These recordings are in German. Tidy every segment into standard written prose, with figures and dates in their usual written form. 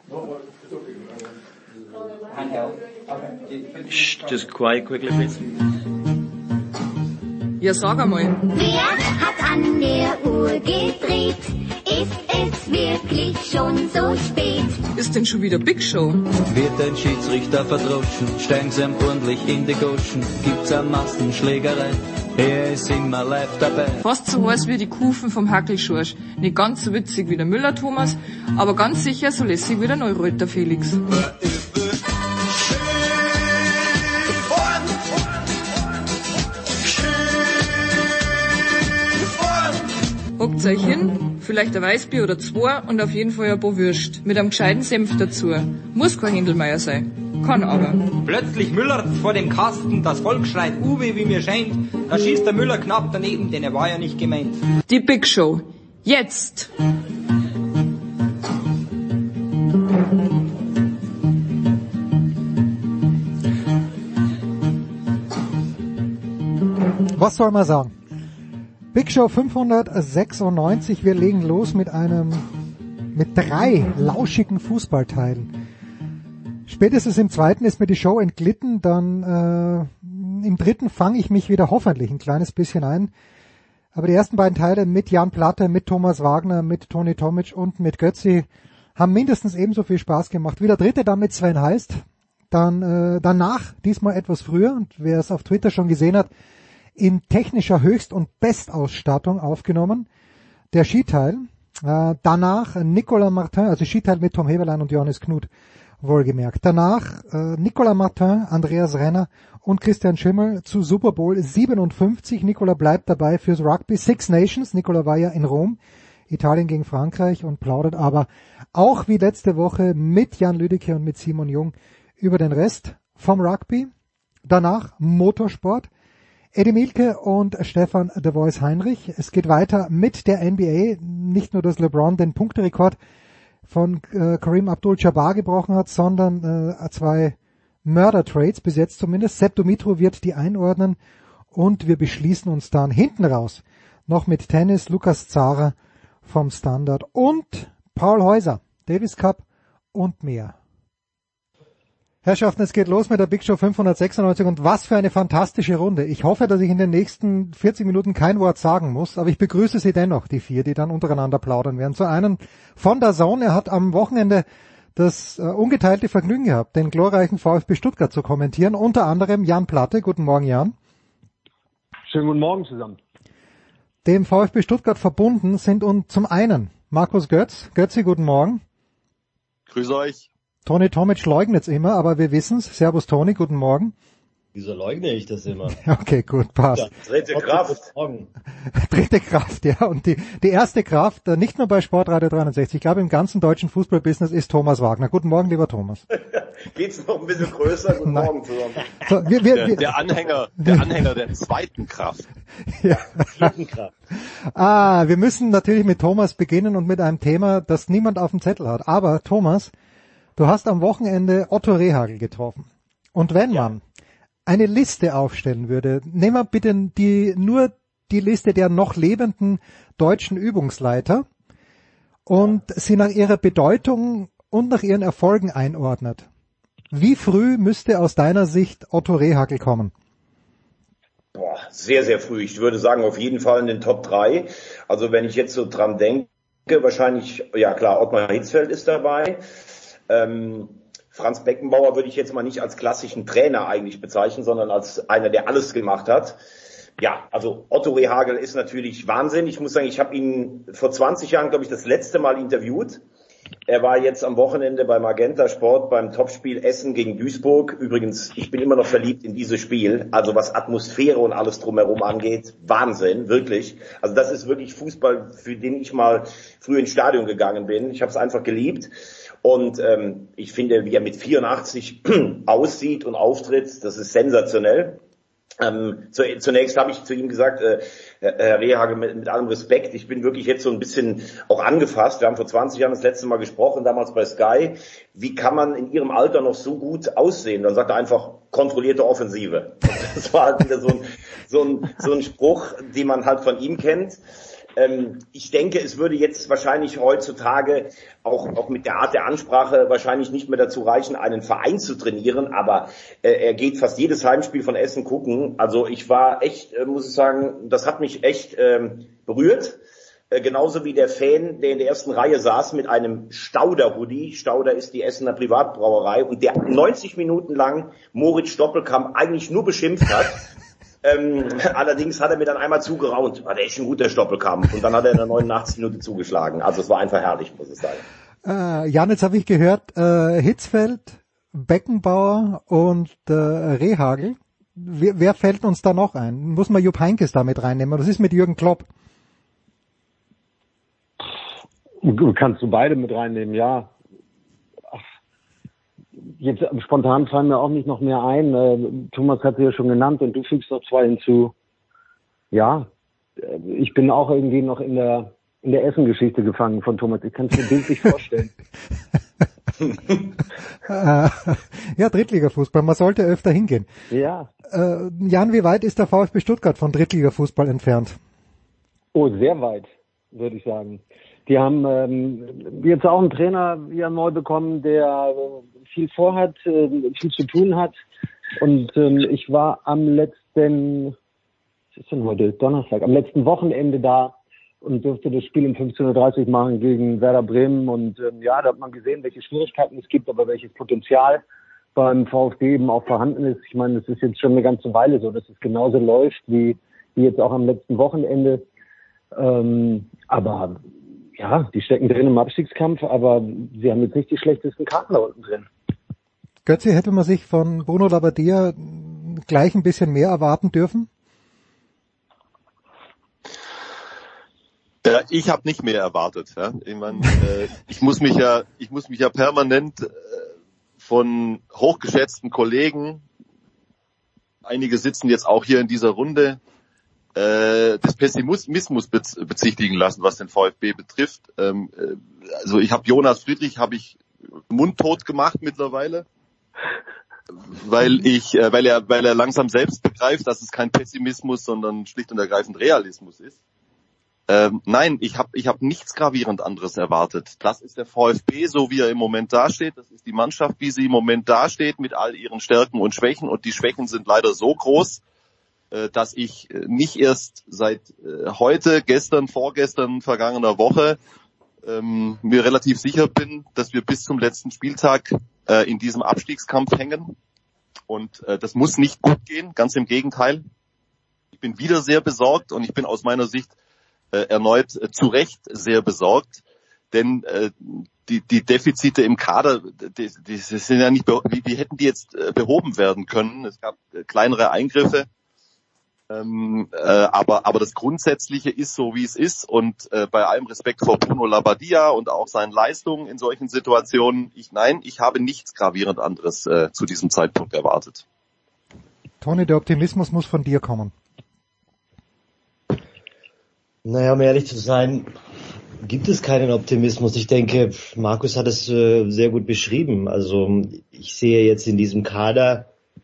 Just quiet quickly, please. Ja, sag einmal. Wer hat an der Uhr gedreht? Ist es wirklich schon so spät? Ist denn schon wieder Big Show? Wird ein Schiedsrichter verdroschen, steigen sie ordentlich in die Goschen, gibt's eine Massenschlägerei, er ist immer live dabei. Fast so heiß wie die Kufen vom Hackelschorsch. Nicht ganz so witzig wie der Müller-Thomas, aber ganz sicher so lässig wie der Neureuter Felix. Hockt euch hin, vielleicht ein Weißbier oder zwei und auf jeden Fall ein paar Würst. Mit einem gescheiten Senf dazu. Muss kein Händelmeier sein. Kann aber. Plötzlich Müller vor dem Kasten, das Volk schreit Uwe, wie mir scheint. Da schießt der Müller knapp daneben, denn er war ja nicht gemeint. Die Big Show. Jetzt! Was soll man sagen? Big Show 596, wir legen los mit 3 lauschigen Fußballteilen. Spätestens im zweiten ist mir die Show entglitten, dann im dritten fange ich mich wieder hoffentlich ein kleines bisschen ein. Aber die ersten beiden Teile mit Jan Platte, mit Thomas Wagner, mit Toni Tomic und mit Götzi haben mindestens ebenso viel Spaß gemacht. Wie der dritte dann mit Sven Heist, dann danach, diesmal etwas früher, und wer es auf Twitter schon gesehen hat, in technischer Höchst- und Bestausstattung aufgenommen, der Skiteil. Danach Nicolas Martin, also Skiteil mit Tom Heberlein und Johannes Knut, wohlgemerkt. Danach Nicolas Martin, Andreas Renner und Christian Schimmel zu Super Bowl 57. Nicolas bleibt dabei fürs Rugby Six Nations. Nicolas war ja in Rom, Italien gegen Frankreich, und plaudert aber auch wie letzte Woche mit Jan Lüdecke und mit Simon Jung über den Rest vom Rugby. Danach Motorsport. Eddie Mielke und Stefan The Voice Heinrich. Es geht weiter mit der NBA. Nicht nur, dass LeBron den Punkterekord von Kareem Abdul-Jabbar gebrochen hat, sondern 2 Mörder-Trades, bis jetzt zumindest. Sepp Dumitru wird die einordnen, und wir beschließen uns dann hinten raus noch mit Tennis, Lukas Zara vom Standard und Paul Häuser, Davis Cup und mehr. Herrschaften, es geht los mit der Big Show 596, und was für eine fantastische Runde. Ich hoffe, dass ich in den nächsten 40 Minuten kein Wort sagen muss, aber ich begrüße Sie dennoch, die 4, die dann untereinander plaudern werden. Zu einem von der Zone, er hat am Wochenende das ungeteilte Vergnügen gehabt, den glorreichen VfB Stuttgart zu kommentieren, unter anderem Jan Platte. Guten Morgen, Jan. Schönen guten Morgen zusammen. Dem VfB Stuttgart verbunden sind und zum einen Markus Götz. Götzi, guten Morgen. Grüß euch. Toni Tomic leugnet's immer, aber wir wissen's. Servus Toni, guten Morgen. Wieso leugne ich das immer? Okay, gut, passt. Ja, dritte Kraft. Dritte Kraft, ja. Und die erste Kraft, nicht nur bei Sportradio 360, ich glaube im ganzen deutschen Fußballbusiness, ist Thomas Wagner. Guten Morgen, lieber Thomas. Geht's noch ein bisschen größer? Guten Morgen zusammen. So, der Anhänger der zweiten Kraft. Ja. Dritten Kraft. Wir müssen natürlich mit Thomas beginnen und mit einem Thema, das niemand auf dem Zettel hat. Aber Thomas, du hast am Wochenende Otto Rehhagel getroffen. Und wenn man eine Liste aufstellen würde, nehmen wir bitte nur die Liste der noch lebenden deutschen Übungsleiter und sie nach ihrer Bedeutung und nach ihren Erfolgen einordnet. Wie früh müsste aus deiner Sicht Otto Rehhagel kommen? Sehr, sehr früh. Ich würde sagen, auf jeden Fall in den Top 3. Also wenn ich jetzt so dran denke, wahrscheinlich, ja klar, Ottmar Hitzfeld ist dabei. Franz Beckenbauer würde ich jetzt mal nicht als klassischen Trainer eigentlich bezeichnen, sondern als einer, der alles gemacht hat. Ja, also Otto Rehhagel ist natürlich Wahnsinn. Ich muss sagen, ich habe ihn vor 20 Jahren, glaube ich, das letzte Mal interviewt. Er war jetzt am Wochenende bei Magenta Sport beim Topspiel Essen gegen Duisburg. Übrigens, ich bin immer noch verliebt in dieses Spiel. Also was Atmosphäre und alles drumherum angeht, Wahnsinn, wirklich. Also das ist wirklich Fußball, für den ich mal früh ins Stadion gegangen bin. Ich habe es einfach geliebt. Und ich finde, wie er mit 84 aussieht und auftritt, das ist sensationell. Zunächst habe ich zu ihm gesagt, Herr Rehhagel, mit allem Respekt, ich bin wirklich jetzt so ein bisschen auch angefasst. Wir haben vor 20 Jahren das letzte Mal gesprochen, damals bei Sky. Wie kann man in Ihrem Alter noch so gut aussehen? Dann sagt er einfach, kontrollierte Offensive. Das war halt wieder so ein Spruch, den man halt von ihm kennt. Ich denke, es würde jetzt wahrscheinlich heutzutage auch mit der Art der Ansprache wahrscheinlich nicht mehr dazu reichen, einen Verein zu trainieren, aber er geht fast jedes Heimspiel von Essen gucken. Also ich war echt, muss ich sagen, das hat mich echt berührt. Genauso wie der Fan, der in der ersten Reihe saß mit einem Stauder-Hoodie. Stauder ist die Essener Privatbrauerei und der 90 Minuten lang Moritz Stoppelkamp eigentlich nur beschimpft hat. Allerdings hat er mir dann einmal zugeraunt. War der echt ein guter Stoppelkamp. Und dann hat er in der 89. Minute zugeschlagen. Also es war einfach herrlich, muss ich sagen. Jan, jetzt habe ich gehört, Hitzfeld, Beckenbauer und Rehhagel. Wer fällt uns da noch ein? Muss man Jupp Heynckes da mit reinnehmen? Was ist mit Jürgen Klopp? Kannst du beide mit reinnehmen, ja. Ach, jetzt spontan fallen mir auch nicht noch mehr ein. Thomas hat sie ja schon genannt und du fügst noch zwei hinzu. Ja, ich bin auch irgendwie noch in der Essen-Geschichte gefangen von Thomas. Ich kann es mir bildlich vorstellen. Ja, Drittligafußball. Man sollte öfter hingehen. Ja. Jan, wie weit ist der VfB Stuttgart von Drittligafußball entfernt? Oh, sehr weit, würde ich sagen. Die haben jetzt auch einen Trainer wieder neu bekommen, der viel vorhat, viel zu tun hat. Und ich war am letzten, was ist denn heute, Donnerstag, am letzten Wochenende da und durfte das Spiel um 15:30 Uhr machen gegen Werder Bremen. Und ja, da hat man gesehen, welche Schwierigkeiten es gibt, aber welches Potenzial beim VfB eben auch vorhanden ist. Ich meine, es ist jetzt schon eine ganze Weile so, dass es genauso läuft wie jetzt auch am letzten Wochenende. Aber ja, die stecken drin im Abstiegskampf, aber sie haben jetzt nicht die schlechtesten Karten da unten drin. Götzi, hätte man sich von Bruno Labbadia gleich ein bisschen mehr erwarten dürfen? Ja, ich habe nicht mehr erwartet. Ja. Ich meine, ich muss mich ja permanent von hochgeschätzten Kollegen, einige sitzen jetzt auch hier in dieser Runde, des Pessimismus bezichtigen lassen, was den VfB betrifft. Also ich habe Jonas Friedrich mundtot gemacht mittlerweile, weil er langsam selbst begreift, dass es kein Pessimismus, sondern schlicht und ergreifend Realismus ist. Nein, ich hab nichts gravierend anderes erwartet. Das ist der VfB, so wie er im Moment dasteht. Das ist die Mannschaft, wie sie im Moment dasteht, mit all ihren Stärken und Schwächen. Und die Schwächen sind leider so groß, dass ich nicht erst seit heute, gestern, vorgestern, vergangener Woche mir relativ sicher bin, dass wir bis zum letzten Spieltag in diesem Abstiegskampf hängen. Und das muss nicht gut gehen, ganz im Gegenteil. Ich bin wieder sehr besorgt und ich bin aus meiner Sicht erneut zu Recht sehr besorgt, denn die Defizite im Kader, die sind ja nicht, wie hätten die jetzt behoben werden können? Es gab kleinere Eingriffe. Aber das Grundsätzliche ist so, wie es ist, und bei allem Respekt vor Bruno Labbadia und auch seinen Leistungen in solchen Situationen, ich habe nichts gravierend anderes zu diesem Zeitpunkt erwartet. Toni, der Optimismus muss von dir kommen. Naja, um ehrlich zu sein, gibt es keinen Optimismus. Ich denke, Markus hat es sehr gut beschrieben. Also ich sehe jetzt in diesem Kader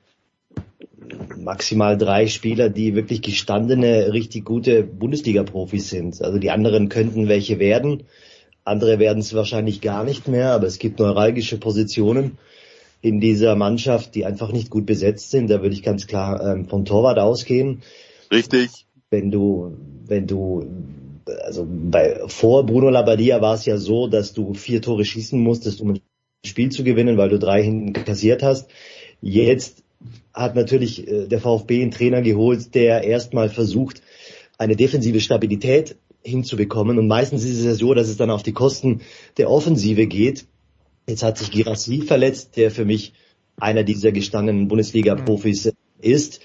maximal 3 Spieler, die wirklich gestandene, richtig gute Bundesliga-Profis sind. Also die anderen könnten welche werden. Andere werden es wahrscheinlich gar nicht mehr, aber es gibt neuralgische Positionen in dieser Mannschaft, die einfach nicht gut besetzt sind. Da würde ich ganz klar vom Torwart ausgehen. Richtig. Vor Bruno Labbadia war es ja so, dass du 4 Tore schießen musstest, um ein Spiel zu gewinnen, weil du 3 hinten kassiert hast. Jetzt hat natürlich der VfB einen Trainer geholt, der erstmal versucht, eine defensive Stabilität hinzubekommen. Und meistens ist es ja so, dass es dann auf die Kosten der Offensive geht. Jetzt hat sich Guirassy verletzt, der für mich einer dieser gestandenen Bundesliga-Profis ist.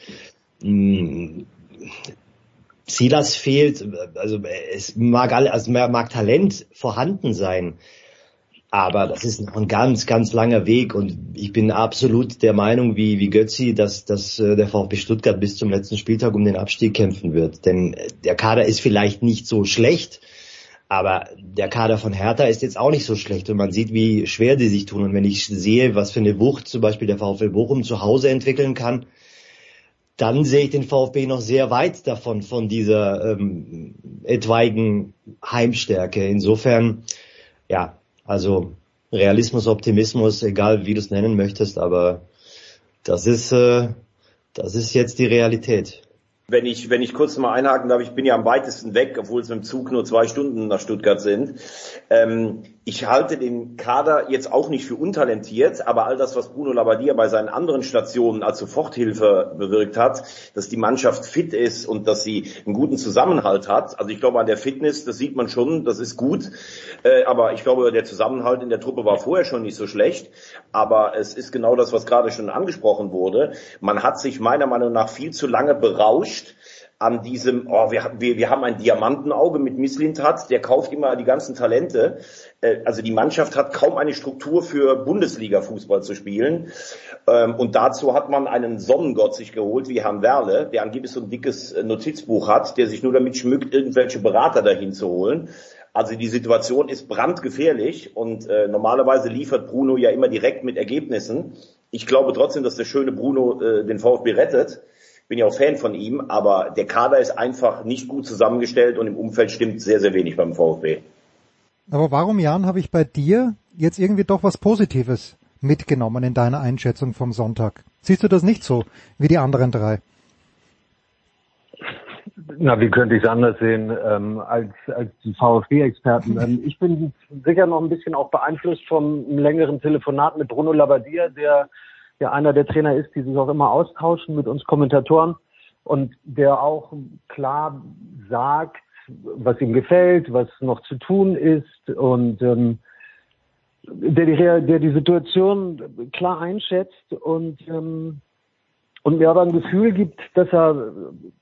Silas fehlt, also es mag Talent vorhanden sein, aber das ist noch ein ganz, ganz langer Weg, und ich bin absolut der Meinung, wie Götzi, dass der VfB Stuttgart bis zum letzten Spieltag um den Abstieg kämpfen wird. Denn der Kader ist vielleicht nicht so schlecht, aber der Kader von Hertha ist jetzt auch nicht so schlecht, und man sieht, wie schwer die sich tun. Und wenn ich sehe, was für eine Wucht zum Beispiel der VfL Bochum zu Hause entwickeln kann, dann sehe ich den VfB noch sehr weit davon, von dieser etwaigen Heimstärke. Insofern, ja, also Realismus, Optimismus, egal wie du es nennen möchtest, aber das ist jetzt die Realität. Wenn ich kurz mal einhaken darf, ich bin ja am weitesten weg, obwohl es mit dem Zug nur 2 Stunden nach Stuttgart sind. Ich halte den Kader jetzt auch nicht für untalentiert, aber all das, was Bruno Labbadia bei seinen anderen Stationen als Soforthilfe bewirkt hat, dass die Mannschaft fit ist und dass sie einen guten Zusammenhalt hat. Also ich glaube, an der Fitness, das sieht man schon, das ist gut. Aber ich glaube, der Zusammenhalt in der Truppe war vorher schon nicht so schlecht. Aber es ist genau das, was gerade schon angesprochen wurde. Man hat sich meiner Meinung nach viel zu lange berauscht an diesem, wir haben ein Diamantenauge mit Mislintat, der kauft immer die ganzen Talente. Also die Mannschaft hat kaum eine Struktur für Bundesliga-Fußball zu spielen. Und dazu hat man einen Sonnengott sich geholt, wie Herrn Werle, der angeblich so ein dickes Notizbuch hat, der sich nur damit schmückt, irgendwelche Berater dahin zu holen. Also die Situation ist brandgefährlich und normalerweise liefert Bruno ja immer direkt mit Ergebnissen. Ich glaube trotzdem, dass der schöne Bruno den VfB rettet. Bin ja auch Fan von ihm, aber der Kader ist einfach nicht gut zusammengestellt und im Umfeld stimmt sehr, sehr wenig beim VfB. Aber warum, Jan, habe ich bei dir jetzt irgendwie doch was Positives mitgenommen in deiner Einschätzung vom Sonntag? Siehst du das nicht so wie die anderen 3? Na, wie könnte ich es anders sehen als die VfB-Experten? Ich bin sicher noch ein bisschen auch beeinflusst vom längeren Telefonat mit Bruno Labbadia, der ja einer der Trainer ist, die sich auch immer austauschen mit uns Kommentatoren und der auch klar sagt, was ihm gefällt, was noch zu tun ist und der die Situation klar einschätzt und mir aber ein Gefühl gibt, dass er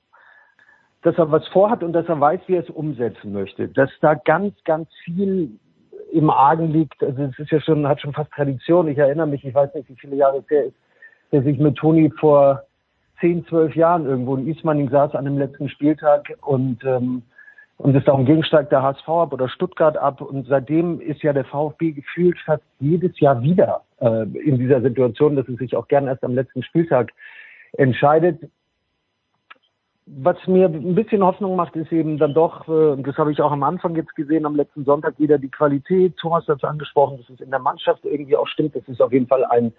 was vorhat und dass er weiß, wie er es umsetzen möchte. Dass da ganz, ganz viel im Argen liegt. Also es ist ja hat schon fast Tradition. Ich erinnere mich, ich weiß nicht, wie viele Jahre es her ist, dass ich mit Toni vor 10, 12 Jahren irgendwo in Ismaning saß an dem letzten Spieltag und es darum ging, steigt der HSV ab oder Stuttgart ab. Und seitdem ist ja der VfB gefühlt fast jedes Jahr wieder in dieser Situation, dass es sich auch gern erst am letzten Spieltag entscheidet. Was mir ein bisschen Hoffnung macht, ist eben dann doch, das habe ich auch am Anfang jetzt gesehen, am letzten Sonntag wieder die Qualität. Thomas hat es angesprochen, dass es in der Mannschaft irgendwie auch stimmt, dass es auf jeden Fall ein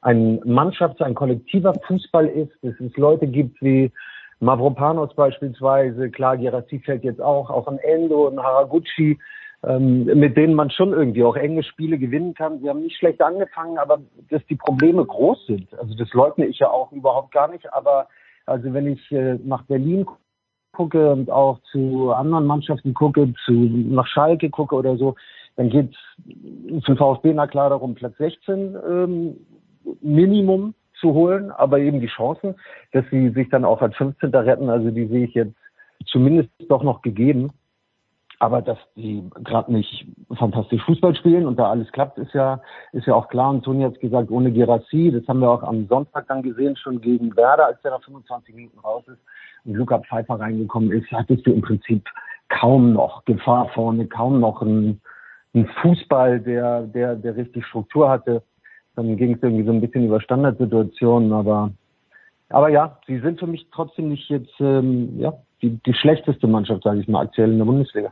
ein kollektiver Fußball ist, dass es Leute gibt wie Mavropanos beispielsweise, klar, Guirassy fällt jetzt auch ein Endo, ein Haraguchi, mit denen man schon irgendwie auch enge Spiele gewinnen kann. Sie haben nicht schlecht angefangen, aber dass die Probleme groß sind, also das leugne ich ja auch überhaupt gar nicht, aber also wenn ich nach Berlin gucke und auch zu anderen Mannschaften gucke, nach Schalke gucke oder so, dann geht's für den VfB na klar darum, Platz 16 Minimum zu holen, aber eben die Chancen, dass sie sich dann auch als 15. retten, also die sehe ich jetzt zumindest doch noch gegeben. Aber dass die gerade nicht fantastisch Fußball spielen und da alles klappt, ist ja auch klar. Und Toni hat es gesagt, ohne Guirassy, das haben wir auch am Sonntag dann gesehen, schon gegen Werder, als der nach 25 Minuten raus ist und Luca Pfeiffer reingekommen ist, hattest du im Prinzip kaum noch Gefahr vorne, kaum noch einen Fußball, der richtig Struktur hatte. Dann ging es irgendwie so ein bisschen über Standardsituationen, aber ja, sie sind für mich trotzdem nicht jetzt die schlechteste Mannschaft, sage ich mal, aktuell in der Bundesliga.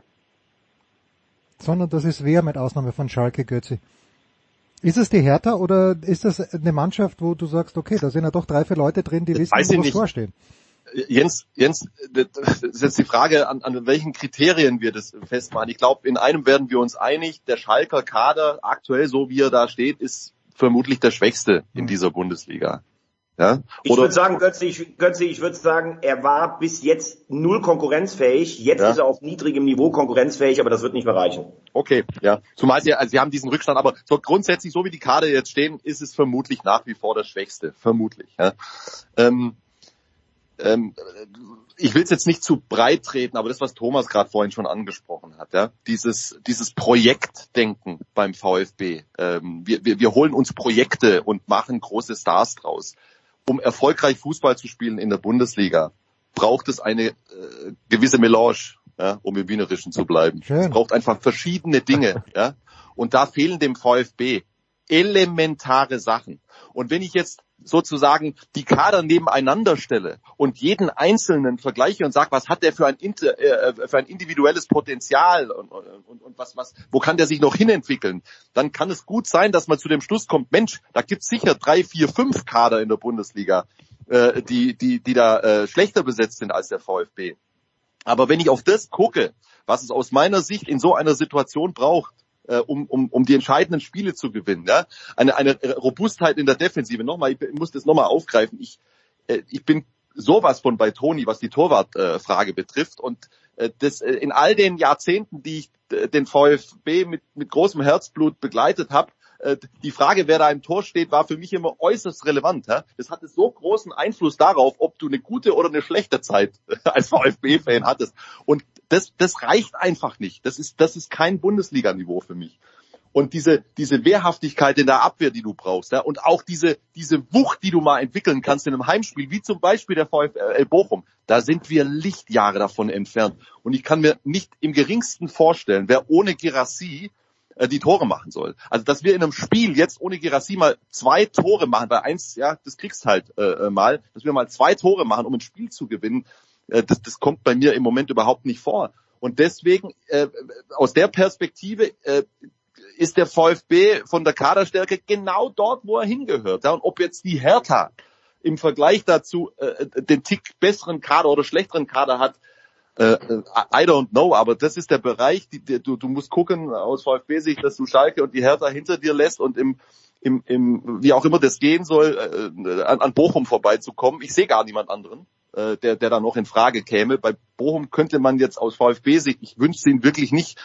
Sondern das ist wer mit Ausnahme von Schalke, Götzi? Ist es die Hertha oder ist das eine Mannschaft, wo du sagst, okay, da sind ja doch 3, 4 Leute drin, die wissen, wo was vorstehen? Jens, das ist jetzt die Frage, an welchen Kriterien wir das festmachen. Ich glaube, in einem werden wir uns einig, der Schalker Kader, aktuell so wie er da steht, ist vermutlich der schwächste in dieser Bundesliga. Ja? Ich würde sagen, Götzi, ich würde sagen, er war bis jetzt 0 konkurrenzfähig. Jetzt ist er auf niedrigem Niveau konkurrenzfähig, aber das wird nicht mehr reichen. Okay, ja. Zumal sie haben diesen Rückstand, aber so grundsätzlich, so wie die Kader jetzt stehen, ist es vermutlich nach wie vor der Schwächste. Vermutlich. Ja. Ich will es jetzt nicht zu breit treten, aber das, was Thomas gerade vorhin schon angesprochen hat, ja, dieses Projektdenken beim VfB. Wir holen uns Projekte und machen große Stars draus. Um erfolgreich Fußball zu spielen in der Bundesliga, braucht es eine gewisse Melange, ja, um im Wienerischen zu bleiben. Schön. Es braucht einfach verschiedene Dinge. Ja, und da fehlen dem VfB elementare Sachen. Und wenn ich jetzt sozusagen die Kader nebeneinander stelle und jeden Einzelnen vergleiche und sage, was hat der für ein individuelles Potenzial und wo kann der sich noch hinentwickeln, dann kann es gut sein, dass man zu dem Schluss kommt, Mensch, da gibt's sicher 3, 4, 5 Kader in der Bundesliga, die da schlechter besetzt sind als der VfB. Aber wenn ich auf das gucke, was es aus meiner Sicht in so einer Situation braucht, um die entscheidenden Spiele zu gewinnen, ja, eine Robustheit in der Defensive. Nochmal, ich muss das nochmal aufgreifen. Ich bin sowas von bei Toni, was die Torwartfrage betrifft, und das in all den Jahrzehnten, die ich den VfB mit großem Herzblut begleitet habe, die Frage, wer da im Tor steht, war für mich immer äußerst relevant. Ja? Das hatte so großen Einfluss darauf, ob du eine gute oder eine schlechte Zeit als VfB-Fan hattest. Und das reicht einfach nicht. Das ist kein Bundesliga-Niveau für mich. Und diese Wehrhaftigkeit in der Abwehr, die du brauchst, ja, und auch diese Wucht, die du mal entwickeln kannst in einem Heimspiel, wie zum Beispiel der VfL Bochum, da sind wir Lichtjahre davon entfernt. Und ich kann mir nicht im geringsten vorstellen, wer ohne Girassi die Tore machen soll. Also, dass wir in einem Spiel jetzt ohne Girassi mal 2 Tore machen, weil eins, ja, das kriegst halt mal, dass wir mal 2 Tore machen, um ein Spiel zu gewinnen, das kommt bei mir im Moment überhaupt nicht vor. Und deswegen, aus der Perspektive, ist der VfB von der Kaderstärke genau dort, wo er hingehört. Ja? Und ob jetzt die Hertha im Vergleich dazu den Tick besseren Kader oder schlechteren Kader hat, I don't know, aber das ist der Bereich, du musst gucken aus VfB-Sicht, dass du Schalke und die Hertha hinter dir lässt und im wie auch immer das gehen soll, an Bochum vorbeizukommen. Ich sehe gar niemand anderen, der da noch in Frage käme. Bei Bochum könnte man jetzt aus VfB-Sicht, ich wünsche es ihnen wirklich nicht,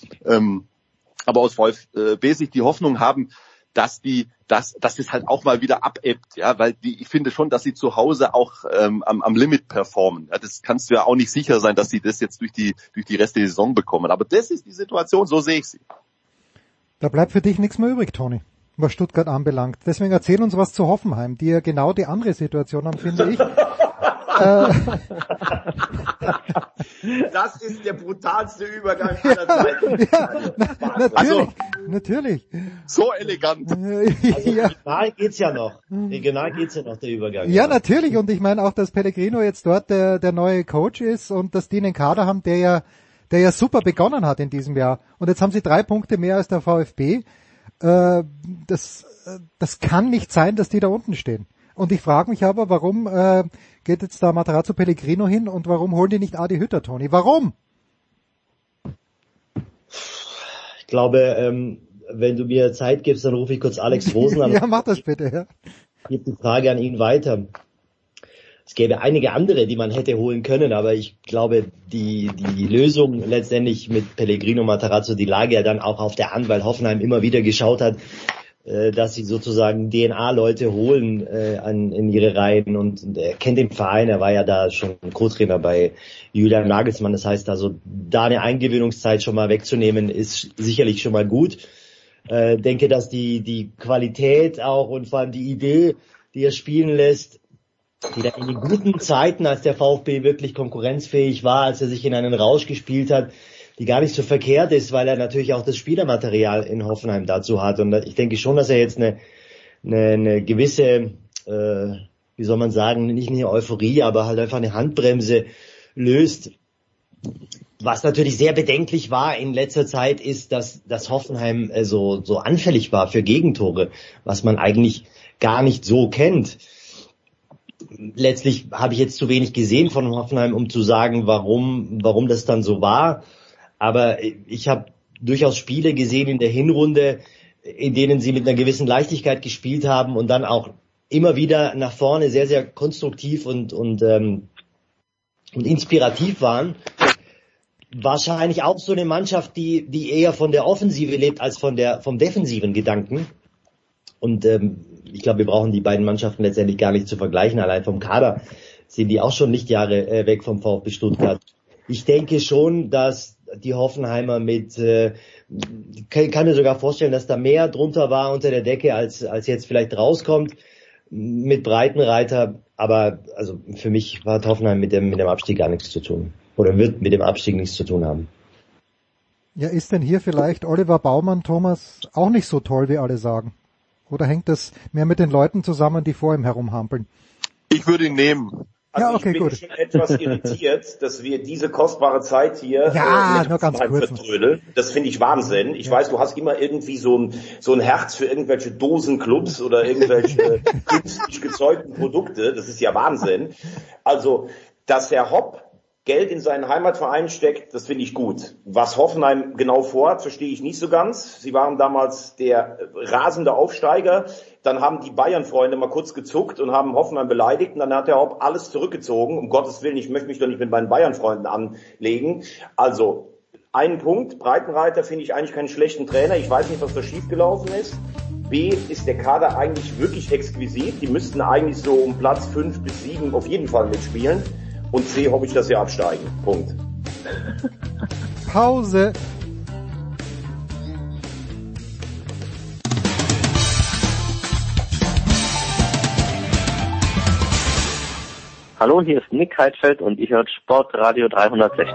aber aus VfB-Sicht die Hoffnung haben, dass das halt auch mal wieder abebbt, ja, weil ich finde schon, dass sie zu Hause auch am Limit performen. Ja, das kannst du ja auch nicht sicher sein, dass sie das jetzt durch die restliche Saison bekommen. Aber das ist die Situation, so sehe ich sie. Da bleibt für dich nichts mehr übrig, Toni, was Stuttgart anbelangt. Deswegen erzähl uns was zu Hoffenheim, die ja genau die andere Situation haben, finde ich. Das ist der brutalste Übergang aller Zeiten. Ja, natürlich. So elegant. Also regional geht's ja noch, der Übergang. Ja, natürlich. Und ich meine auch, dass Pellegrino jetzt dort der neue Coach ist und dass die einen Kader haben, der ja super begonnen hat in diesem Jahr. Und jetzt haben sie 3 Punkte mehr als der VfB. Das kann nicht sein, dass die da unten stehen. Und ich frage mich aber, warum geht jetzt da Matarazzo Pellegrino hin und warum holen die nicht Adi Hütter, Toni? Warum? Ich glaube, wenn du mir Zeit gibst, dann rufe ich kurz Alex Rosen an. Ja, mach das bitte. Ja. Ich gebe die Frage an ihn weiter. Es gäbe einige andere, die man hätte holen können, aber ich glaube, die Lösung letztendlich mit Pellegrino Matarazzo, die lag ja dann auch auf der Hand, weil Hoffenheim immer wieder geschaut hat, dass sie sozusagen DNA-Leute holen in ihre Reihen, und er kennt den Verein, er war ja da schon Co-Trainer bei Julian Nagelsmann, das heißt also, da eine Eingewöhnungszeit schon mal wegzunehmen, ist sicherlich schon mal gut. Denke, dass die Qualität auch und vor allem die Idee, die er spielen lässt, die da in den guten Zeiten, als der VfB wirklich konkurrenzfähig war, als er sich in einen Rausch gespielt hat, die gar nicht so verkehrt ist, weil er natürlich auch das Spielermaterial in Hoffenheim dazu hat. Und ich denke schon, dass er jetzt eine gewisse, wie soll man sagen, nicht eine Euphorie, aber halt einfach eine Handbremse löst. Was natürlich sehr bedenklich war in letzter Zeit ist, dass Hoffenheim so anfällig war für Gegentore, was man eigentlich gar nicht so kennt. Letztlich habe ich jetzt zu wenig gesehen von Hoffenheim, um zu sagen, warum das dann so war. Aber ich habe durchaus Spiele gesehen in der Hinrunde, in denen sie mit einer gewissen Leichtigkeit gespielt haben und dann auch immer wieder nach vorne sehr, sehr konstruktiv und inspirativ waren. Wahrscheinlich auch so eine Mannschaft, die eher von der Offensive lebt als vom defensiven Gedanken. Und ich glaube, wir brauchen die beiden Mannschaften letztendlich gar nicht zu vergleichen. Allein vom Kader sind die auch schon Lichtjahre weg vom VfB Stuttgart. Ich denke schon, dass die Hoffenheimer kann mir sogar vorstellen, dass da mehr drunter war unter der Decke, als jetzt vielleicht rauskommt mit Breitenreiter. Aber also für mich hat Hoffenheim mit dem Abstieg gar nichts zu tun. Oder wird mit dem Abstieg nichts zu tun haben. Ja, ist denn hier vielleicht Oliver Baumann, Thomas, auch nicht so toll, wie alle sagen? Oder hängt das mehr mit den Leuten zusammen, die vor ihm herumhampeln? Ich würde ihn nehmen. Also ja, okay, ich bin gut. schon etwas irritiert, dass wir diese kostbare Zeit hier mit nur ganz kurz vertrödeln. Das finde ich Wahnsinn. Ich weiß, du hast immer irgendwie so ein Herz für irgendwelche Dosenclubs oder irgendwelche künstlich gezeugten Produkte. Das ist ja Wahnsinn. Also, dass Herr Hopp Geld in seinen Heimatverein steckt, das finde ich gut. Was Hoffenheim genau vorhat, verstehe ich nicht so ganz. Sie waren damals der rasende Aufsteiger. Dann haben die Bayern-Freunde mal kurz gezuckt und haben Hoffenheim beleidigt. Und dann hat der Haupt alles zurückgezogen. Um Gottes Willen, ich möchte mich doch nicht mit meinen Bayern-Freunden anlegen. Also, einen Punkt. Breitenreiter finde ich eigentlich keinen schlechten Trainer. Ich weiß nicht, was da schiefgelaufen ist. B, ist der Kader eigentlich wirklich exquisit. Die müssten eigentlich so um Platz 5 bis 7 auf jeden Fall mitspielen. Und C, hoffe ich, dass sie absteigen. Punkt. Pause. Hallo, hier ist Nick Heidfeld und ihr hört Sportradio 360.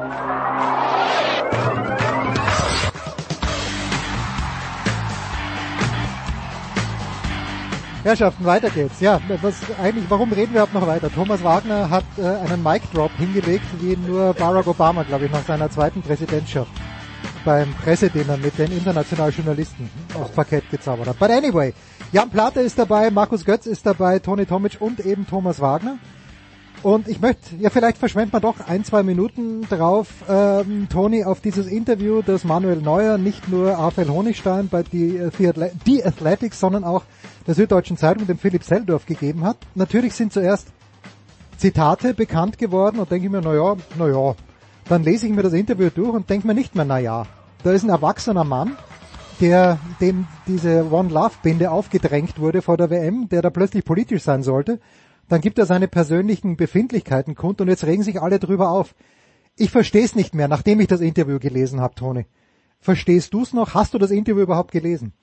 Herrschaften, weiter geht's. Ja, warum reden wir überhaupt noch weiter? Thomas Wagner hat einen Mic-Drop hingelegt, wie nur Barack Obama, glaube ich, nach seiner zweiten Präsidentschaft beim Pressedinner mit den internationalen Journalisten aufs Parkett gezaubert hat. But anyway, Jan Plate ist dabei, Markus Götz ist dabei, Toni Tomic und eben Thomas Wagner. Und ich möchte, ja, vielleicht verschwendet man doch 1-2 Minuten drauf, Toni, auf dieses Interview, das Manuel Neuer nicht nur Raphael Honigstein bei die Athletics, sondern auch der Süddeutschen Zeitung, dem Philipp Seldorf, gegeben hat. Natürlich sind zuerst Zitate bekannt geworden und denke ich mir, na ja, dann lese ich mir das Interview durch und denke mir nicht mehr, na ja. Da ist ein erwachsener Mann, dem diese One Love Binde aufgedrängt wurde vor der WM, der da plötzlich politisch sein sollte. Dann gibt er seine persönlichen Befindlichkeiten kund und jetzt regen sich alle drüber auf. Ich verstehe es nicht mehr, nachdem ich das Interview gelesen habe, Toni. Verstehst du es noch? Hast du das Interview überhaupt gelesen?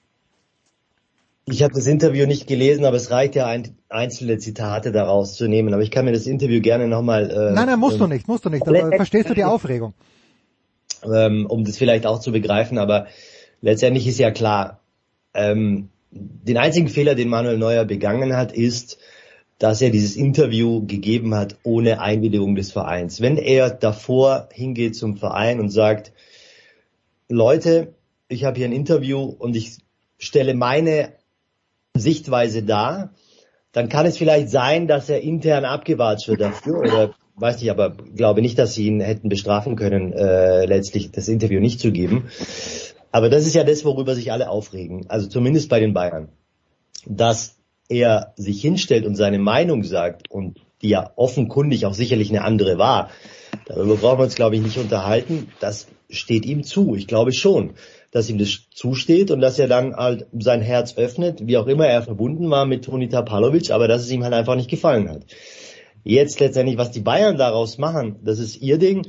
Ich habe das Interview nicht gelesen, aber es reicht ja, einzelne Zitate daraus zu nehmen. Aber ich kann mir das Interview gerne nochmal... Nein, musst du nicht. Aber verstehst du die Aufregung? Um das vielleicht auch zu begreifen, aber letztendlich ist ja klar, den einzigen Fehler, den Manuel Neuer begangen hat, ist, dass er dieses Interview gegeben hat ohne Einwilligung des Vereins. Wenn er davor hingeht zum Verein und sagt, Leute, ich habe hier ein Interview und ich stelle meine Sichtweise dar, dann kann es vielleicht sein, dass er intern abgewatscht wird dafür oder weiß nicht, aber glaube nicht, dass sie ihn hätten bestrafen können, letztlich das Interview nicht zu geben. Aber das ist ja das, worüber sich alle aufregen, also zumindest bei den Bayern. Dass er sich hinstellt und seine Meinung sagt und die ja offenkundig auch sicherlich eine andere war, darüber brauchen wir uns, glaube ich, nicht unterhalten. Das steht ihm zu. Ich glaube schon, dass ihm das zusteht und dass er dann halt sein Herz öffnet, wie auch immer er verbunden war mit Toni Tapalovic, aber dass es ihm halt einfach nicht gefallen hat. Jetzt letztendlich, was die Bayern daraus machen, das ist ihr Ding,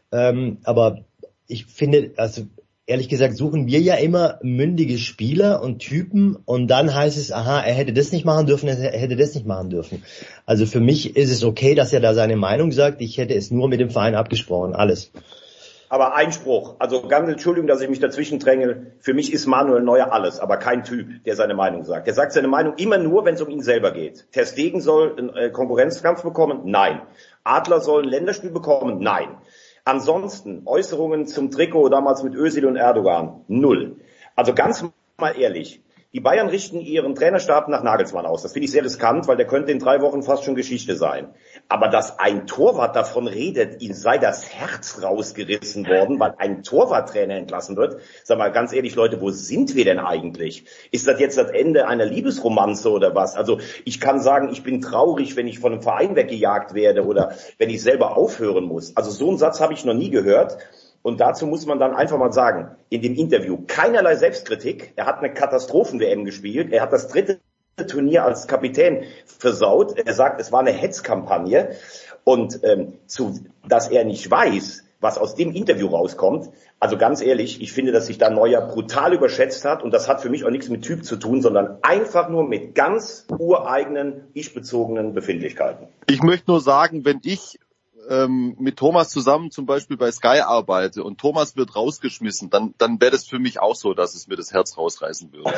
aber ich finde, also ehrlich gesagt, suchen wir ja immer mündige Spieler und Typen und dann heißt es, aha, er hätte das nicht machen dürfen, er hätte das nicht machen dürfen. Also für mich ist es okay, dass er da seine Meinung sagt, ich hätte es nur mit dem Verein abgesprochen, alles. Aber Einspruch, also ganz Entschuldigung, dass ich mich dazwischen dränge, für mich ist Manuel Neuer alles, aber kein Typ, der seine Meinung sagt. Der sagt seine Meinung immer nur, wenn es um ihn selber geht. Ter Stegen soll einen Konkurrenzkampf bekommen? Nein. Adler soll ein Länderspiel bekommen? Nein. Ansonsten Äußerungen zum Trikot damals mit Özil und Erdogan? Null. Also ganz mal ehrlich, die Bayern richten ihren Trainerstab nach Nagelsmann aus. Das finde ich sehr riskant, weil der könnte in 3 Wochen fast schon Geschichte sein. Aber dass ein Torwart davon redet, ihm sei das Herz rausgerissen worden, weil ein Torwarttrainer entlassen wird. Sag mal ganz ehrlich, Leute, wo sind wir denn eigentlich? Ist das jetzt das Ende einer Liebesromanze oder was? Also ich kann sagen, ich bin traurig, wenn ich von einem Verein weggejagt werde oder wenn ich selber aufhören muss. Also so einen Satz habe ich noch nie gehört. Und dazu muss man dann einfach mal sagen, in dem Interview keinerlei Selbstkritik. Er hat eine Katastrophen-WM gespielt. Er hat das 3. Turnier als Kapitän versaut. Er sagt, es war eine Hetzkampagne. Und dass er nicht weiß, was aus dem Interview rauskommt, also ganz ehrlich, ich finde, dass sich da Neuer brutal überschätzt hat. Und das hat für mich auch nichts mit Typ zu tun, sondern einfach nur mit ganz ureigenen, ich-bezogenen Befindlichkeiten. Ich möchte nur sagen, wenn ich mit Thomas zusammen zum Beispiel bei Sky arbeite und Thomas wird rausgeschmissen, dann wäre das für mich auch so, dass es mir das Herz rausreißen würde.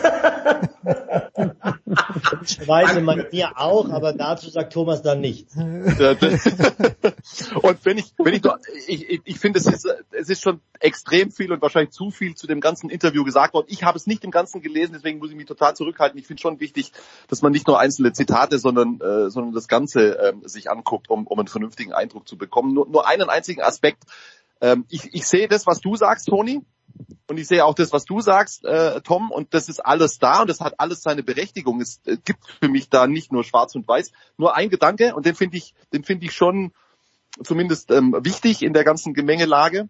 Ich weiß man mir auch, aber dazu sagt Thomas dann nichts. Und ich finde, es ist schon extrem viel und wahrscheinlich zu viel zu dem ganzen Interview gesagt worden. Ich habe es nicht im Ganzen gelesen, deswegen muss ich mich total zurückhalten. Ich finde schon wichtig, dass man nicht nur einzelne Zitate, sondern das Ganze sich anguckt, um einen vernünftigen Eindruck zu bekommen. Nur einen einzigen Aspekt. Ich sehe das, was du sagst, Toni. Und ich sehe auch das, was du sagst, Tom, und das ist alles da und das hat alles seine Berechtigung. Es gibt für mich da nicht nur schwarz und weiß. Nur ein Gedanke, und den finde ich schon zumindest wichtig in der ganzen Gemengelage.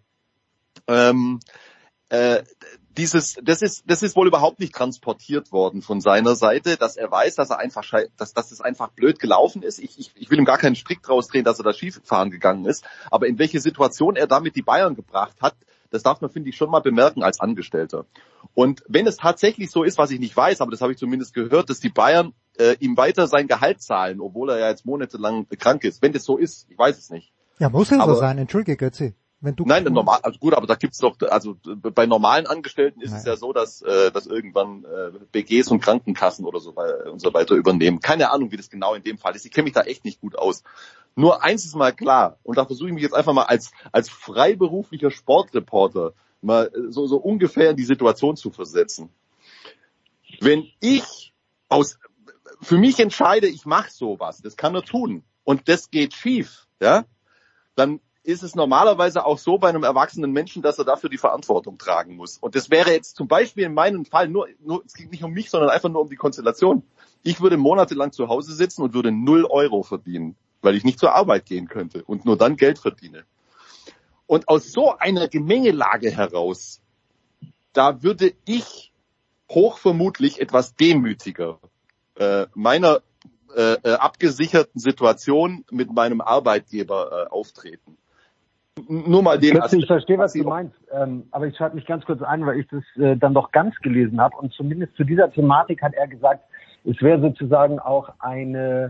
Das ist wohl überhaupt nicht transportiert worden von seiner Seite, dass er weiß, dass es einfach blöd gelaufen ist. Ich will ihm gar keinen Strick draus drehen, dass er da Skifahren gegangen ist. Aber in welche Situation er damit die Bayern gebracht hat, das darf man, finde ich, schon mal bemerken als Angestellter. Und wenn es tatsächlich so ist, was ich nicht weiß, aber das habe ich zumindest gehört, dass die Bayern ihm weiter sein Gehalt zahlen, obwohl er ja jetzt monatelang krank ist. Wenn das so ist, ich weiß es nicht. Ja, muss ja so sein. Entschuldige, Götzi. Nein, normal, also gut, aber da gibt's doch, also bei normalen Angestellten ist es ja so, dass irgendwann BGs und Krankenkassen oder so und so weiter übernehmen. Keine Ahnung, wie das genau in dem Fall ist. Ich kenne mich da echt nicht gut aus. Nur eins ist mal klar, und da versuche ich mich jetzt einfach mal als freiberuflicher Sportreporter mal so ungefähr in die Situation zu versetzen. Wenn ich für mich entscheide, ich mache sowas, das kann er tun, und das geht schief, ja, dann ist es normalerweise auch so bei einem erwachsenen Menschen, dass er dafür die Verantwortung tragen muss. Und das wäre jetzt zum Beispiel in meinem Fall nur es geht nicht um mich, sondern einfach nur um die Konstellation. Ich würde monatelang zu Hause sitzen und würde 0 Euro verdienen, weil ich nicht zur Arbeit gehen könnte und nur dann Geld verdiene. Und aus so einer Gemengelage heraus, da würde ich hochvermutlich etwas demütiger meiner abgesicherten Situation mit meinem Arbeitgeber auftreten. Nur mal den Aspekt. Ich verstehe, was du meinst, aber ich schalte mich ganz kurz ein, weil ich das dann doch ganz gelesen habe, und zumindest zu dieser Thematik hat er gesagt, es wäre sozusagen auch eine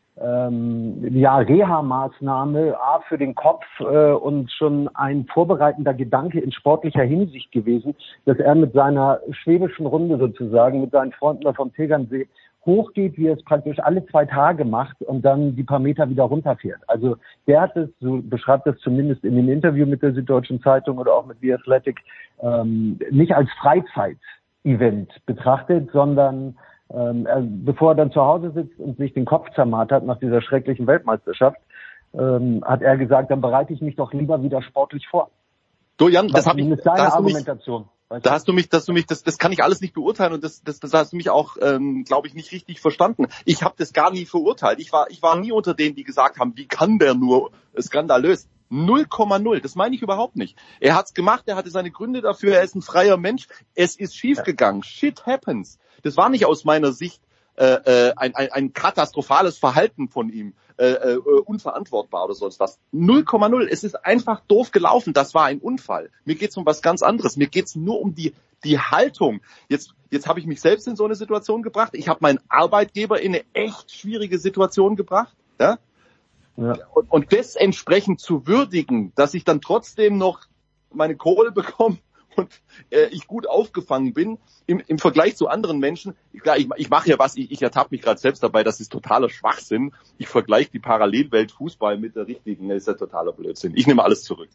Reha-Maßnahme für den Kopf und schon ein vorbereitender Gedanke in sportlicher Hinsicht gewesen, dass er mit seiner schwäbischen Runde sozusagen, mit seinen Freunden da vom Tegernsee hochgeht, wie er es praktisch alle 2 Tage macht und dann die paar Meter wieder runterfährt. Also der hat es, so beschreibt das zumindest in dem Interview mit der Süddeutschen Zeitung oder auch mit The Athletic, nicht als Freizeit-Event betrachtet, sondern bevor er dann zu Hause sitzt und sich den Kopf zermartert nach dieser schrecklichen Weltmeisterschaft, hat er gesagt, dann bereite ich mich doch lieber wieder sportlich vor. So, Jan, das habe ich, deine Argumentation. Da hast du mich, das kann ich alles nicht beurteilen, und das hast du mich auch, glaube ich, nicht richtig verstanden. Ich habe das gar nie verurteilt. Ich war nie unter denen, die gesagt haben, wie kann der nur skandalös. 0,0, das meine ich überhaupt nicht. Er hat's gemacht, er hatte seine Gründe dafür, er ist ein freier Mensch. Es ist schiefgegangen. Shit happens. Das war nicht aus meiner Sicht ein katastrophales Verhalten von ihm, unverantwortbar oder sonst was. 0,0. Es ist einfach doof gelaufen. Das war ein Unfall. Mir geht's um was ganz anderes. Mir geht's nur um die Haltung. Jetzt habe ich mich selbst in so eine Situation gebracht. Ich habe meinen Arbeitgeber in eine echt schwierige Situation gebracht. Ja? Ja. Und das entsprechend zu würdigen, dass ich dann trotzdem noch meine Kohle bekomme und ich gut aufgefangen bin im Vergleich zu anderen Menschen. Klar, ich mache ja was, ich ertappe mich gerade selbst dabei, das ist totaler Schwachsinn. Ich vergleiche die Parallelwelt Fußball mit der richtigen, das ist ja totaler Blödsinn. Ich nehme alles zurück.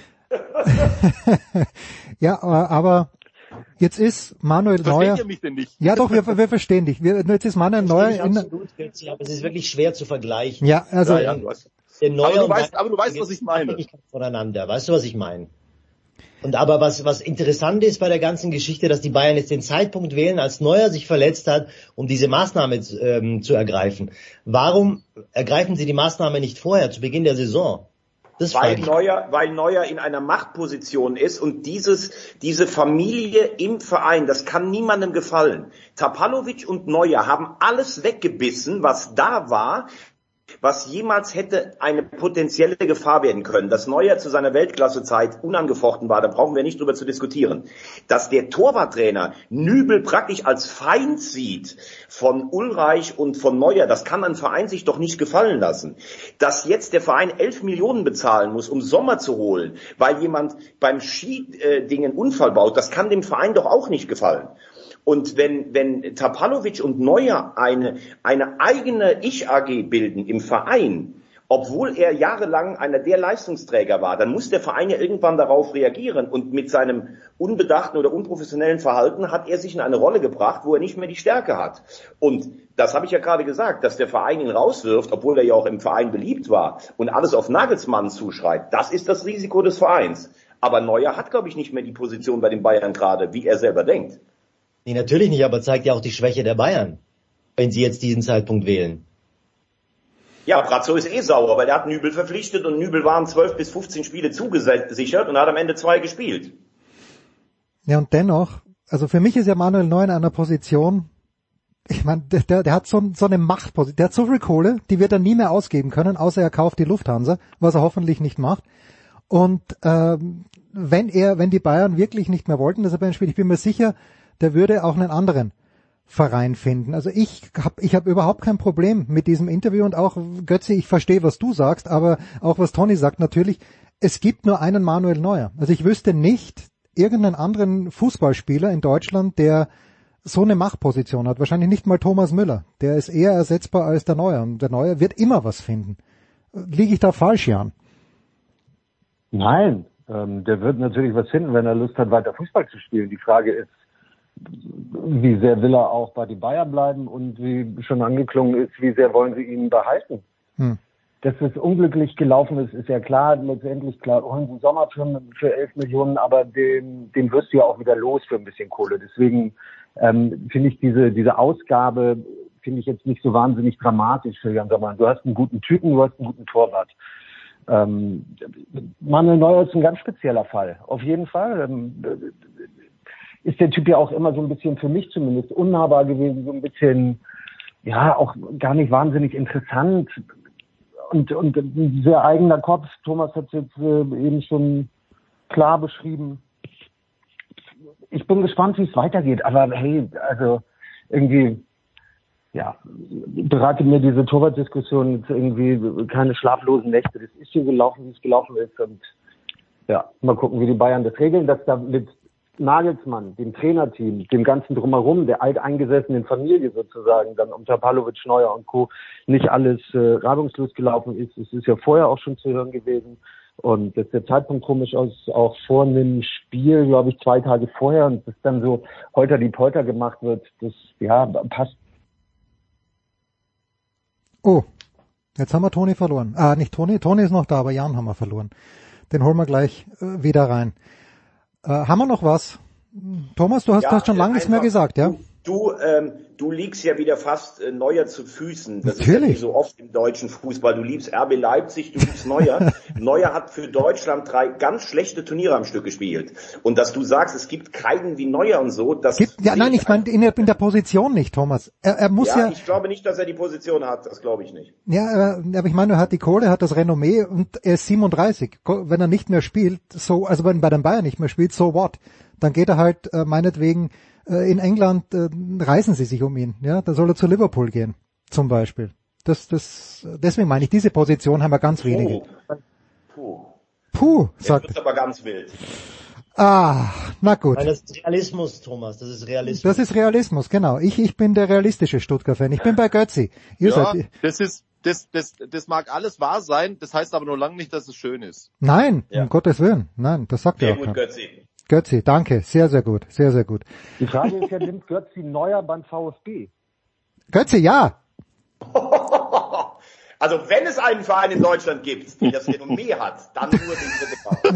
Ja, aber jetzt ist Manuel Neuer... Versteht ihr mich denn nicht? Ja doch, wir verstehen dich. Jetzt ist Manuel Neuer... Absolut, aber es ist wirklich schwer zu vergleichen. Ja, also... Ja, aber du weißt, was ich meine. Voneinander. Weißt du, was ich meine? Und aber was interessant ist bei der ganzen Geschichte, dass die Bayern jetzt den Zeitpunkt wählen, als Neuer sich verletzt hat, um diese Maßnahme zu ergreifen. Warum ergreifen sie die Maßnahme nicht vorher, zu Beginn der Saison? Weil Neuer in einer Machtposition ist, und diese Familie im Verein, das kann niemandem gefallen. Tapalovic und Neuer haben alles weggebissen, was da war. was jemals hätte eine potenzielle Gefahr werden können, dass Neuer zu seiner Weltklassezeit unangefochten war, da brauchen wir nicht drüber zu diskutieren. Dass der Torwarttrainer Nübel praktisch als Feind sieht von Ulreich und von Neuer, das kann ein Verein sich doch nicht gefallen lassen. Dass jetzt der Verein 11 Millionen bezahlen muss, um Sommer zu holen, weil jemand beim Skiding einen Unfall baut, das kann dem Verein doch auch nicht gefallen. Und wenn Tapalovic und Neuer eine eigene Ich-AG bilden im Verein, obwohl er jahrelang einer der Leistungsträger war, dann muss der Verein ja irgendwann darauf reagieren. Und mit seinem unbedachten oder unprofessionellen Verhalten hat er sich in eine Rolle gebracht, wo er nicht mehr die Stärke hat. Und das habe ich ja gerade gesagt, dass der Verein ihn rauswirft, obwohl er ja auch im Verein beliebt war und alles auf Nagelsmann zuschreibt. Das ist das Risiko des Vereins. Aber Neuer hat, glaube ich, nicht mehr die Position bei den Bayern gerade, wie er selber denkt. Nee, natürlich nicht, aber zeigt ja auch die Schwäche der Bayern, wenn sie jetzt diesen Zeitpunkt wählen. Ja, Brazzo ist sauer, weil er hat Nübel verpflichtet und Nübel waren 12 bis 15 Spiele zugesichert und hat am Ende 2 gespielt. Ja, und dennoch, also für mich ist ja Manuel Neuer in einer Position, ich meine, der hat so eine Machtposition, der hat so viel Kohle, die wird er nie mehr ausgeben können, außer er kauft die Lufthansa, was er hoffentlich nicht macht. Und wenn die Bayern wirklich nicht mehr wollten, dass er bei ihm spielt, ich bin mir sicher, der würde auch einen anderen Verein finden. Also ich hab überhaupt kein Problem mit diesem Interview und auch, Götzi, ich verstehe, was du sagst, aber auch was Toni sagt, natürlich, es gibt nur einen Manuel Neuer. Also ich wüsste nicht irgendeinen anderen Fußballspieler in Deutschland, der so eine Machtposition hat. Wahrscheinlich nicht mal Thomas Müller. Der ist eher ersetzbar als der Neuer und der Neuer wird immer was finden. Liege ich da falsch, Jan? Nein, der wird natürlich was finden, wenn er Lust hat, weiter Fußball zu spielen. Die Frage ist, wie sehr will er auch bei den Bayern bleiben und wie schon angeklungen ist, wie sehr wollen sie ihn behalten? Dass es unglücklich gelaufen ist, ist ja klar. Letztendlich klar, holen sie Sommer für 11 Millionen, aber den wirst du ja auch wieder los für ein bisschen Kohle. Deswegen finde ich diese Ausgabe finde ich jetzt nicht so wahnsinnig dramatisch für Jan Sommer. Du hast einen guten Typen, du hast einen guten Torwart. Manuel Neuer ist ein ganz spezieller Fall. Auf jeden Fall. Ist der Typ ja auch immer so ein bisschen, für mich zumindest, unnahbar gewesen, so ein bisschen, ja, auch gar nicht wahnsinnig interessant und ein sehr eigener Kopf. Thomas hat es jetzt eben schon klar beschrieben. Ich bin gespannt, wie es weitergeht, aber hey, also irgendwie, ja, bereitet mir diese Torwartdiskussion jetzt irgendwie keine schlaflosen Nächte. Das ist hier gelaufen, wie es gelaufen ist und ja, mal gucken, wie die Bayern das regeln, dass da mit Nagelsmann, dem Trainerteam, dem ganzen Drumherum, der alteingesessenen Familie sozusagen, dann um Tapalovic, Neuer und Co. nicht alles reibungslos gelaufen ist. Es ist ja vorher auch schon zu hören gewesen. Und dass der Zeitpunkt komisch aus, auch vor einem Spiel, glaube ich, 2 Tage vorher und das dann so holter die Polter gemacht wird, das, ja, passt. Oh, jetzt haben wir Toni verloren. Nicht Toni ist noch da, aber Jan haben wir verloren. Den holen wir gleich wieder rein. Haben wir noch was? Thomas, du hast schon lange nichts mehr gesagt, ja? Du liegst ja wieder fast Neuer zu Füßen. Das Natürlich. ist ja nicht so oft im deutschen Fußball. Du liebst RB Leipzig, du liebst Neuer. Neuer hat für Deutschland 3 ganz schlechte Turniere am Stück gespielt. Und dass du sagst, es gibt keinen wie Neuer und so, das... Nein, ich meine in der Position nicht, Thomas. Er muss ja... Ich glaube nicht, dass er die Position hat. Das glaube ich nicht. Ja, aber ich meine, er hat die Kohle, hat das Renommee und er ist 37. Wenn er nicht mehr spielt, so, also wenn bei den Bayern nicht mehr spielt, so what? Dann geht er halt meinetwegen... in England reißen sie sich um ihn, ja, da soll er zu Liverpool gehen, zum Beispiel. Deswegen meine ich, diese Position haben wir ganz wenige. Puh, sagt. Das wird aber ganz wild. Na gut. Nein, das ist Realismus, Thomas, das ist Realismus. Das ist Realismus, genau. Ich bin der realistische Stuttgart-Fan. Ich bin bei Götzi. Das mag alles wahr sein, das heißt aber nur lange nicht, dass es schön ist. Nein, um Gottes Willen. Nein, das sagt er auch. Sehr gut, Götzi. Götzi, danke, sehr, sehr gut, sehr, sehr gut. Die Frage ist ja, nimmt Götzi Neuer beim VfB? Götzi, ja. Also wenn es einen Verein in Deutschland gibt, der das Renommee hat, dann nur den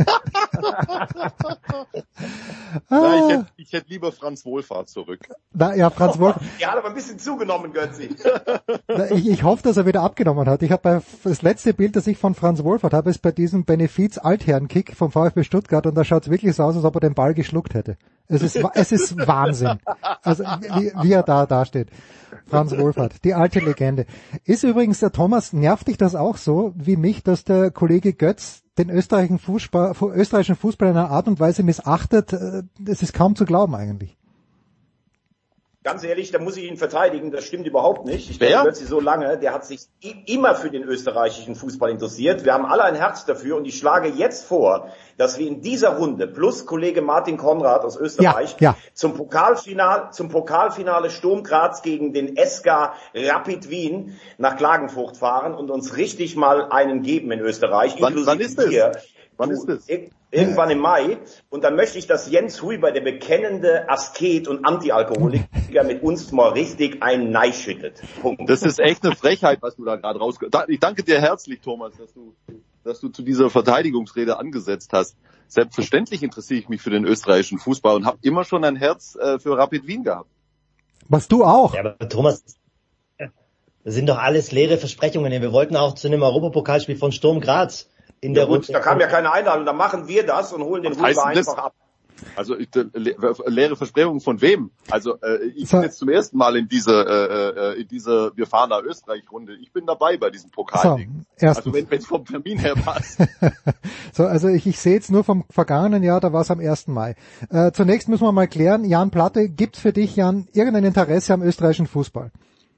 Nein, ich hätte lieber Franz Wohlfahrt zurück. Franz Wohlfahrt. Der hat aber ein bisschen zugenommen, Götzi. Ich hoffe, dass er wieder abgenommen hat. Ich habe das letzte Bild, das ich von Franz Wohlfahrt habe, ist bei diesem Benefiz-Altherren-Kick vom VfB Stuttgart und da schaut es wirklich so aus, als ob er den Ball geschluckt hätte. Es ist Wahnsinn. Also wie er da steht. Franz Wohlfahrt, die alte Legende. Ist übrigens, der Thomas, nervt dich das auch so wie mich, dass der Kollege Götz den österreichischen Fußball in einer Art und Weise missachtet? Das ist kaum zu glauben eigentlich. Ganz ehrlich, da muss ich ihn verteidigen, das stimmt überhaupt nicht. Ich kenne Götzi so lange, der hat sich immer für den österreichischen Fußball interessiert. Wir haben alle ein Herz dafür und ich schlage jetzt vor, dass wir in dieser Runde plus Kollege Martin Konrad aus Österreich zum Pokalfinale Sturm Graz gegen den SK Rapid Wien nach Klagenfurt fahren und uns richtig mal einen geben in Österreich. Wann ist das? Wann ist das? Irgendwann im Mai. Und dann möchte ich, dass Jens Huber, der bekennende Asket und Antialkoholiker, mit uns mal richtig einen Nei schüttet. Punkt. Das ist echt eine Frechheit, was du da gerade Ich danke dir herzlich, Thomas, dass du zu dieser Verteidigungsrede angesetzt hast. Selbstverständlich interessiere ich mich für den österreichischen Fußball und habe immer schon ein Herz für Rapid Wien gehabt. Was du auch? Ja, aber Thomas, das sind doch alles leere Versprechungen. Wir wollten auch zu einem Europapokalspiel von Sturm Graz. In der Runde. Da kam ja keine Einladung, dann machen wir das und holen den Rüber einfach ab. Also leere Versprechungen von wem? Also ich bin jetzt zum ersten Mal in diese Wir fahren nach Österreich-Runde. Ich bin dabei bei diesem Pokalding. So, also wenn es vom Termin her passt. So, also ich sehe jetzt nur vom vergangenen Jahr, da war es am 1. Mai. Zunächst müssen wir mal klären, Jan Platte, gibt's für dich, Jan, irgendein Interesse am österreichischen Fußball?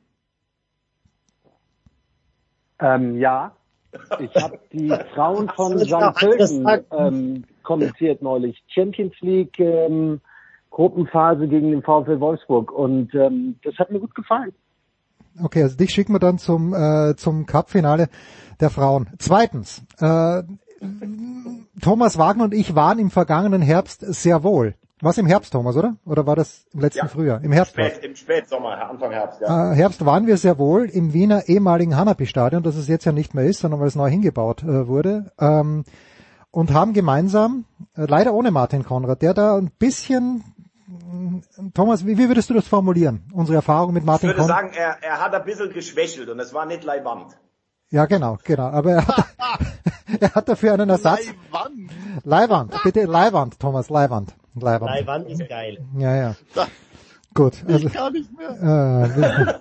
Ja. Ich habe die Frauen von St. Pölten kommentiert neulich. Champions League Gruppenphase gegen den VfL Wolfsburg und das hat mir gut gefallen. Okay, also dich schicken wir dann zum Cup-Finale der Frauen. Zweitens, Thomas Wagner und ich waren im vergangenen Herbst sehr wohl. Was im Herbst, Thomas, oder? Oder war das im letzten Frühjahr? Im Herbst. Im Spätsommer, Anfang Herbst, ja. Herbst waren wir sehr wohl im Wiener ehemaligen Hanapi-Stadion, das es jetzt ja nicht mehr ist, sondern weil es neu hingebaut wurde, und haben gemeinsam, leider ohne Martin Konrad, der da ein bisschen, Thomas, wie würdest du das formulieren? Unsere Erfahrung mit Martin Konrad? Ich würde sagen, er hat ein bisschen geschwächelt und es war nicht Leihwand. Ja, genau, aber er hat dafür einen Ersatz. Leihwand, bitte Leihwand, Thomas, Leihwand ist geil. Ja. Gut. Also, ich kann nicht mehr.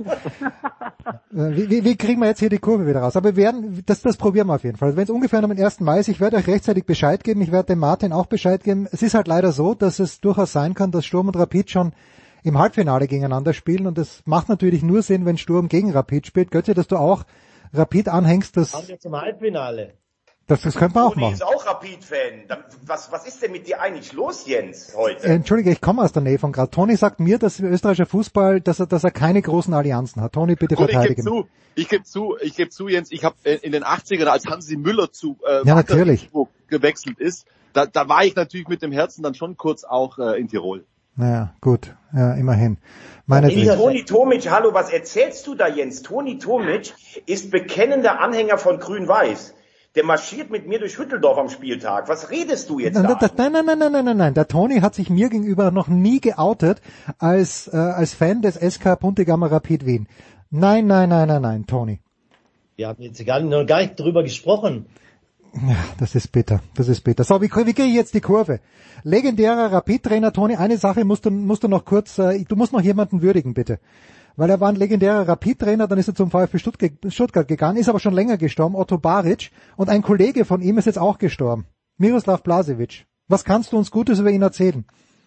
Wie kriegen wir jetzt hier die Kurve wieder raus? Aber wir werden, das probieren wir auf jeden Fall. Wenn es ungefähr am 1. Mai ist, ich werde euch rechtzeitig Bescheid geben, ich werde dem Martin auch Bescheid geben. Es ist halt leider so, dass es durchaus sein kann, dass Sturm und Rapid schon im Halbfinale gegeneinander spielen und das macht natürlich nur Sinn, wenn Sturm gegen Rapid spielt. Götze, dass du auch Rapid anhängst, das... Kommen wir zum Halbfinale. Das könnte man auch Toni machen. ist auch Rapid-Fan. Was ist denn mit dir eigentlich los, Jens, heute? Entschuldige, ich komme aus der Nähe von Graz. Toni sagt mir, dass österreichischer Fußball, dass er keine großen Allianzen hat. Toni, bitte verteidigen. Ich gebe zu, Jens, ich habe in den 80ern, als Hansi Müller zu gewechselt ist, da war ich natürlich mit dem Herzen dann schon kurz auch in Tirol. Naja, gut. Ja, immerhin. Toni Tomic, hallo, was erzählst du da, Jens? Toni Tomic ist bekennender Anhänger von Grün-Weiß. Der marschiert mit mir durch Hütteldorf am Spieltag. Was redest du jetzt da? Nein. Der Toni hat sich mir gegenüber noch nie geoutet als Fan des SK Puntigammer Rapid Wien. Nein, Toni. Wir haben jetzt noch gar nicht drüber gesprochen. Ja, das ist bitter. So, wie kriege ich jetzt die Kurve? Legendärer Rapid-Trainer Toni, eine Sache musst du noch kurz, du musst noch jemanden würdigen, bitte. Weil er war ein legendärer Rapid-Trainer, dann ist er zum VfB Stuttgart gegangen, ist aber schon länger gestorben, Otto Baric, und ein Kollege von ihm ist jetzt auch gestorben, Miroslav Blažević. Was kannst du uns Gutes über ihn erzählen?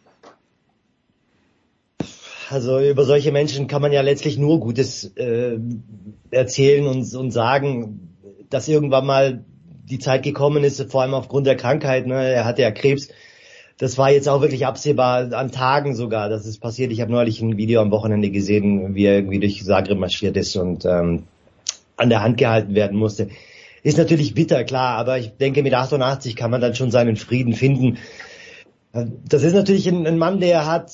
Also über solche Menschen kann man ja letztlich nur Gutes erzählen und sagen, dass irgendwann mal die Zeit gekommen ist, vor allem aufgrund der Krankheit, ne? Er hatte ja Krebs. Das war jetzt auch wirklich absehbar, an Tagen sogar, dass es passiert. Ich habe neulich ein Video am Wochenende gesehen, wie er irgendwie durch Zagreb marschiert ist und an der Hand gehalten werden musste. Ist natürlich bitter, klar, aber ich denke, mit 88 kann man dann schon seinen Frieden finden. Das ist natürlich ein Mann, der hat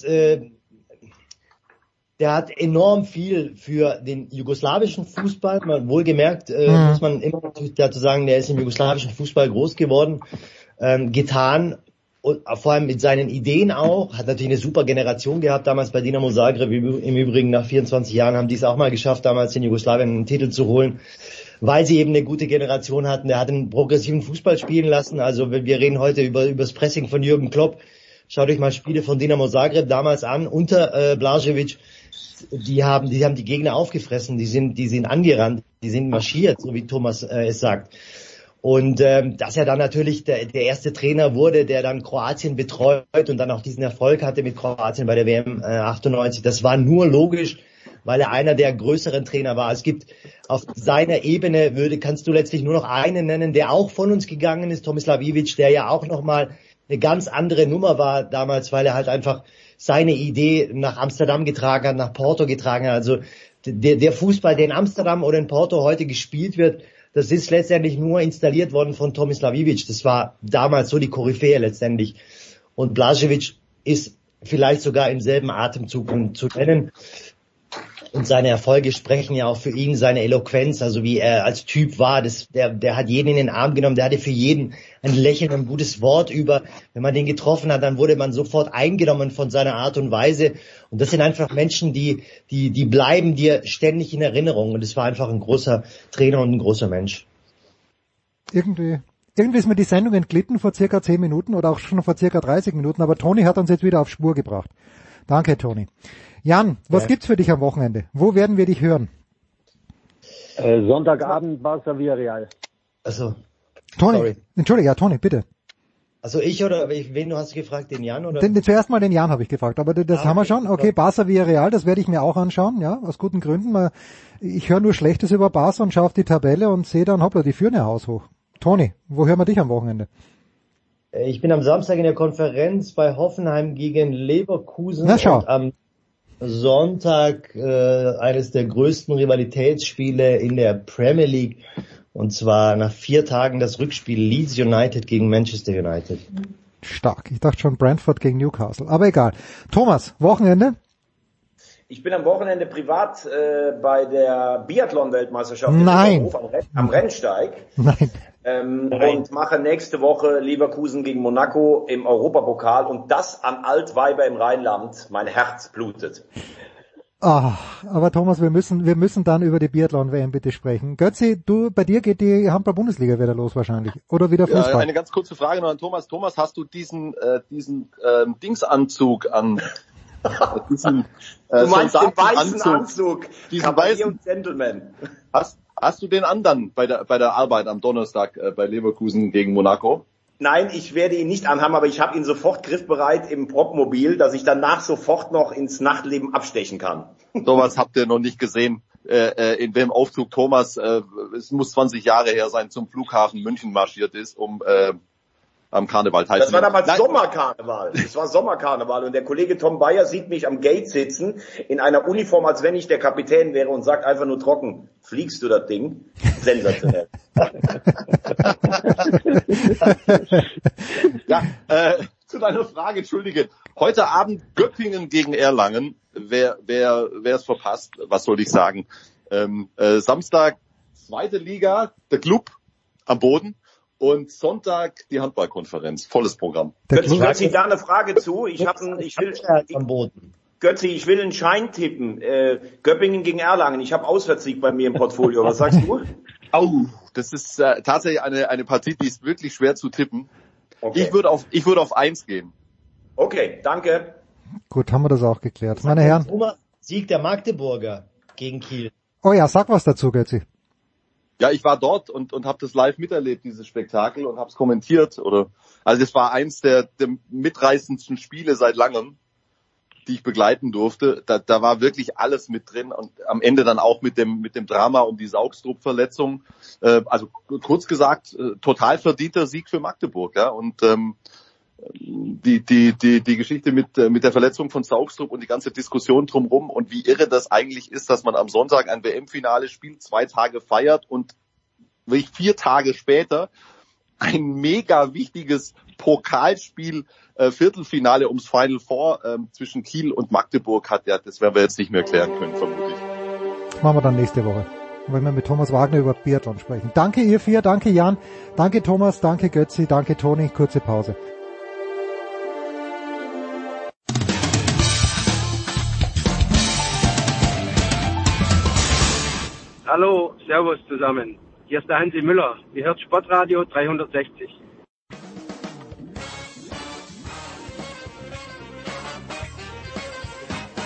enorm viel für den jugoslawischen Fußball, wohlgemerkt, muss man immer natürlich dazu sagen, der ist im jugoslawischen Fußball groß geworden, getan. Und vor allem mit seinen Ideen auch, hat natürlich eine super Generation gehabt, damals bei Dinamo Zagreb, im Übrigen nach 24 Jahren haben die es auch mal geschafft, damals in Jugoslawien einen Titel zu holen, weil sie eben eine gute Generation hatten. Der hat einen progressiven Fußball spielen lassen, also wir reden heute über das Pressing von Jürgen Klopp, Schaut euch mal Spiele von Dinamo Zagreb damals an, unter Blažević. Die haben die Gegner aufgefressen, die sind angerannt, die sind marschiert, so wie Thomas es sagt. Und dass er dann natürlich der erste Trainer wurde, der dann Kroatien betreut und dann auch diesen Erfolg hatte mit Kroatien bei der WM 98, das war nur logisch, weil er einer der größeren Trainer war. Es gibt auf seiner Ebene, kannst du letztlich nur noch einen nennen, der auch von uns gegangen ist, Tomislav Ivic, der ja auch nochmal eine ganz andere Nummer war damals, weil er halt einfach seine Idee nach Amsterdam getragen hat, nach Porto getragen hat. Also der Fußball, der in Amsterdam oder in Porto heute gespielt wird, das ist letztendlich nur installiert worden von Tomislav Ivic. Das war damals so die Koryphäe letztendlich. Und Blažević ist vielleicht sogar im selben Atemzug zu nennen. Und seine Erfolge sprechen ja auch für ihn, seine Eloquenz, also wie er als Typ war. Der hat jeden in den Arm genommen, der hatte für jeden ein Lächeln, ein gutes Wort über. Wenn man den getroffen hat, dann wurde man sofort eingenommen von seiner Art und Weise. Und das sind einfach Menschen, die bleiben dir ständig in Erinnerung. Und es war einfach ein großer Trainer und ein großer Mensch. Irgendwie ist mir die Sendung entglitten vor circa 10 Minuten oder auch schon vor circa 30 Minuten, aber Toni hat uns jetzt wieder auf Spur gebracht. Danke, Toni. Jan, was gibt's für dich am Wochenende? Wo werden wir dich hören? Sonntagabend Barca Villarreal. Also, Toni, sorry. Entschuldige, ja, Toni, bitte. Also ich oder wen du hast gefragt, den Jan oder? Zuerst mal den Jan habe ich gefragt, aber das haben wir schon. Okay, Barca Villarreal, das werde ich mir auch anschauen, ja, aus guten Gründen. Ich höre nur Schlechtes über Barca und schaue auf die Tabelle und sehe dann, hoppla, die führen ja haushoch. Toni, wo hören wir dich am Wochenende? Ich bin am Samstag in der Konferenz bei Hoffenheim gegen Leverkusen. Na schau. Und am Sonntag eines der größten Rivalitätsspiele in der Premier League. Und zwar nach 4 Tagen das Rückspiel Leeds United gegen Manchester United. Stark. Ich dachte schon Brentford gegen Newcastle. Aber egal. Thomas, Wochenende? Ich bin am Wochenende privat bei der Biathlon-Weltmeisterschaft Nein. am Rennsteig. Nein. Und mache nächste Woche Leverkusen gegen Monaco im Europapokal und das an Altweiber im Rheinland. Mein Herz blutet. Aber Thomas, wir müssen dann über die Biathlon-WM bitte sprechen. Götzi, bei dir geht die Handball-Bundesliga wieder los wahrscheinlich. Oder wieder Fußball. Ja, eine ganz kurze Frage noch an Thomas. Thomas, hast du diesen Dingsanzug an? Du meinst den weißen Anzug? Diesen weißen Gentleman. Hast du den anderen bei der Arbeit am Donnerstag bei Leverkusen gegen Monaco? Nein, ich werde ihn nicht anhaben, aber ich habe ihn sofort griffbereit im Propmobil, dass ich danach sofort noch ins Nachtleben abstechen kann. Sowas habt ihr noch nicht gesehen, in welchem Aufzug Thomas, es muss 20 Jahre her sein, zum Flughafen München marschiert ist, um am Karneval teilzunehmen. Das war damals Sommerkarneval. Das war Sommerkarneval und der Kollege Tom Bayer sieht mich am Gate sitzen in einer Uniform, als wenn ich der Kapitän wäre und sagt einfach nur trocken, fliegst du das Ding? Sensationell. Ja, zu deiner Frage, entschuldige. Heute Abend Göppingen gegen Erlangen. Wer es verpasst, was soll ich sagen? Samstag 2. Liga, der Club am Boden. Und Sonntag die Handballkonferenz. Volles Programm. Götzi, da eine Frage zu. Götzi, ich will einen Schein tippen. Göppingen gegen Erlangen. Ich habe Auswärtssieg bei mir im Portfolio. Was sagst du? Das ist tatsächlich eine Partie, die ist wirklich schwer zu tippen. Okay. Ich würde auf 1 gehen. Okay, danke. Gut, haben wir das auch geklärt. Meine Herren. Sieg der Magdeburger gegen Kiel. Oh ja, sag was dazu, Götzi. Ja, ich war dort und habe das live miterlebt, dieses Spektakel, und habe es kommentiert. Also das war eins der mitreißendsten Spiele seit langem, die ich begleiten durfte. Da war wirklich alles mit drin und am Ende dann auch mit dem Drama um die Saugstrup-Verletzung. Also kurz gesagt, total verdienter Sieg für Magdeburg. Ja, und die Geschichte mit der Verletzung von Saugstrup und die ganze Diskussion drumherum und wie irre das eigentlich ist, dass man am Sonntag ein WM-Finale spielt, 2 Tage feiert und 4 Tage später ein mega wichtiges Pokalspiel, Viertelfinale ums Final Four zwischen Kiel und Magdeburg hat. Ja, das werden wir jetzt nicht mehr klären können, vermutlich. Das machen wir dann nächste Woche, wenn wir mit Thomas Wagner über Biathlon sprechen. Danke ihr 4, danke Jan, danke Thomas, danke Götzi, danke Toni. Kurze Pause. Hallo, servus zusammen. Hier ist der Hansi Müller. Ihr hört Sportradio 360.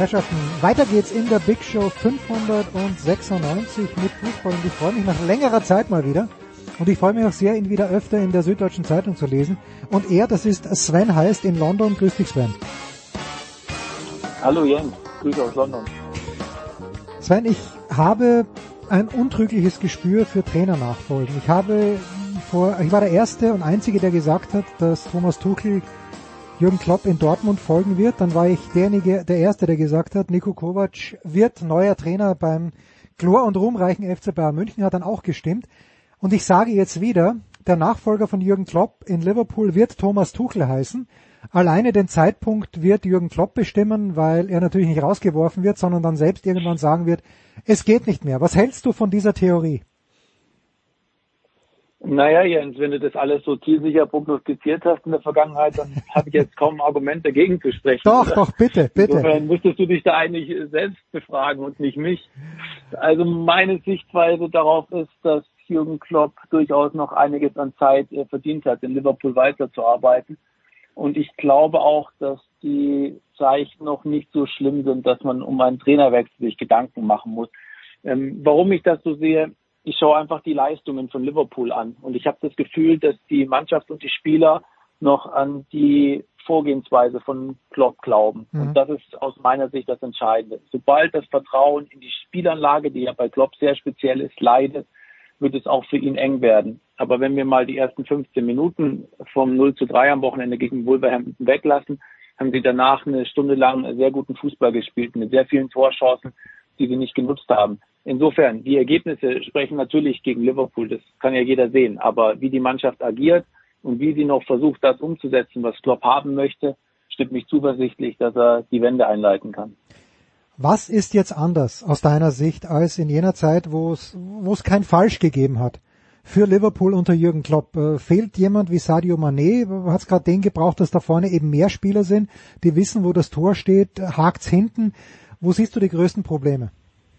Herrschaften, weiter geht's in der Big Show 596 mit Fußball und ich freue mich nach längerer Zeit mal wieder und ich freue mich auch sehr, ihn wieder öfter in der Süddeutschen Zeitung zu lesen und das ist Sven Heist in London. Grüß dich, Sven. Hallo Jens, Grüße aus London. Sven, ich habe ein untrügliches Gespür für Trainernachfolgen. Ich war der Erste und Einzige, der gesagt hat, dass Thomas Tuchel Jürgen Klopp in Dortmund folgen wird. Dann war ich der Erste, der gesagt hat, Niko Kovac wird neuer Trainer beim glor- und ruhmreichen FC Bayern München, hat dann auch gestimmt. Und ich sage jetzt wieder, der Nachfolger von Jürgen Klopp in Liverpool wird Thomas Tuchel heißen. Alleine den Zeitpunkt wird Jürgen Klopp bestimmen, weil er natürlich nicht rausgeworfen wird, sondern dann selbst irgendwann sagen wird, es geht nicht mehr. Was hältst du von dieser Theorie? Naja, Jens, wenn du das alles so zielsicher prognostiziert hast in der Vergangenheit, dann habe ich jetzt kaum ein Argument dagegen zu sprechen. Doch, bitte. Insofern müsstest du dich da eigentlich selbst befragen und nicht mich. Also meine Sichtweise darauf ist, dass Jürgen Klopp durchaus noch einiges an Zeit verdient hat, in Liverpool weiterzuarbeiten. Und ich glaube auch, dass die Zeichen noch nicht so schlimm sind, dass man um einen Trainerwechsel sich Gedanken machen muss. Warum ich das so sehe, ich schaue einfach die Leistungen von Liverpool an. Und ich habe das Gefühl, dass die Mannschaft und die Spieler noch an die Vorgehensweise von Klopp glauben. Und das ist aus meiner Sicht das Entscheidende. Sobald das Vertrauen in die Spielanlage, die ja bei Klopp sehr speziell ist, leidet, wird es auch für ihn eng werden. Aber wenn wir mal die ersten 15 Minuten vom 0:3 am Wochenende gegen Wolverhampton weglassen, haben sie danach eine Stunde lang sehr guten Fußball gespielt, mit sehr vielen Torchancen, die sie nicht genutzt haben. Insofern, die Ergebnisse sprechen natürlich gegen Liverpool, das kann ja jeder sehen. Aber wie die Mannschaft agiert und wie sie noch versucht, das umzusetzen, was Klopp haben möchte, stimmt mich zuversichtlich, dass er die Wende einleiten kann. Was ist jetzt anders aus deiner Sicht als in jener Zeit, wo es kein Falsch gegeben hat für Liverpool unter Jürgen Klopp? Fehlt jemand wie Sadio Mané? Hat es gerade den gebraucht, dass da vorne eben mehr Spieler sind, die wissen, wo das Tor steht? Hakt's hinten? Wo siehst du die größten Probleme?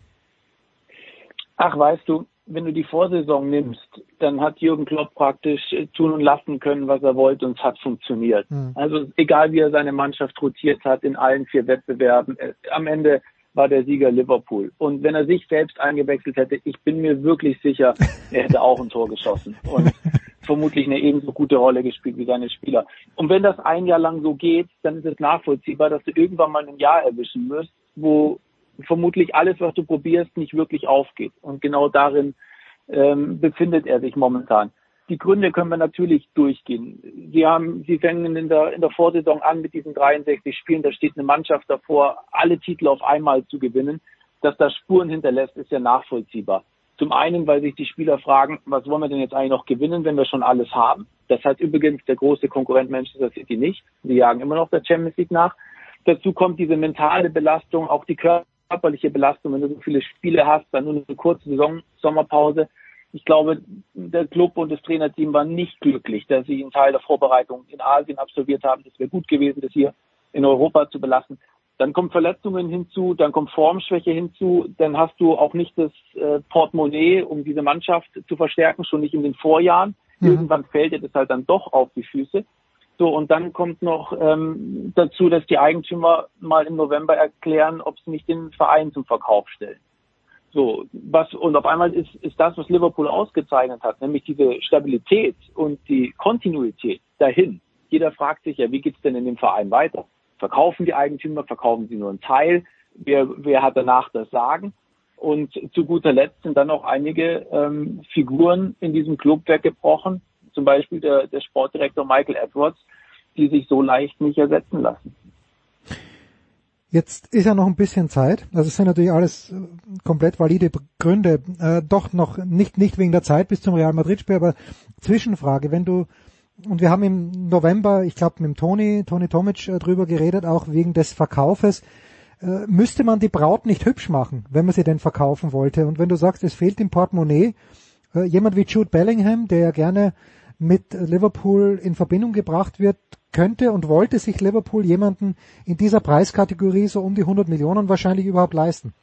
Ach, weißt du, wenn du die Vorsaison nimmst, dann hat Jürgen Klopp praktisch tun und lassen können, was er wollte, und es hat funktioniert. Also egal, wie er seine Mannschaft rotiert hat in allen 4 Wettbewerben, am Ende war der Sieger Liverpool. Und wenn er sich selbst eingewechselt hätte, ich bin mir wirklich sicher, er hätte auch ein Tor geschossen und vermutlich eine ebenso gute Rolle gespielt wie seine Spieler. Und wenn das ein Jahr lang so geht, dann ist es nachvollziehbar, dass du irgendwann mal ein Jahr erwischen wirst, wo vermutlich alles, was du probierst, nicht wirklich aufgeht. Und genau darin befindet er sich momentan. Die Gründe können wir natürlich durchgehen. Sie fängen in der Vorsaison an mit diesen 63 Spielen. Da steht eine Mannschaft davor, alle Titel auf einmal zu gewinnen. Dass das Spuren hinterlässt, ist ja nachvollziehbar. Zum einen, weil sich die Spieler fragen, was wollen wir denn jetzt eigentlich noch gewinnen, wenn wir schon alles haben? Das hat übrigens der große Konkurrent Manchester City nicht. Sie jagen immer noch der Champions League nach. Dazu kommt diese mentale Belastung, auch die körperliche Belastung, wenn du so viele Spiele hast, dann nur eine kurze Sommerpause. Ich glaube, der Club und das Trainerteam waren nicht glücklich, dass sie einen Teil der Vorbereitung in Asien absolviert haben. Das wäre gut gewesen, das hier in Europa zu belassen. Dann kommen Verletzungen hinzu, dann kommt Formschwäche hinzu, dann hast du auch nicht das Portemonnaie, um diese Mannschaft zu verstärken, schon nicht in den Vorjahren. Irgendwann fällt dir das halt dann doch auf die Füße. So, und dann kommt noch dazu, dass die Eigentümer mal im November erklären, ob sie nicht den Verein zum Verkauf stellen. So, und auf einmal ist das, was Liverpool ausgezeichnet hat, nämlich diese Stabilität und die Kontinuität dahin. Jeder fragt sich ja, wie geht's denn in dem Verein weiter? Verkaufen die Eigentümer, verkaufen sie nur einen Teil? Wer hat danach das Sagen? Und zu guter Letzt sind dann auch einige Figuren in diesem Club weggebrochen, zum Beispiel der Sportdirektor Michael Edwards, die sich so leicht nicht ersetzen lassen. Jetzt ist ja noch ein bisschen Zeit, also es sind natürlich alles komplett valide Gründe, doch noch nicht wegen der Zeit bis zum Real Madrid-Spiel, aber Zwischenfrage, und wir haben im November, ich glaube mit dem Toni Tomic drüber geredet, auch wegen des Verkaufes, müsste man die Braut nicht hübsch machen, wenn man sie denn verkaufen wollte? Und wenn du sagst, es fehlt im Portemonnaie, jemand wie Jude Bellingham, der ja gerne mit Liverpool in Verbindung gebracht wird, könnte und wollte sich Liverpool jemanden in dieser Preiskategorie so um die 100 Millionen wahrscheinlich überhaupt leisten?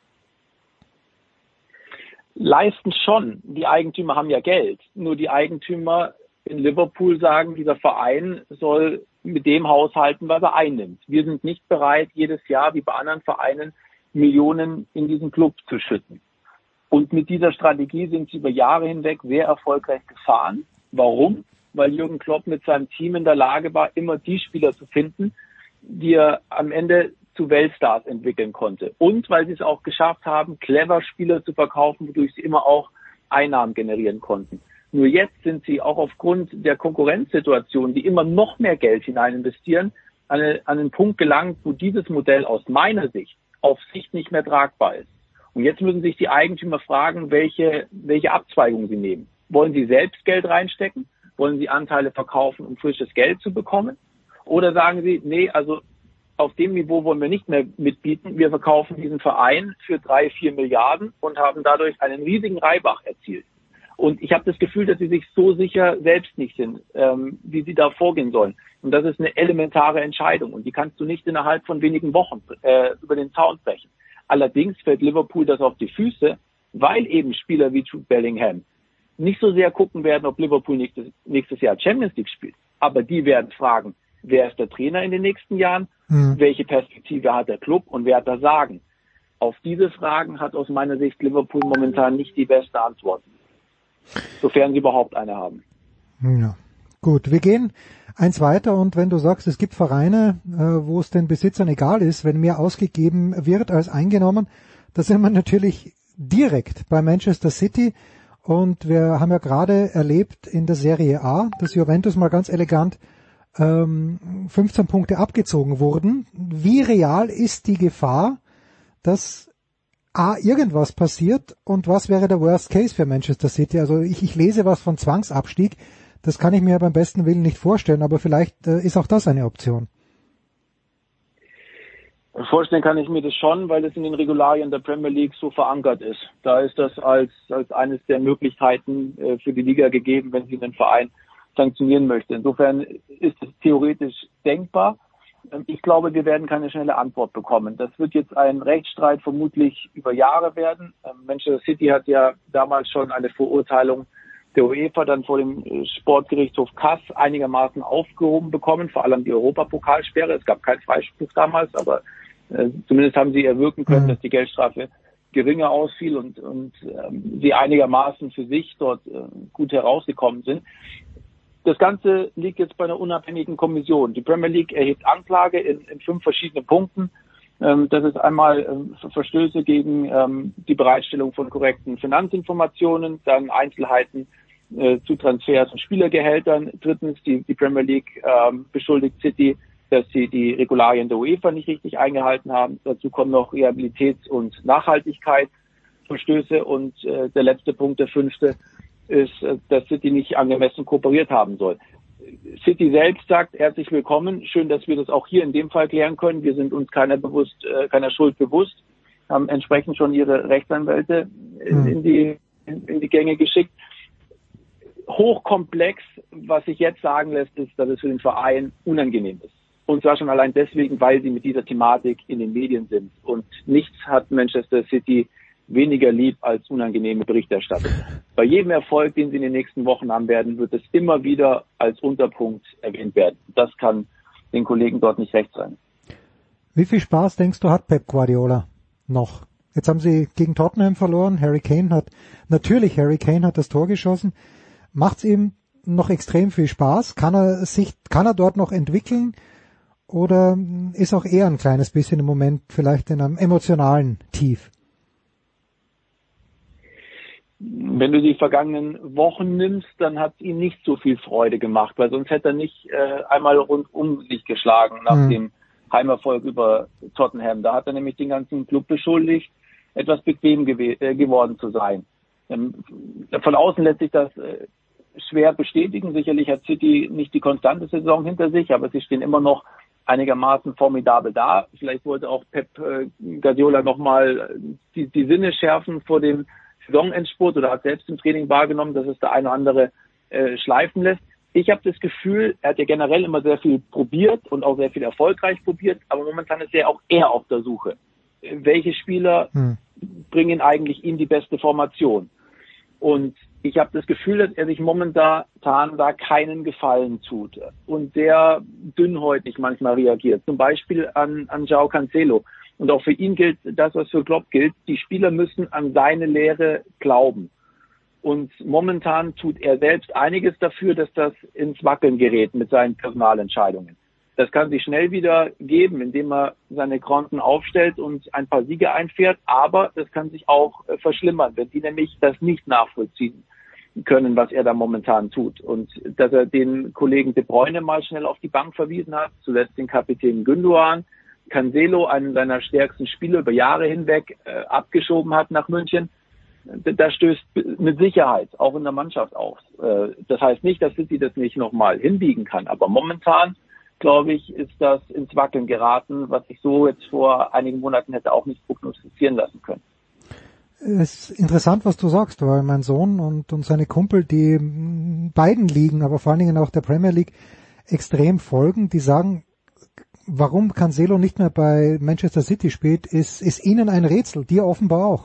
Leisten schon. Die Eigentümer haben ja Geld. Nur die Eigentümer in Liverpool sagen, dieser Verein soll mit dem haushalten, was er einnimmt. Wir sind nicht bereit, jedes Jahr wie bei anderen Vereinen Millionen in diesen Club zu schütten. Und mit dieser Strategie sind sie über Jahre hinweg sehr erfolgreich gefahren. Warum? Weil Jürgen Klopp mit seinem Team in der Lage war, immer die Spieler zu finden, die er am Ende zu Weltstars entwickeln konnte. Und weil sie es auch geschafft haben, clever Spieler zu verkaufen, wodurch sie immer auch Einnahmen generieren konnten. Nur jetzt sind sie auch aufgrund der Konkurrenzsituation, die immer noch mehr Geld hinein investieren, an einen Punkt gelangt, wo dieses Modell aus meiner Sicht auf Sicht nicht mehr tragbar ist. Und jetzt müssen sich die Eigentümer fragen, welche Abzweigung sie nehmen. Wollen sie selbst Geld reinstecken? Wollen sie Anteile verkaufen, um frisches Geld zu bekommen? Oder sagen sie, nee, also auf dem Niveau wollen wir nicht mehr mitbieten. Wir verkaufen diesen Verein für 3-4 Milliarden und haben dadurch einen riesigen Reibach erzielt. Und ich habe das Gefühl, dass sie sich so sicher selbst nicht sind, wie sie da vorgehen sollen. Und das ist eine elementare Entscheidung. Und die kannst du nicht innerhalb von wenigen Wochen über den Zaun brechen. Allerdings fällt Liverpool das auf die Füße, weil eben Spieler wie Jude Bellingham nicht so sehr gucken werden, ob Liverpool nächstes Jahr Champions League spielt. Aber die werden fragen, wer ist der Trainer in den nächsten Jahren? Welche Perspektive hat der Club und wer hat das Sagen? Auf diese Fragen hat aus meiner Sicht Liverpool momentan nicht die beste Antwort. Sofern sie überhaupt eine haben. Ja, gut. Wir gehen eins weiter und wenn du sagst, es gibt Vereine, wo es den Besitzern egal ist, wenn mehr ausgegeben wird als eingenommen, da sind wir natürlich direkt bei Manchester City und wir haben ja gerade erlebt in der Serie A, dass Juventus mal ganz elegant 15 Punkte abgezogen wurden. Wie real ist die Gefahr, dass irgendwas passiert und was wäre der Worst Case für Manchester City? Also ich lese was von Zwangsabstieg, das kann ich mir beim besten Willen nicht vorstellen, aber vielleicht ist auch das eine Option. Vorstellen kann ich mir das schon, weil es in den Regularien der Premier League so verankert ist. Da ist das als eines der Möglichkeiten für die Liga gegeben, wenn sie einen Verein sanktionieren möchte. Insofern ist es theoretisch denkbar. Ich glaube, wir werden keine schnelle Antwort bekommen. Das wird jetzt ein Rechtsstreit vermutlich über Jahre werden. Manchester City hat ja damals schon eine Verurteilung der UEFA dann vor dem Sportgerichtshof CAS einigermaßen aufgehoben bekommen, vor allem die Europapokalsperre. Es gab keinen Freispruch damals, aber zumindest haben sie erwirken können, dass die Geldstrafe geringer ausfiel und sie einigermaßen für sich dort gut herausgekommen sind. Das Ganze liegt jetzt bei einer unabhängigen Kommission. Die Premier League erhebt Anklage in 5 verschiedenen Punkten. Das ist einmal Verstöße gegen die Bereitstellung von korrekten Finanzinformationen, dann Einzelheiten zu Transfers und Spielergehältern. Drittens, die Premier League beschuldigt City, dass sie die Regularien der UEFA nicht richtig eingehalten haben. Dazu kommen noch Rehabilitäts- und Nachhaltigkeitsverstöße. Und der letzte Punkt, der 5., ist, dass City nicht angemessen kooperiert haben soll. City selbst sagt, herzlich willkommen, schön, dass wir das auch hier in dem Fall klären können. Wir sind uns keiner Schuld bewusst, haben entsprechend schon ihre Rechtsanwälte in die Gänge geschickt. Hochkomplex, was sich jetzt sagen lässt, ist, dass es für den Verein unangenehm ist. Und zwar schon allein deswegen, weil sie mit dieser Thematik in den Medien sind. Und nichts hat Manchester City weniger lieb als unangenehme Berichterstattung. Bei jedem Erfolg, den sie in den nächsten Wochen haben werden, wird es immer wieder als Unterpunkt erwähnt werden. Das kann den Kollegen dort nicht recht sein. Wie viel Spaß, denkst du, hat Pep Guardiola noch? Jetzt haben sie gegen Tottenham verloren. Harry Kane hat das Tor geschossen. Macht's ihm noch extrem viel Spaß? Kann er dort noch entwickeln? Oder ist auch er ein kleines bisschen im Moment vielleicht in einem emotionalen Tief? Wenn du die vergangenen Wochen nimmst, dann hat es ihm nicht so viel Freude gemacht, weil sonst hätte er nicht einmal rundum sich geschlagen nach dem Heimerfolg über Tottenham. Da hat er nämlich den ganzen Club beschuldigt, etwas bequem geworden zu sein. Von außen lässt sich das schwer bestätigen. Sicherlich hat City nicht die konstante Saison hinter sich, aber sie stehen immer noch einigermaßen formidabel da. Vielleicht wollte auch Pep Guardiola nochmal die Sinne schärfen vor dem Saisonendspurt oder hat selbst im Training wahrgenommen, dass es der eine oder andere schleifen lässt. Ich habe das Gefühl, er hat ja generell immer sehr viel probiert und auch sehr viel erfolgreich probiert, aber momentan ist er auch eher auf der Suche. Welche Spieler bringen eigentlich ihm die beste Formation? Und ich habe das Gefühl, dass er sich momentan da keinen Gefallen tut und sehr dünnhäutig manchmal reagiert. Zum Beispiel an João Cancelo. Und auch für ihn gilt das, was für Klopp gilt. Die Spieler müssen an seine Lehre glauben. Und momentan tut er selbst einiges dafür, dass das ins Wackeln gerät mit seinen Personalentscheidungen. Das kann sich schnell wieder geben, indem er seine Konten aufstellt und ein paar Siege einfährt. Aber das kann sich auch verschlimmern, wenn die nämlich das nicht nachvollziehen können, was er da momentan tut. Und dass er den Kollegen De Bruyne mal schnell auf die Bank verwiesen hat, zuletzt den Kapitän Gündoğan, Cancelo, einen seiner stärksten Spieler über Jahre hinweg, abgeschoben hat nach München. Das stößt mit Sicherheit auch in der Mannschaft auf. Das heißt nicht, dass City das nicht nochmal hinbiegen kann. Aber momentan, glaube ich, ist das ins Wackeln geraten, was ich so jetzt vor einigen Monaten hätte auch nicht prognostizieren lassen können. Es ist interessant, was du sagst, weil mein Sohn und seine Kumpel, die beiden Ligen, aber vor allen Dingen auch der Premier League, extrem folgen, die sagen, warum Cancelo nicht mehr bei Manchester City spielt, ist ihnen ein Rätsel, dir offenbar auch.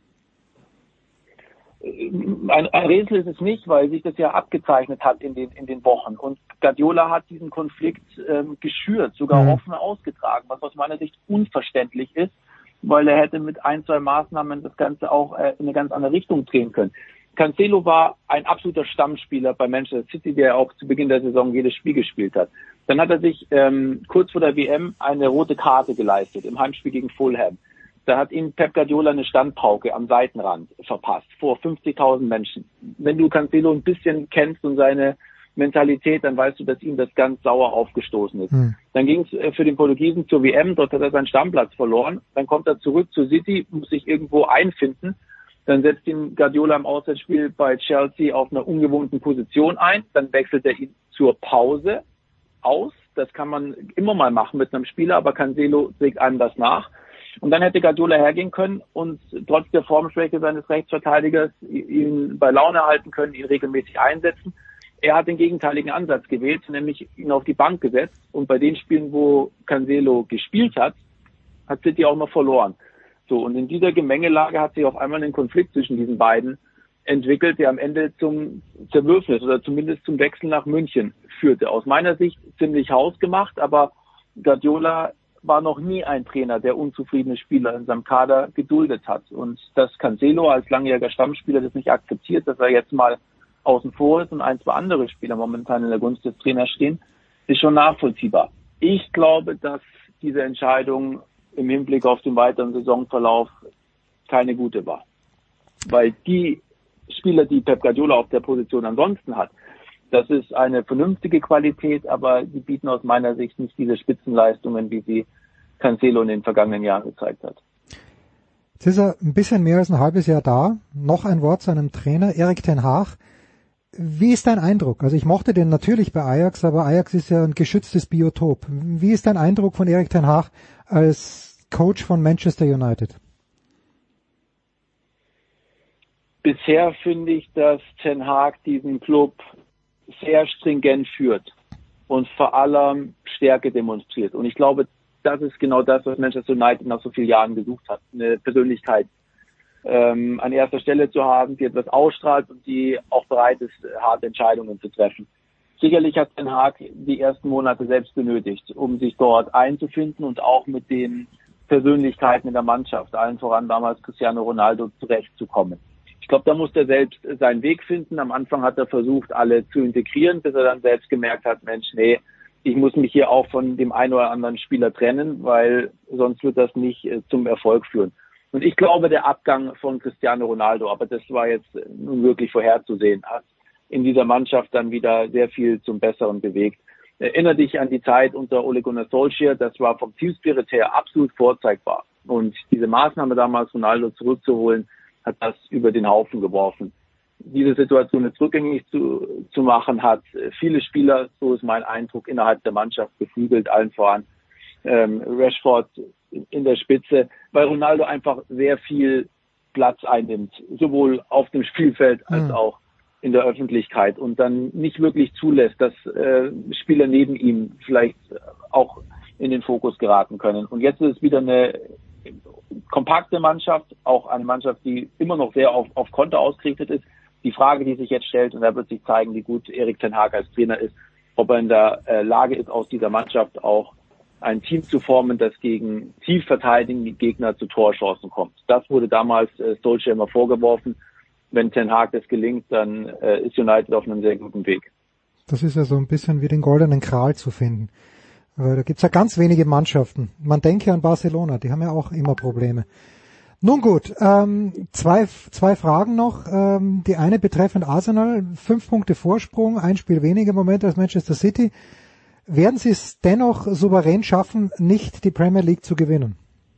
Ein Rätsel ist es nicht, weil sich das ja abgezeichnet hat in den Wochen. Und Guardiola hat diesen Konflikt geschürt, sogar offen ausgetragen, was aus meiner Sicht unverständlich ist, weil er hätte mit 1, 2 Maßnahmen das Ganze auch in eine ganz andere Richtung drehen können. Cancelo war ein absoluter Stammspieler bei Manchester City, der auch zu Beginn der Saison jedes Spiel gespielt hat. Dann hat er sich kurz vor der WM eine rote Karte geleistet im Heimspiel gegen Fulham. Da hat ihm Pep Guardiola eine Standpauke am Seitenrand verpasst, vor 50.000 Menschen. Wenn du Cancelo ein bisschen kennst und seine Mentalität, dann weißt du, dass ihm das ganz sauer aufgestoßen ist. Dann ging es für den Portugiesen zur WM, dort hat er seinen Stammplatz verloren. Dann kommt er zurück zu City, muss sich irgendwo einfinden. Dann setzt ihn Guardiola im Auswärtsspiel bei Chelsea auf einer ungewohnten Position ein. Dann wechselt er ihn zur Pause aus. Das kann man immer mal machen mit einem Spieler, aber Cancelo trägt einem das nach. Und dann hätte Guardiola hergehen können und trotz der Formschwäche seines Rechtsverteidigers ihn bei Laune halten können, ihn regelmäßig einsetzen. Er hat den gegenteiligen Ansatz gewählt, nämlich ihn auf die Bank gesetzt. Und bei den Spielen, wo Cancelo gespielt hat, hat City auch noch verloren. So, und in dieser Gemengelage hat sich auf einmal ein Konflikt zwischen diesen beiden entwickelt, der am Ende zum Zerwürfnis oder zumindest zum Wechsel nach München führte. Aus meiner Sicht ziemlich hausgemacht, aber Guardiola war noch nie ein Trainer, der unzufriedene Spieler in seinem Kader geduldet hat. Und dass Cancelo als langjähriger Stammspieler das nicht akzeptiert, dass er jetzt mal außen vor ist und 1, 2 andere Spieler momentan in der Gunst des Trainers stehen, ist schon nachvollziehbar. Ich glaube, dass diese Entscheidung im Hinblick auf den weiteren Saisonverlauf keine gute war. Weil die Spieler, die Pep Guardiola auf der Position ansonsten hat, das ist eine vernünftige Qualität, aber die bieten aus meiner Sicht nicht diese Spitzenleistungen, wie sie Cancelo in den vergangenen Jahren gezeigt hat. Jetzt ist er ein bisschen mehr als ein halbes Jahr da. Noch ein Wort zu einem Trainer, Erik ten Hag. Wie ist dein Eindruck? Also ich mochte den natürlich bei Ajax, aber Ajax ist ja ein geschütztes Biotop. Wie ist dein Eindruck von Erik ten Hag als Coach von Manchester United? Bisher finde ich, dass ten Hag diesen Club sehr stringent führt und vor allem Stärke demonstriert. Und ich glaube, das ist genau das, was Manchester United nach so vielen Jahren gesucht hat. Eine Persönlichkeit an erster Stelle zu haben, die etwas ausstrahlt und die auch bereit ist, harte Entscheidungen zu treffen. Sicherlich hat ten Hag die ersten Monate selbst benötigt, um sich dort einzufinden und auch mit den Persönlichkeiten in der Mannschaft, allen voran damals Cristiano Ronaldo, zurechtzukommen. Ich glaube, da muss er selbst seinen Weg finden. Am Anfang hat er versucht, alle zu integrieren, bis er dann selbst gemerkt hat, Mensch, nee, ich muss mich hier auch von dem einen oder anderen Spieler trennen, weil sonst wird das nicht zum Erfolg führen. Und ich glaube, der Abgang von Cristiano Ronaldo, aber das war jetzt nun wirklich vorherzusehen, hat in dieser Mannschaft dann wieder sehr viel zum Besseren bewegt. Erinnere dich an die Zeit unter Ole Gunnar Solskjaer, das war vom Teamspirit her absolut vorzeigbar. Und diese Maßnahme damals, Ronaldo zurückzuholen, hat das über den Haufen geworfen. Diese Situation jetzt rückgängig zu machen, hat viele Spieler, so ist mein Eindruck, innerhalb der Mannschaft beflügelt, allen voran Rashford in der Spitze, weil Ronaldo einfach sehr viel Platz einnimmt, sowohl auf dem Spielfeld als auch in der Öffentlichkeit und dann nicht wirklich zulässt, dass Spieler neben ihm vielleicht auch in den Fokus geraten können. Und jetzt ist es wieder eine kompakte Mannschaft, auch eine Mannschaft, die immer noch sehr auf Konter ausgerichtet ist, Die Frage, die sich jetzt stellt, und da wird sich zeigen, wie gut Erik ten Hag als Trainer ist, ob er in der Lage ist, aus dieser Mannschaft auch ein Team zu formen, das gegen tief verteidigende Gegner zu Torchancen kommt. Das wurde damals Solskjaer immer vorgeworfen. Wenn Ten Hag das gelingt, dann ist United auf einem sehr guten Weg. Das ist ja so ein bisschen wie den goldenen Gral zu finden. Weil da gibt's ja ganz wenige Mannschaften. Man denke an Barcelona, die haben ja auch immer Probleme. Nun gut, zwei Fragen noch. Die eine betreffend Arsenal, 5 Punkte Vorsprung, ein Spiel weniger im Moment als Manchester City. Werden sie es dennoch souverän schaffen, nicht die Premier League zu gewinnen?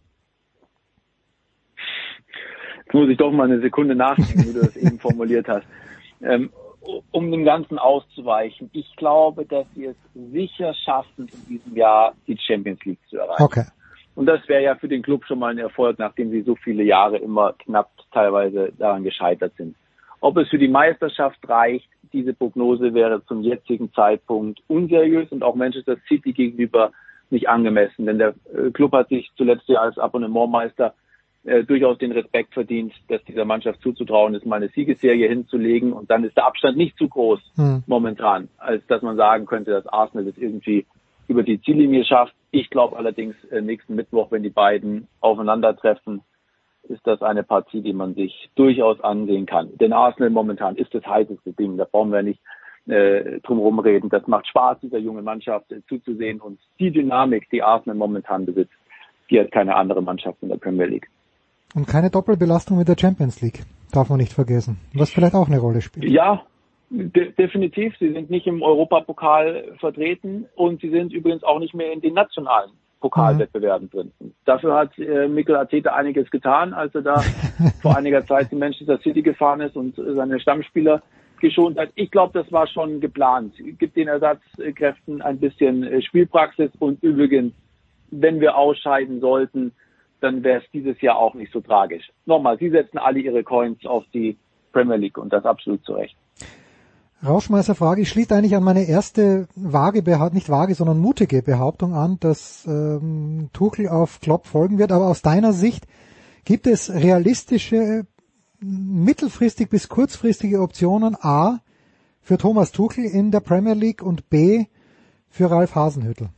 Jetzt muss ich doch mal eine Sekunde nachdenken, wie du das eben formuliert hast. Um dem Ganzen auszuweichen, ich glaube, dass sie es sicher schaffen, in diesem Jahr die Champions League zu erreichen. Okay. Und das wäre ja für den Club schon mal ein Erfolg, nachdem sie so viele Jahre immer knapp teilweise daran gescheitert sind. Ob es für die Meisterschaft reicht, diese Prognose wäre zum jetzigen Zeitpunkt unseriös und auch Manchester City gegenüber nicht angemessen. Denn der Club hat sich zuletzt ja als Abonnementmeister durchaus den Respekt verdient, dass dieser Mannschaft zuzutrauen ist, mal eine Siegesserie hinzulegen. Und dann ist der Abstand nicht zu groß momentan, als dass man sagen könnte, dass Arsenal das irgendwie über die Ziellinie schafft. Ich glaube allerdings, nächsten Mittwoch, wenn die beiden aufeinandertreffen, ist das eine Partie, die man sich durchaus ansehen kann. Denn Arsenal momentan ist das heißeste Ding. Da brauchen wir nicht drum herum reden. Das macht Spaß, dieser jungen Mannschaft zuzusehen. Und die Dynamik, die Arsenal momentan besitzt, die hat keine andere Mannschaft in der Premier League. Und keine Doppelbelastung mit der Champions League, darf man nicht vergessen. Was vielleicht auch eine Rolle spielt. Ja, definitiv. Sie sind nicht im Europapokal vertreten und sie sind übrigens auch nicht mehr in den nationalen Pokalwettbewerben drin. Dafür hat Mikel Arteta einiges getan, als er da vor einiger Zeit in Manchester City gefahren ist und seine Stammspieler geschont hat. Ich glaube, das war schon geplant. Gibt den Ersatzkräften ein bisschen Spielpraxis und übrigens, wenn wir ausscheiden sollten, dann wäre es dieses Jahr auch nicht so tragisch. Nochmal, sie setzen alle ihre Coins auf die Premier League und das absolut zu Recht. Rauschmeißer-Frage, ich schließe eigentlich an meine erste sondern mutige Behauptung an, dass Tuchel auf Klopp folgen wird. Aber aus deiner Sicht, gibt es realistische, mittelfristig bis kurzfristige Optionen A für Thomas Tuchel in der Premier League und B für Ralf Hasenhüttl?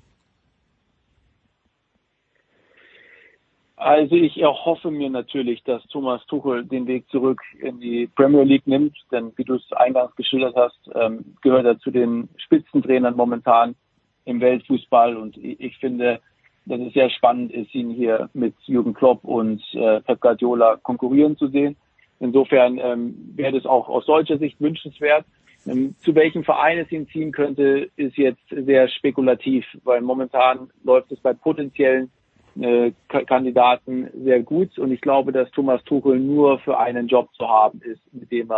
Also ich erhoffe mir natürlich, dass Thomas Tuchel den Weg zurück in die Premier League nimmt, denn wie du es eingangs geschildert hast, gehört er zu den Spitzentrainern momentan im Weltfußball und ich finde, dass es sehr spannend ist, ihn hier mit Jürgen Klopp und Pep Guardiola konkurrieren zu sehen. Insofern wäre das auch aus deutscher Sicht wünschenswert. Zu welchem Verein es ihn ziehen könnte, ist jetzt sehr spekulativ, weil momentan läuft es bei potenziellen Kandidaten sehr gut und ich glaube, dass Thomas Tuchel nur für einen Job zu haben ist, mit dem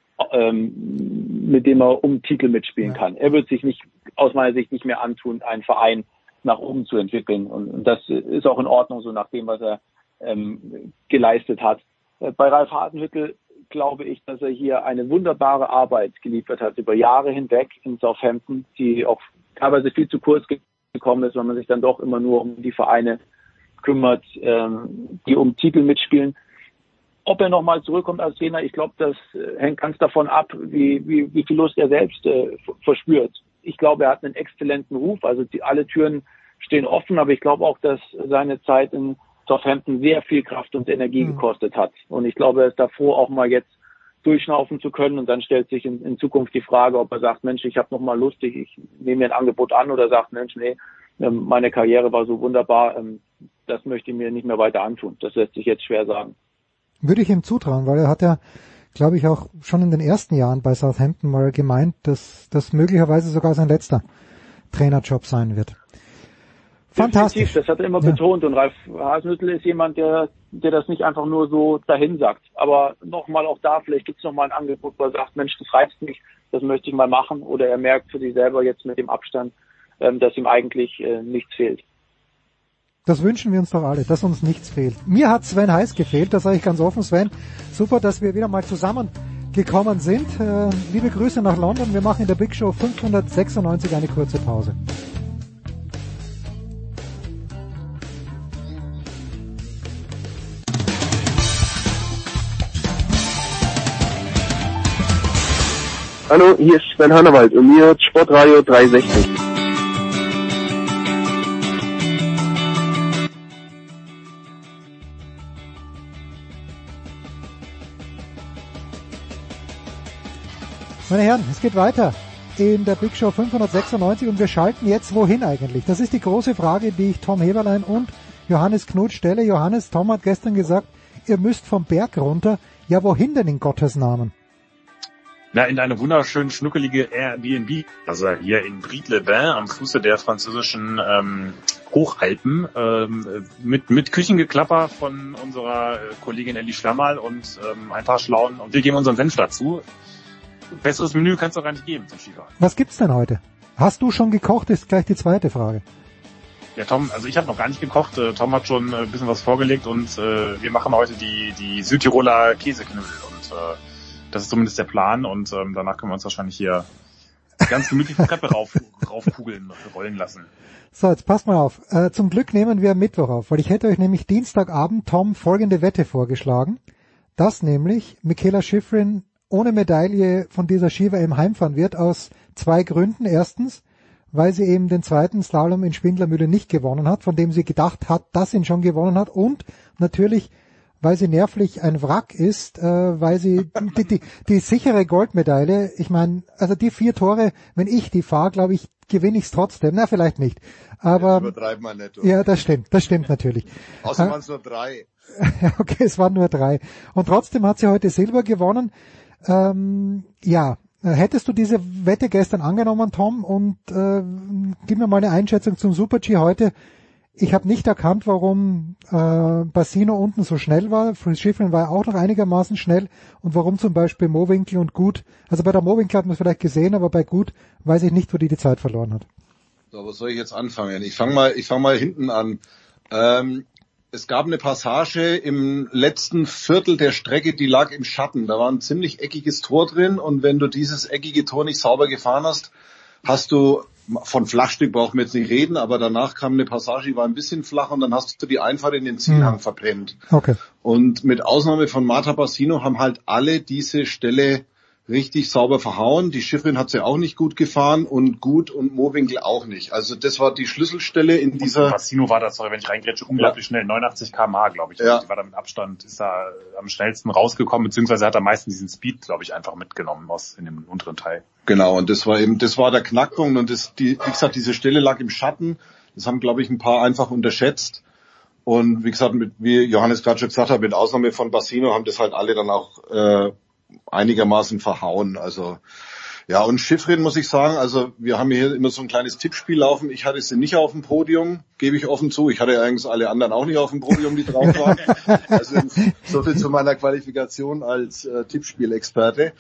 er um Titel mitspielen kann. Er wird sich aus meiner Sicht nicht mehr antun, einen Verein nach oben zu entwickeln und das ist auch in Ordnung, so nach dem, was er geleistet hat. Bei Ralf Hasenhüttl glaube ich, dass er hier eine wunderbare Arbeit geliefert hat über Jahre hinweg in Southampton, die auch teilweise viel zu kurz gekommen ist, weil man sich dann doch immer nur um die Vereine kümmert, die um Titel mitspielen. Ob er nochmal zurückkommt als Trainer, ich glaube, das hängt ganz davon ab, wie viel Lust er selbst verspürt. Ich glaube, er hat einen exzellenten Ruf, also alle Türen stehen offen, aber ich glaube auch, dass seine Zeit in Southampton sehr viel Kraft und Energie gekostet hat. Und ich glaube, er ist davor auch mal jetzt durchschnaufen zu können und dann stellt sich in Zukunft die Frage, ob er sagt, Mensch, ich habe noch mal Lust, ich nehme mir ein Angebot an oder sagt, Mensch, nee, meine Karriere war so wunderbar, das möchte ich mir nicht mehr weiter antun. Das lässt sich jetzt schwer sagen. Würde ich ihm zutrauen, weil er hat ja, glaube ich, auch schon in den ersten Jahren bei Southampton mal gemeint, dass das möglicherweise sogar sein letzter Trainerjob sein wird. Fantastisch. Das hat er immer betont und Ralf Hasenhüttl ist jemand, der das nicht einfach nur so dahin sagt. Aber nochmal auch da, vielleicht gibt es nochmal ein Angebot, wo er sagt, Mensch, das reizt mich, das möchte ich mal machen. Oder er merkt für sich selber jetzt mit dem Abstand, dass ihm eigentlich nichts fehlt. Das wünschen wir uns doch alle, dass uns nichts fehlt. Mir hat Sven Heiß gefehlt, das sage ich ganz offen, Sven. Super, dass wir wieder mal zusammengekommen sind. Liebe Grüße nach London. Wir machen in der Big Show 596 eine kurze Pause. Hallo, hier ist Sven Hannawald und mir hört Sportradio 360. Meine Herren, es geht weiter in der Big Show 596 und wir schalten jetzt wohin eigentlich? Das ist die große Frage, die ich Tom Heberlein und Johannes Knut stelle. Johannes, Tom hat gestern gesagt, ihr müsst vom Berg runter. Ja, wohin denn in Gottes Namen? Na, in eine wunderschön schnuckelige Airbnb, also hier in Bried-les-Bains am Fuße der französischen Hochalpen, mit Küchengeklapper von unserer Kollegin Elli Schlammerl und ein paar Schlauen, und wir geben unseren Senf dazu. Besseres Menü kann es doch gar nicht geben zum Skifahren. Was gibt's denn heute? Hast du schon gekocht, ist gleich die zweite Frage. Ja, Tom, also ich habe noch gar nicht gekocht. Tom hat schon ein bisschen was vorgelegt und wir machen heute die Südtiroler Käseknödel und das ist zumindest der Plan und danach können wir uns wahrscheinlich hier ganz gemütlich die Treppe raufkugeln, rollen lassen. So, jetzt passt mal auf. Zum Glück nehmen wir Mittwoch auf, weil ich hätte euch nämlich Dienstagabend, Tom, folgende Wette vorgeschlagen, dass nämlich Mikaela Shiffrin ohne Medaille von dieser Ski-WM heimfahren wird, aus 2 Gründen. Erstens, weil sie eben den zweiten Slalom in Spindlermühle nicht gewonnen hat, von dem sie gedacht hat, dass sie ihn schon gewonnen hat, und natürlich, weil sie nervlich ein Wrack ist, weil sie die sichere Goldmedaille, ich meine, also die 4 Tore, wenn ich die fahre, glaube ich, gewinne ich es trotzdem. Na, vielleicht nicht. Aber jetzt übertreiben wir nicht. Ja, das stimmt natürlich. Außerdem waren es nur 3. Okay, es waren nur 3. Und trotzdem hat sie heute Silber gewonnen. Ja, hättest du diese Wette gestern angenommen, Tom? Und gib mir mal eine Einschätzung zum Super-G heute. Ich habe nicht erkannt, warum Bassino unten so schnell war. Shiffrin war auch noch einigermaßen schnell. Und warum zum Beispiel Mowinkel und Gut, also bei der Mowinkel hat man es vielleicht gesehen, aber bei Gut weiß ich nicht, wo die Zeit verloren hat. So, was soll ich jetzt anfangen? Ich fange mal hinten an. Es gab eine Passage im letzten Viertel der Strecke, die lag im Schatten. Da war ein ziemlich eckiges Tor drin und wenn du dieses eckige Tor nicht sauber gefahren hast, hast du, von Flachstück brauchen wir jetzt nicht reden, aber danach kam eine Passage, die war ein bisschen flach und dann hast du die Einfahrt in den Zielhang verpennt. Okay. Und mit Ausnahme von Marta Bassino haben halt alle diese Stelle richtig sauber verhauen. Die Shiffrin hat sie auch nicht gut gefahren und Gut und Mowinkel auch nicht. Also das war die Schlüsselstelle in dieser... Bassino war das, sorry, wenn ich reingrätsche, unglaublich schnell, 89 km/h, glaube ich. Ja. Die war da mit Abstand, ist da am schnellsten rausgekommen, beziehungsweise hat am meisten diesen Speed, glaube ich, einfach mitgenommen in dem unteren Teil. Genau, und das war der Knackpunkt und wie gesagt, diese Stelle lag im Schatten. Das haben, glaube ich, ein paar einfach unterschätzt. Und wie gesagt, wie Johannes gerade schon gesagt hat, mit Ausnahme von Bassino haben das halt alle dann auch einigermaßen verhauen. Also ja, und Shiffrin muss ich sagen, also wir haben hier immer so ein kleines Tippspiel laufen. Ich hatte sie nicht auf dem Podium, gebe ich offen zu. Ich hatte eigentlich alle anderen auch nicht auf dem Podium, die drauf waren. Also so viel zu meiner Qualifikation als Tippspielexperte.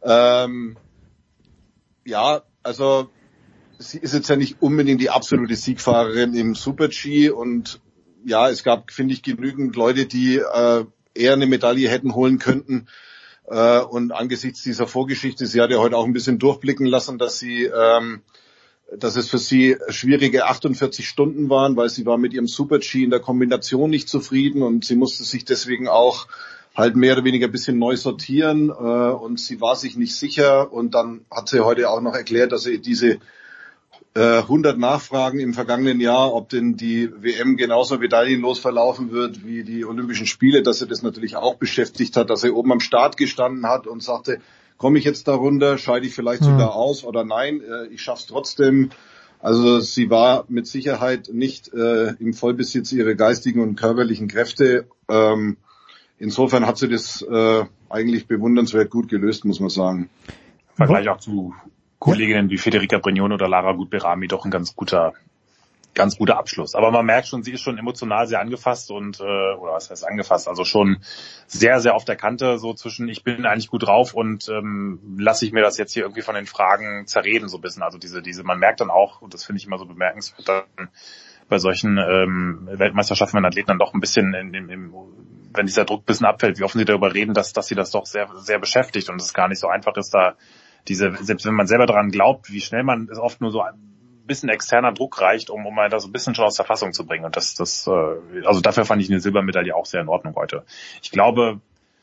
Ja, also sie ist jetzt ja nicht unbedingt die absolute Siegfahrerin im Super-G und ja, es gab, finde ich, genügend Leute, die eher eine Medaille hätten holen könnten. Und angesichts dieser Vorgeschichte, sie hat ja heute auch ein bisschen durchblicken lassen, dass es für sie schwierige 48 Stunden waren, weil sie war mit ihrem Super-G in der Kombination nicht zufrieden und sie musste sich deswegen auch halt mehr oder weniger ein bisschen neu sortieren und sie war sich nicht sicher und dann hat sie heute auch noch erklärt, dass sie diese 100 Nachfragen im vergangenen Jahr, ob denn die WM genauso medaillenlos verlaufen wird wie die Olympischen Spiele, dass er das natürlich auch beschäftigt hat, dass er oben am Start gestanden hat und sagte, komme ich jetzt da runter, scheide ich vielleicht sogar aus oder nein, ich schaff's trotzdem. Also sie war mit Sicherheit nicht im Vollbesitz ihrer geistigen und körperlichen Kräfte. Insofern hat sie das eigentlich bewundernswert gut gelöst, muss man sagen. Vergleich auch zu Kolleginnen wie Federica Brignone oder Lara Gut-Berami doch ein ganz guter Abschluss. Aber man merkt schon, sie ist schon emotional sehr angefasst und, oder was heißt angefasst, also schon sehr, sehr auf der Kante, so zwischen ich bin eigentlich gut drauf und lasse ich mir das jetzt hier irgendwie von den Fragen zerreden, so ein bisschen. Also diese, man merkt dann auch, und das finde ich immer so bemerkenswert, dann bei solchen Weltmeisterschaften, wenn Athleten dann doch ein bisschen wenn dieser Druck ein bisschen abfällt, wie offen sie darüber reden, dass sie das doch sehr, sehr beschäftigt und es gar nicht so einfach ist, da selbst wenn man selber daran glaubt, wie schnell man es oft nur so ein bisschen externer Druck reicht, um mal da so ein bisschen schon aus der Fassung zu bringen. Und also dafür fand ich eine Silbermedaille auch sehr in Ordnung heute. Ich glaube,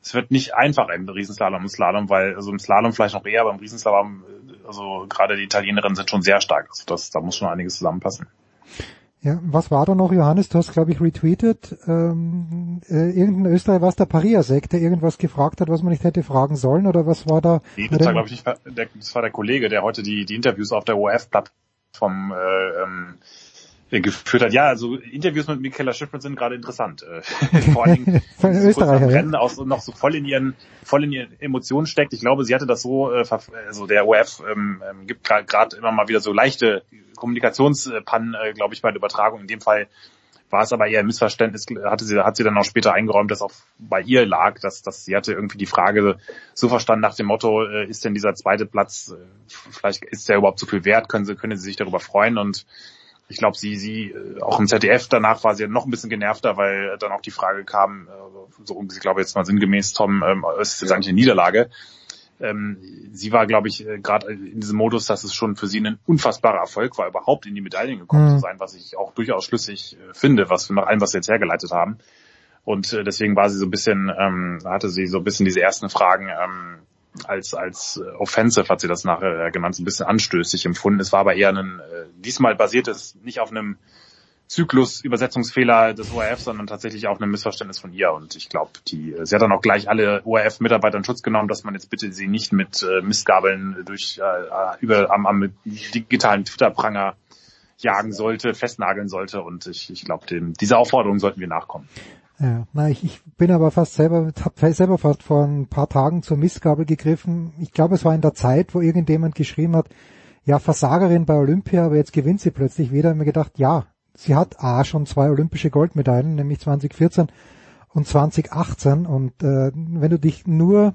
es wird nicht einfacher im Riesenslalom und Slalom, weil also im Slalom vielleicht noch eher, aber im Riesenslalom, also gerade die Italienerinnen sind schon sehr stark. Also da muss schon einiges zusammenpassen. Ja, was war da noch, Johannes? Du hast, glaube ich, retweetet, irgendein Österreicher, was der Paria-Sekt, der irgendwas gefragt hat, was man nicht hätte fragen sollen, oder was war da? Nee, das war, glaube ich, nicht, das war der Kollege, der heute die Interviews auf der ORF-Plattform geführt hat. Ja, also Interviews mit Michaela Schifrin sind gerade interessant. Vor allen Dingen, Österreicher, Rennen auch noch so voll in ihren Emotionen steckt. Ich glaube, sie hatte das so, also der ORF gibt gerade immer mal wieder so leichte Kommunikationspannen, glaube ich, bei der Übertragung. In dem Fall war es aber eher ein Missverständnis. Hat sie dann auch später eingeräumt, dass auch bei ihr lag, dass sie hatte irgendwie die Frage so verstanden nach dem Motto, ist denn dieser zweite Platz, vielleicht ist der überhaupt so viel wert, können sie sich darüber freuen? Und ich glaube, sie auch im ZDF danach war sie noch ein bisschen genervter, weil dann auch die Frage kam, so ich glaube jetzt mal sinngemäß, Tom, es ist jetzt eigentlich eine Niederlage. Sie war, glaube ich, gerade in diesem Modus, dass es schon für sie ein unfassbarer Erfolg war, überhaupt in die Medaillen gekommen zu sein, was ich auch durchaus schlüssig finde, was nach allem, was sie jetzt hergeleitet haben. Und deswegen war sie so ein bisschen, hatte sie so ein bisschen diese ersten Fragen als offensive, hat sie das nachher genannt, so ein bisschen anstößig empfunden. Es war aber eher diesmal basiert es nicht auf einem Zyklus-Übersetzungsfehler des ORF, sondern tatsächlich auf einem Missverständnis von ihr. Und ich glaube, sie hat dann auch gleich alle ORF-Mitarbeiter in Schutz genommen, dass man jetzt bitte sie nicht mit Mistgabeln am digitalen Twitter-Pranger jagen sollte, festnageln sollte. Und ich glaube, dieser Aufforderung sollten wir nachkommen. Ja, ich bin aber habe selber fast vor ein paar Tagen zur Mistgabel gegriffen. Ich glaube, es war in der Zeit, wo irgendjemand geschrieben hat, ja, Versagerin bei Olympia, aber jetzt gewinnt sie plötzlich wieder. Und mir gedacht, ja, sie hat schon 2 olympische Goldmedaillen, nämlich 2014 und 2018. Und wenn du dich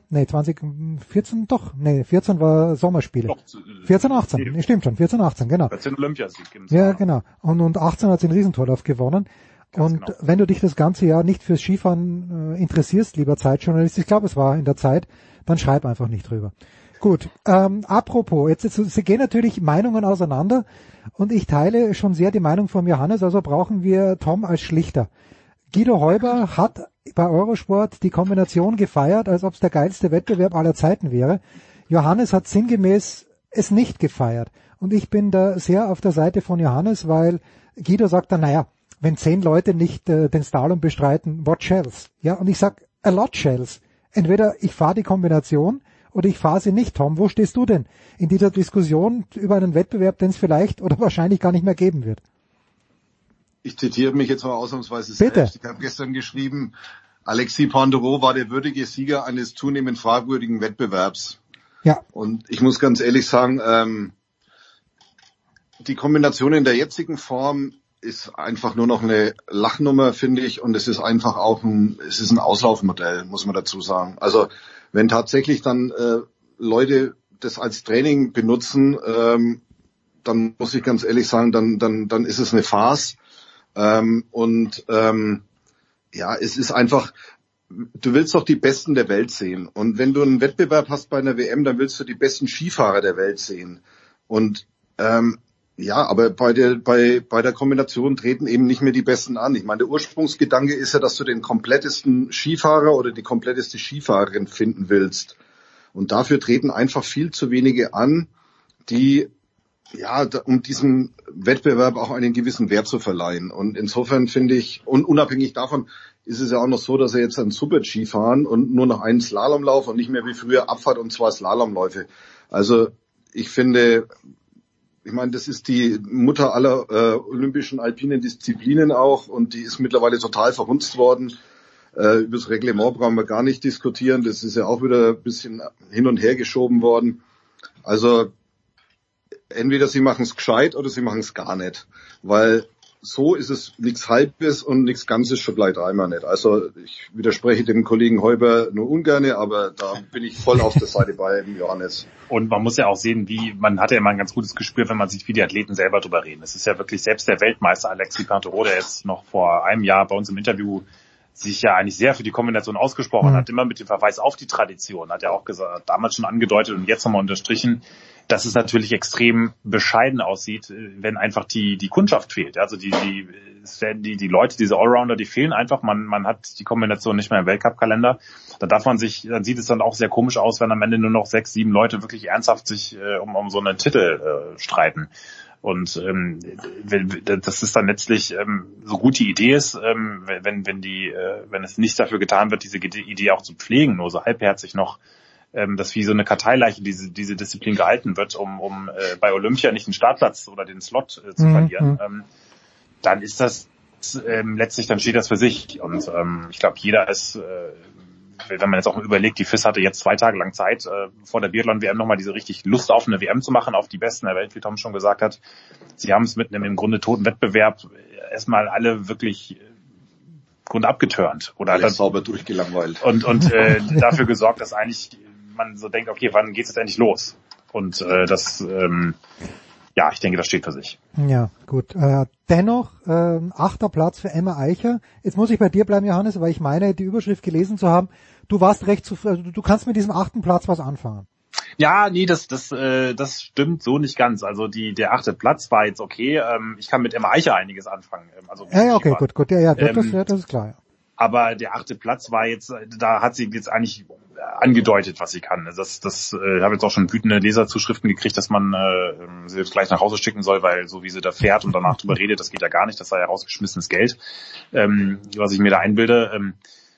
2014 14 war Sommerspiele. 14, 18, nee, stimmt schon, 14, 18, genau. 14 Olympiasieg. Ja, genau. Und 18 hat sie den Riesentorlauf gewonnen. Und genau. Wenn du dich das ganze Jahr nicht fürs Skifahren interessierst, lieber Zeitjournalist, ich glaube, es war in der Zeit, dann schreib einfach nicht drüber. Gut, apropos, jetzt gehen natürlich Meinungen auseinander und ich teile schon sehr die Meinung von Johannes, also brauchen wir Tom als Schlichter. Guido Heuber hat bei Eurosport die Kombination gefeiert, als ob es der geilste Wettbewerb aller Zeiten wäre. Johannes hat sinngemäß es nicht gefeiert. Und ich bin da sehr auf der Seite von Johannes, weil Guido sagt dann, naja, wenn 10 Leute nicht den Slalom bestreiten, what shells? Ja, und ich sag, a lot shells. Entweder ich fahre die Kombination oder ich fahre sie nicht. Tom, wo stehst du denn in dieser Diskussion über einen Wettbewerb, den es vielleicht oder wahrscheinlich gar nicht mehr geben wird? Ich zitiere mich jetzt mal ausnahmsweise Bitte. selbst. Ich habe gestern geschrieben, Alexis Pandereau war der würdige Sieger eines zunehmend fragwürdigen Wettbewerbs. Ja. Und ich muss ganz ehrlich sagen, die Kombination in der jetzigen Form ist einfach nur noch eine Lachnummer, finde ich, und es ist einfach auch ein Auslaufmodell, muss man dazu sagen. Also wenn tatsächlich dann Leute das als Training benutzen, dann muss ich ganz ehrlich sagen, dann ist es eine Farce. Ja, es ist einfach, du willst doch die Besten der Welt sehen. Und wenn du einen Wettbewerb hast bei einer WM, dann willst du die besten Skifahrer der Welt sehen. Und ja, aber bei der Kombination treten eben nicht mehr die Besten an. Ich meine, der Ursprungsgedanke ist ja, dass du den komplettesten Skifahrer oder die kompletteste Skifahrerin finden willst. Und dafür treten einfach viel zu wenige an, die, ja, um diesem Wettbewerb auch einen gewissen Wert zu verleihen. Und insofern finde ich, und unabhängig davon ist es ja auch noch so, dass er jetzt ein Super-G fahren und nur noch einen Slalomlauf und nicht mehr wie früher Abfahrt und 2 Slalomläufe. Also ich finde, ich meine, das ist die Mutter aller olympischen alpinen Disziplinen auch und die ist mittlerweile total verhunzt worden. Über das Reglement brauchen wir gar nicht diskutieren. Das ist ja auch wieder ein bisschen hin und her geschoben worden. Also entweder sie machen es gescheit oder sie machen es gar nicht. Weil so ist es nichts Halbes und nichts Ganzes schon gleich einmal nicht. Also ich widerspreche dem Kollegen Heuber nur ungerne, aber da bin ich voll auf der Seite bei Johannes. Und man muss ja auch sehen, man hat ja immer ein ganz gutes Gespür, wenn man sieht, wie die Athleten selber drüber reden. Es ist ja wirklich selbst der Weltmeister Alexis Pantereau, der jetzt noch vor einem Jahr bei uns im Interview sich ja eigentlich sehr für die Kombination ausgesprochen hat, immer mit dem Verweis auf die Tradition, hat ja auch gesagt, damals schon angedeutet und jetzt nochmal unterstrichen, dass es natürlich extrem bescheiden aussieht, wenn einfach die Kundschaft fehlt. Also die Leute, diese Allrounder, die fehlen einfach. Man hat die Kombination nicht mehr im Weltcup-Kalender. Dann sieht es dann auch sehr komisch aus, wenn am Ende nur noch 6, 7 Leute wirklich ernsthaft sich um so einen Titel streiten. Und das ist dann letztlich, so gut die Idee ist, wenn es nicht dafür getan wird, diese Idee auch zu pflegen, nur so halbherzig noch, dass wie so eine Karteileiche diese Disziplin gehalten wird, um bei Olympia nicht den Startplatz oder den Slot zu verlieren, dann ist das letztlich, dann steht das für sich. Und ich glaube, jeder ist, wenn man jetzt auch mal überlegt, die FIS hatte jetzt 2 Tage lang Zeit, vor der Biathlon-WM nochmal diese richtig Lust auf eine WM zu machen, auf die Besten der Welt, wie Tom schon gesagt hat. Sie haben es mit einem im Grunde toten Wettbewerb erstmal alle wirklich abgeturnt. Oder alles sauber durchgelangweilt. Und dafür gesorgt, dass eigentlich man so denkt, okay, wann geht's jetzt endlich los? Und ich denke, das steht für sich. Ja, gut. Dennoch 8. Platz für Emma Eicher. Jetzt muss ich bei dir bleiben, Johannes, weil ich meine, die Überschrift gelesen zu haben. Du warst recht zufrieden. Also du kannst mit diesem 8. Platz was anfangen. Ja, nee, das stimmt so nicht ganz. Also der 8. Platz war jetzt okay. Ich kann mit Emma Eicher einiges anfangen. Okay, gut. Ja, das ist klar. Ja. Aber der 8. Platz war jetzt, da hat sie jetzt eigentlich angedeutet, was sie kann. Ich habe jetzt auch schon wütende Leserzuschriften gekriegt, dass man sie jetzt gleich nach Hause schicken soll, weil so wie sie da fährt und danach drüber redet, das geht ja gar nicht, das sei ja rausgeschmissenes Geld, was ich mir da einbilde.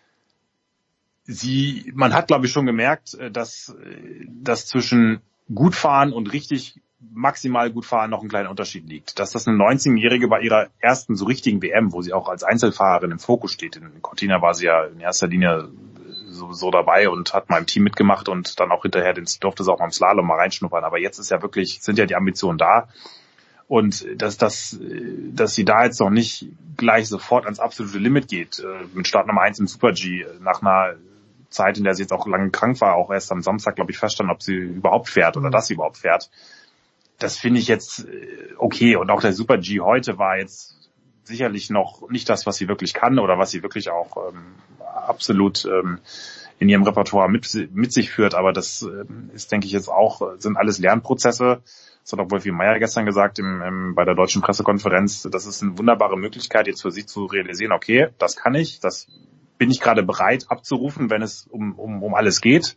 Man hat, glaube ich, schon gemerkt, dass zwischen gut fahren und richtig maximal gut fahren noch ein kleiner Unterschied liegt. Dass das eine 19-Jährige bei ihrer ersten so richtigen WM, wo sie auch als Einzelfahrerin im Fokus steht, in Cortina war sie ja in erster Linie so dabei und hat mal im Team mitgemacht und dann auch hinterher durfte sie auch beim Slalom mal reinschnuppern. Aber jetzt sind ja die Ambitionen da. Und dass sie da jetzt noch nicht gleich sofort ans absolute Limit geht, mit Start Nummer 1 im Super-G, nach einer Zeit, in der sie jetzt auch lange krank war, auch erst am Samstag, glaube ich, feststand, ob sie überhaupt fährt oder dass sie überhaupt fährt. Das finde ich jetzt okay. Und auch der Super-G heute war jetzt sicherlich noch nicht das, was sie wirklich kann oder was sie wirklich auch absolut in ihrem Repertoire mit sich führt. Aber das ist, denke ich, jetzt auch, sind alles Lernprozesse. Das hat auch Wolfi Meier gestern gesagt bei der deutschen Pressekonferenz. Das ist eine wunderbare Möglichkeit, jetzt für sie zu realisieren, okay, das kann ich, das bin ich gerade bereit abzurufen, wenn es um alles geht.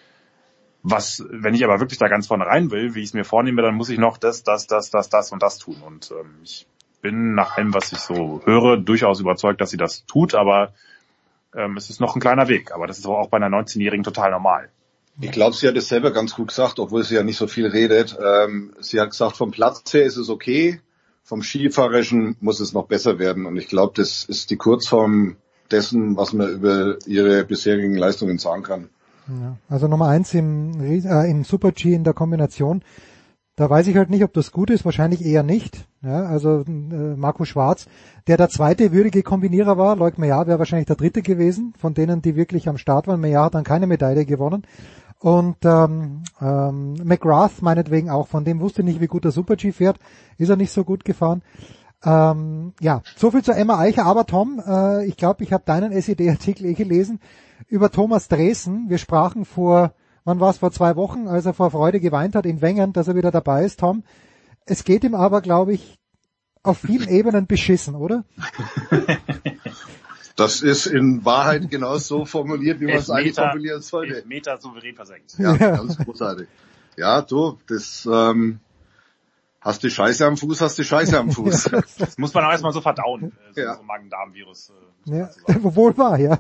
Wenn ich aber wirklich da ganz vorne rein will, wie ich es mir vornehme, dann muss ich noch das und das tun. Und ich bin nach allem, was ich so höre, durchaus überzeugt, dass sie das tut, aber es ist noch ein kleiner Weg. Aber das ist auch bei einer 19-Jährigen total normal. Ich glaube, sie hat es selber ganz gut gesagt, obwohl sie ja nicht so viel redet. Sie hat gesagt, vom Platz her ist es okay, vom Skifahrerischen muss es noch besser werden. Und ich glaube, das ist die Kurzform dessen, was man über ihre bisherigen Leistungen sagen kann. Ja, also Nummer 1 im Super-G in der Kombination. Da weiß ich halt nicht, ob das gut ist, wahrscheinlich eher nicht. Ja, also Marco Schwarz, der zweite würdige Kombinierer war, Loic Meillard wäre wahrscheinlich der dritte gewesen, von denen, die wirklich am Start waren. Meillard hat dann keine Medaille gewonnen. Und McGrath meinetwegen auch, von dem wusste nicht, wie gut der Super-G fährt, ist er nicht so gut gefahren. Ja, so viel zu Emma Eicher. Aber Tom, ich glaube, ich habe deinen SED-Artikel gelesen über Thomas Dresen. Wir sprachen vor 2 Wochen, als er vor Freude geweint hat in Wengen, dass er wieder dabei ist, Tom. Es geht ihm aber, glaube ich, auf vielen Ebenen beschissen, oder? Das ist in Wahrheit genau so formuliert, wie man es eigentlich formulieren sollte. Meter souverän versenkt. Ja, ganz großartig. Ja, du, das hast du Scheiße am Fuß, hast du Scheiße am Fuß. Das muss man auch erstmal so verdauen, so Magen-Darm-Virus. Ja, wohl wahr, ja.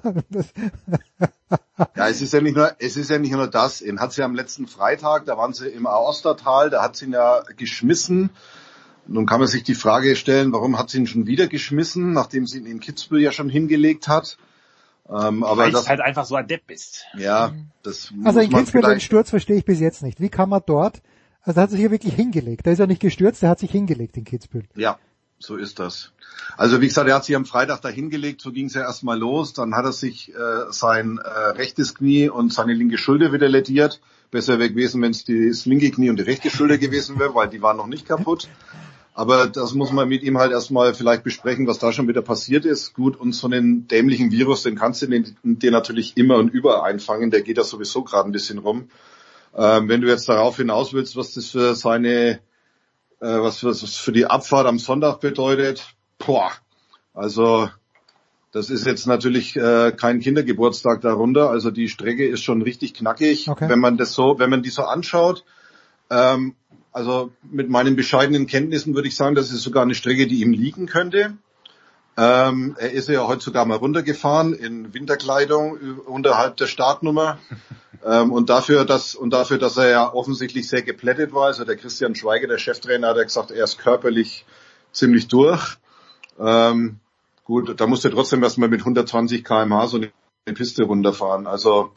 Ja, es ist ja nicht nur das. Ihn hat sie am letzten Freitag, da waren sie im Aostatal, da hat sie ihn ja geschmissen. Nun kann man sich die Frage stellen, warum hat sie ihn schon wieder geschmissen, nachdem sie ihn in Kitzbühel ja schon hingelegt hat. Aber weil du halt einfach so adept bist. Ja, das muss also in Kitzbühel den Sturz verstehe ich bis jetzt nicht. Wie kann man dort, also er hat sich hier wirklich hingelegt. Der ist ja nicht gestürzt, der hat sich hingelegt in Kitzbühel. Ja, so ist das. Also wie gesagt, er hat sich am Freitag da hingelegt, so ging es ja erstmal los. Dann hat er sich sein rechtes Knie und seine linke Schulter wieder lädiert. Besser wäre gewesen, wenn es das linke Knie und die rechte Schulter gewesen wäre, weil die waren noch nicht kaputt. Aber das muss man mit ihm halt erstmal vielleicht besprechen, was da schon wieder passiert ist. Gut, und so einen dämlichen Virus, den kannst du dir natürlich immer und überall einfangen. Der geht ja sowieso gerade ein bisschen rum. Wenn du jetzt darauf hinaus willst, was das für was für die Abfahrt am Sonntag bedeutet, also das ist jetzt natürlich kein Kindergeburtstag darunter. Also die Strecke ist schon richtig knackig, okay. Wenn man die so anschaut. Also mit meinen bescheidenen Kenntnissen würde ich sagen, das ist sogar eine Strecke, die ihm liegen könnte. Er ist ja heute sogar mal runtergefahren in Winterkleidung unterhalb der Startnummer. Und dafür, dass er ja offensichtlich sehr geplättet war, also der Christian Schweiger, der Cheftrainer, hat ja gesagt, er ist körperlich ziemlich durch. Gut, da musste trotzdem erstmal mit 120 km/h so eine Piste runterfahren. Also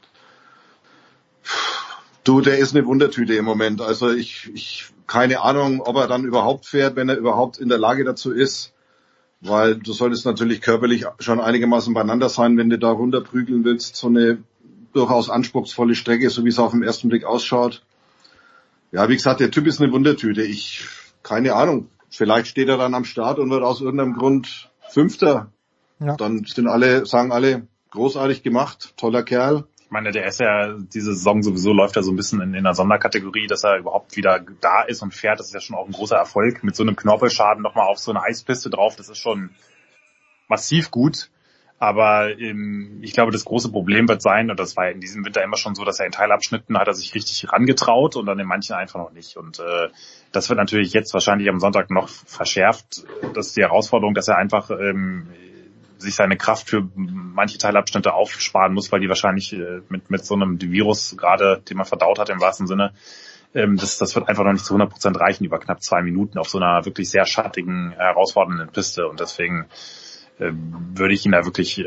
der ist eine Wundertüte im Moment. Also ich keine Ahnung, ob er dann überhaupt fährt, wenn er überhaupt in der Lage dazu ist. Weil du solltest natürlich körperlich schon einigermaßen beieinander sein, wenn du da runterprügeln willst. So eine durchaus anspruchsvolle Strecke, so wie es auf den ersten Blick ausschaut. Ja, wie gesagt, der Typ ist eine Wundertüte. Keine Ahnung. Vielleicht steht er dann am Start und wird aus irgendeinem Grund Fünfter. Ja. Dann sagen alle, großartig gemacht, toller Kerl. Ich meine, der ist ja, diese Saison sowieso läuft er so ein bisschen in einer Sonderkategorie, dass er überhaupt wieder da ist und fährt. Das ist ja schon auch ein großer Erfolg. Mit so einem Knorpelschaden nochmal auf so eine Eispiste drauf, das ist schon massiv gut. Aber ich glaube, das große Problem wird sein, und das war in diesem Winter immer schon so, dass er in Teilabschnitten hat er sich richtig rangetraut und dann in manchen einfach noch nicht. Und das wird natürlich jetzt wahrscheinlich am Sonntag noch verschärft. Das ist die Herausforderung, dass er einfach sich seine Kraft für manche Teilabschnitte aufsparen muss, weil die wahrscheinlich mit so einem Virus gerade, den man verdaut hat im wahrsten Sinne, das wird einfach noch nicht zu 100% reichen über knapp 2 Minuten auf so einer wirklich sehr schattigen, herausfordernden Piste. Und deswegen würde ich ihn da wirklich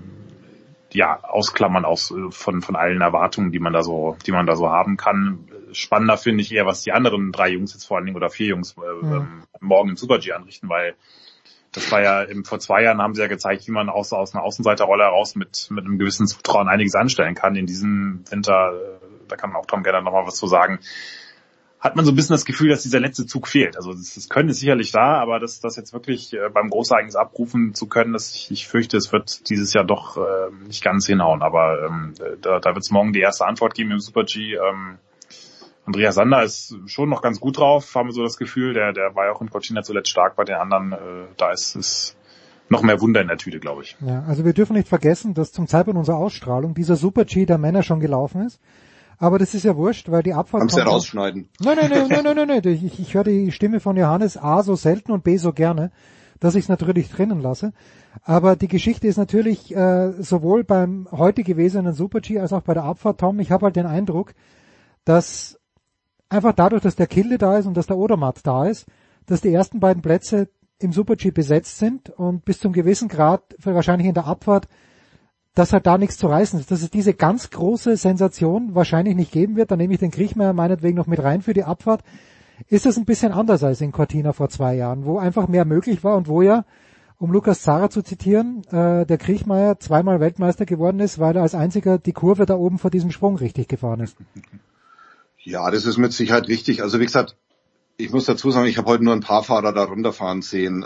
ausklammern von allen Erwartungen, die man da so haben kann. Spannender finde ich eher, was die anderen 3 Jungs jetzt vor allen Dingen oder 4 Jungs morgen im Super-G anrichten, weil das war ja vor 2 Jahren haben sie ja gezeigt, wie man aus einer Außenseiterrolle heraus mit einem gewissen Zutrauen einiges anstellen kann. In diesem Winter, da kann auch Tom gerne nochmal was zu sagen, hat man so ein bisschen das Gefühl, dass dieser letzte Zug fehlt. Also das Können ist sicherlich da, aber das jetzt wirklich beim Großereignis abrufen zu können, ich fürchte, es wird dieses Jahr doch nicht ganz hinhauen. Aber da wird es morgen die erste Antwort geben im Super-G. Andreas Sander ist schon noch ganz gut drauf, haben wir so das Gefühl. Der war ja auch in Cortina zuletzt stark, bei den anderen da ist noch mehr Wunder in der Tüte, glaube ich. Ja, also wir dürfen nicht vergessen, dass zum Zeitpunkt unserer Ausstrahlung dieser Super-G der Männer schon gelaufen ist. Aber das ist ja wurscht, weil die Abfahrt... Kannst du ja rausschneiden. Nein. Ich höre die Stimme von Johannes A. so selten und B. so gerne, dass ich es natürlich drinnen lasse. Aber die Geschichte ist natürlich sowohl beim heute gewesenen Super-G als auch bei der Abfahrt, Tom, ich habe halt den Eindruck, dass einfach dadurch, dass der Kilde da ist und dass der Odermatt da ist, dass die ersten beiden Plätze im Super-G besetzt sind und bis zum gewissen Grad, wahrscheinlich in der Abfahrt, dass halt da nichts zu reißen ist, dass es diese ganz große Sensation wahrscheinlich nicht geben wird. Dann nehme ich den Kriechmeier meinetwegen noch mit rein für die Abfahrt. Ist das ein bisschen anders als in Cortina vor 2 Jahren, wo einfach mehr möglich war und wo ja, um Lukas Zara zu zitieren, der Kriechmeier 2-mal Weltmeister geworden ist, weil er als einziger die Kurve da oben vor diesem Sprung richtig gefahren ist. Ja, das ist mit Sicherheit richtig. Also wie gesagt, ich muss dazu sagen, ich habe heute nur ein paar Fahrer da runterfahren sehen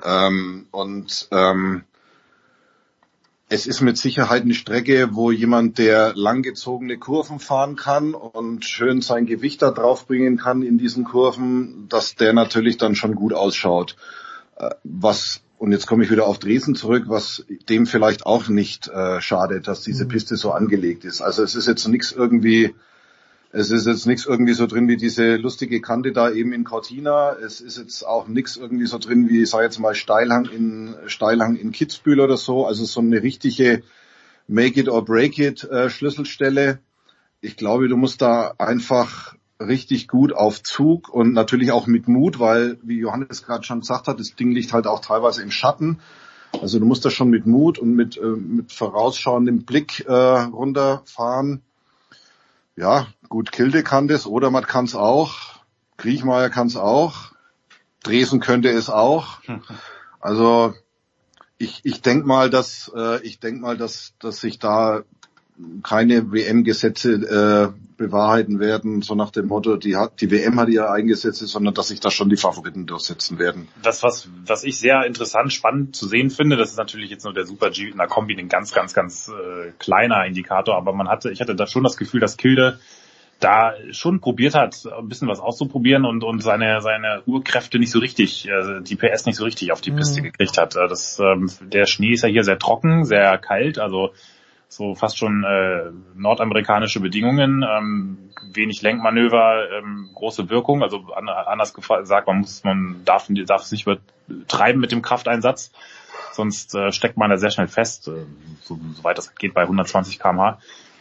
es ist mit Sicherheit eine Strecke, wo jemand, der langgezogene Kurven fahren kann und schön sein Gewicht da draufbringen kann in diesen Kurven, dass der natürlich dann schon gut ausschaut. Und jetzt komme ich wieder auf Dresden zurück, was dem vielleicht auch nicht schadet, dass diese Piste so angelegt ist. Also es ist jetzt nichts irgendwie so drin wie diese lustige Kante da eben in Cortina. Es ist jetzt auch nichts irgendwie so drin wie, ich sage jetzt mal, Steilhang in Kitzbühel oder so. Also so eine richtige Make it or break it Schlüsselstelle. Ich glaube, du musst da einfach richtig gut auf Zug und natürlich auch mit Mut, weil, wie Johannes gerade schon gesagt hat, das Ding liegt halt auch teilweise im Schatten. Also du musst da schon mit Mut und mit vorausschauendem Blick runterfahren. Ja, gut, Kilde kann das, Odermatt kann es auch, Kriechmeier kann es auch, Dresden könnte es auch. Also ich denk mal, dass sich da keine WM-Gesetze bewahrheiten werden, so nach dem Motto, die WM hat ihre Eingesetze, sondern dass sich da schon die Favoriten durchsetzen werden. Das, was ich sehr interessant, spannend zu sehen finde, das ist natürlich jetzt nur der Super G in der Kombi ein ganz kleiner Indikator, aber ich hatte da schon das Gefühl, dass Kilde da schon probiert hat, ein bisschen was auszuprobieren und seine Urkräfte nicht so richtig, die PS nicht so richtig auf die Piste gekriegt hat. Der Schnee ist ja hier sehr trocken, sehr kalt, also so fast schon nordamerikanische Bedingungen, wenig Lenkmanöver, große Wirkung, also anders gesagt, man darf es nicht übertreiben mit dem Krafteinsatz, sonst steckt man da sehr schnell fest, soweit das geht bei 120 km/h.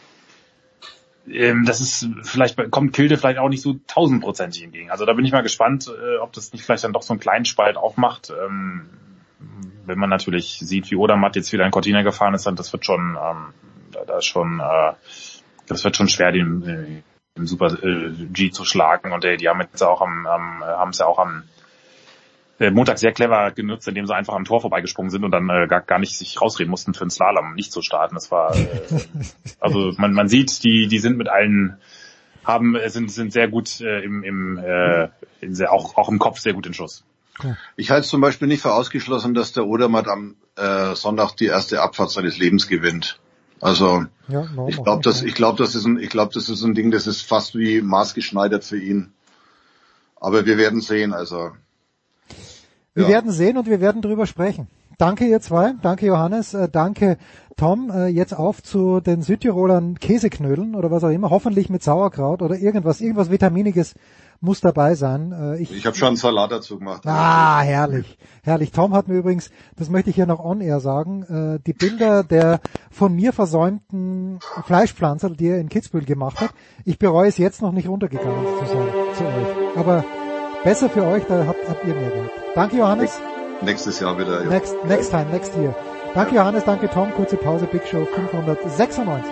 Das ist kommt Kilde vielleicht auch nicht so 1000%ig entgegen. Also da bin ich mal gespannt, ob das nicht vielleicht dann doch so einen kleinen Spalt aufmacht. Wenn man natürlich sieht, wie Odermatt jetzt wieder in Cortina gefahren ist, dann das wird schon schwer, den im Super G zu schlagen. Und die haben jetzt auch haben es ja auch am Montag sehr clever genutzt, indem sie einfach am Tor vorbeigesprungen sind und dann gar nicht sich rausreden mussten für den Slalom, nicht zu starten. Das war also man sieht, die sind mit allen sind sehr gut auch im Kopf sehr gut in Schuss. Ich halte es zum Beispiel nicht für ausgeschlossen, dass der Odermatt am Sonntag die erste Abfahrt seines Lebens gewinnt. Also ja, ich glaube, das ist ein Ding, das ist fast wie maßgeschneidert für ihn. Aber wir werden sehen. Also wir werden sehen und wir werden drüber sprechen. Danke ihr zwei, danke Johannes, danke Tom. Jetzt auf zu den Südtirolern Käseknödeln oder was auch immer, hoffentlich mit Sauerkraut oder irgendwas Vitaminiges muss dabei sein. Ich habe schon einen Salat dazu gemacht. Herrlich. Tom hat mir übrigens, das möchte ich hier noch on-air sagen, die Bilder der von mir versäumten Fleischpflanzer, die er in Kitzbühel gemacht hat. Ich bereue es jetzt noch nicht runtergegangen zu sein zu euch. Aber besser für euch, da habt ihr mehr gehabt. Danke Johannes. Nächstes Jahr wieder. Ja. Next year. Danke Johannes, danke Tom. Kurze Pause, Big Show 596.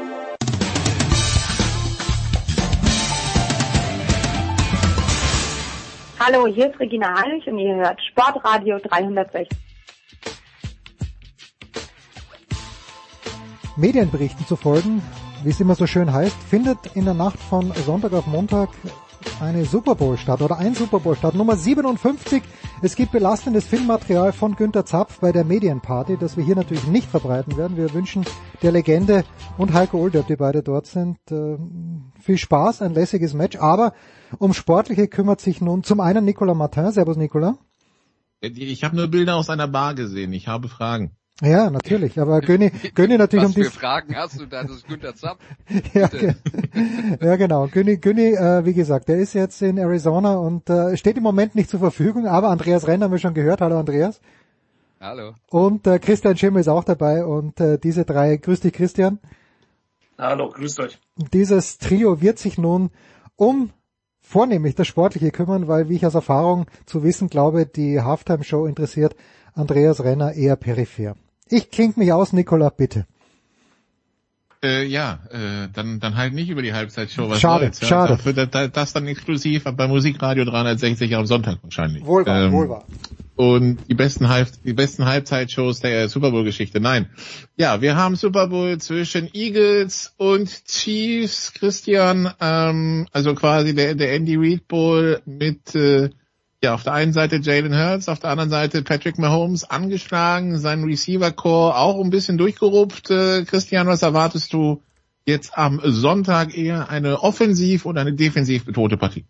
Hallo, hier ist Regina Heinrich und ihr hört Sportradio 360. Medienberichten zu folgen, wie es immer so schön heißt, findet in der Nacht von Sonntag auf Montag eine Super Bowl statt oder ein Super Bowl statt, Nummer 57. Es gibt belastendes Filmmaterial von Günther Zapf bei der Medienparty, das wir hier natürlich nicht verbreiten werden. Wir wünschen der Legende und Heiko Olderb, die beide dort sind, viel Spaß, ein lässiges Match. Aber um Sportliche kümmert sich nun zum einen Nicolas Martin. Servus Nicolas. Ich habe nur Bilder aus einer Bar gesehen, ich habe Fragen. Ja, natürlich, aber Göni natürlich Was für Fragen hast du da? Das ist Günther Zapf. Ja, genau. Göni, wie gesagt, der ist jetzt in Arizona und steht im Moment nicht zur Verfügung, aber Andreas Renn haben wir schon gehört. Hallo Andreas. Hallo. Und Christian Schimmel ist auch dabei und diese drei, grüß dich Christian. Hallo, grüßt euch. Dieses Trio wird sich nun vornehmlich das Sportliche kümmern, weil, wie ich aus Erfahrung zu wissen glaube, die Halftime-Show interessiert Andreas Renner eher peripher. Ich klinge mich aus, Nicola, bitte. Dann halt nicht über die Halbzeitshow. Was schade. Das dann exklusiv bei Musikradio 360 am Sonntag wahrscheinlich. Wohl wahr. Und die besten Halbzeitshows der Super Bowl Geschichte. Nein. Ja, wir haben Super Bowl zwischen Eagles und Chiefs, Christian, also quasi der Andy Reid Bowl mit auf der einen Seite Jalen Hurts, auf der anderen Seite Patrick Mahomes angeschlagen, sein Receiver-Core auch ein bisschen durchgerupft. Christian, was erwartest du jetzt am Sonntag, eher eine offensiv oder eine defensiv betonte Partie?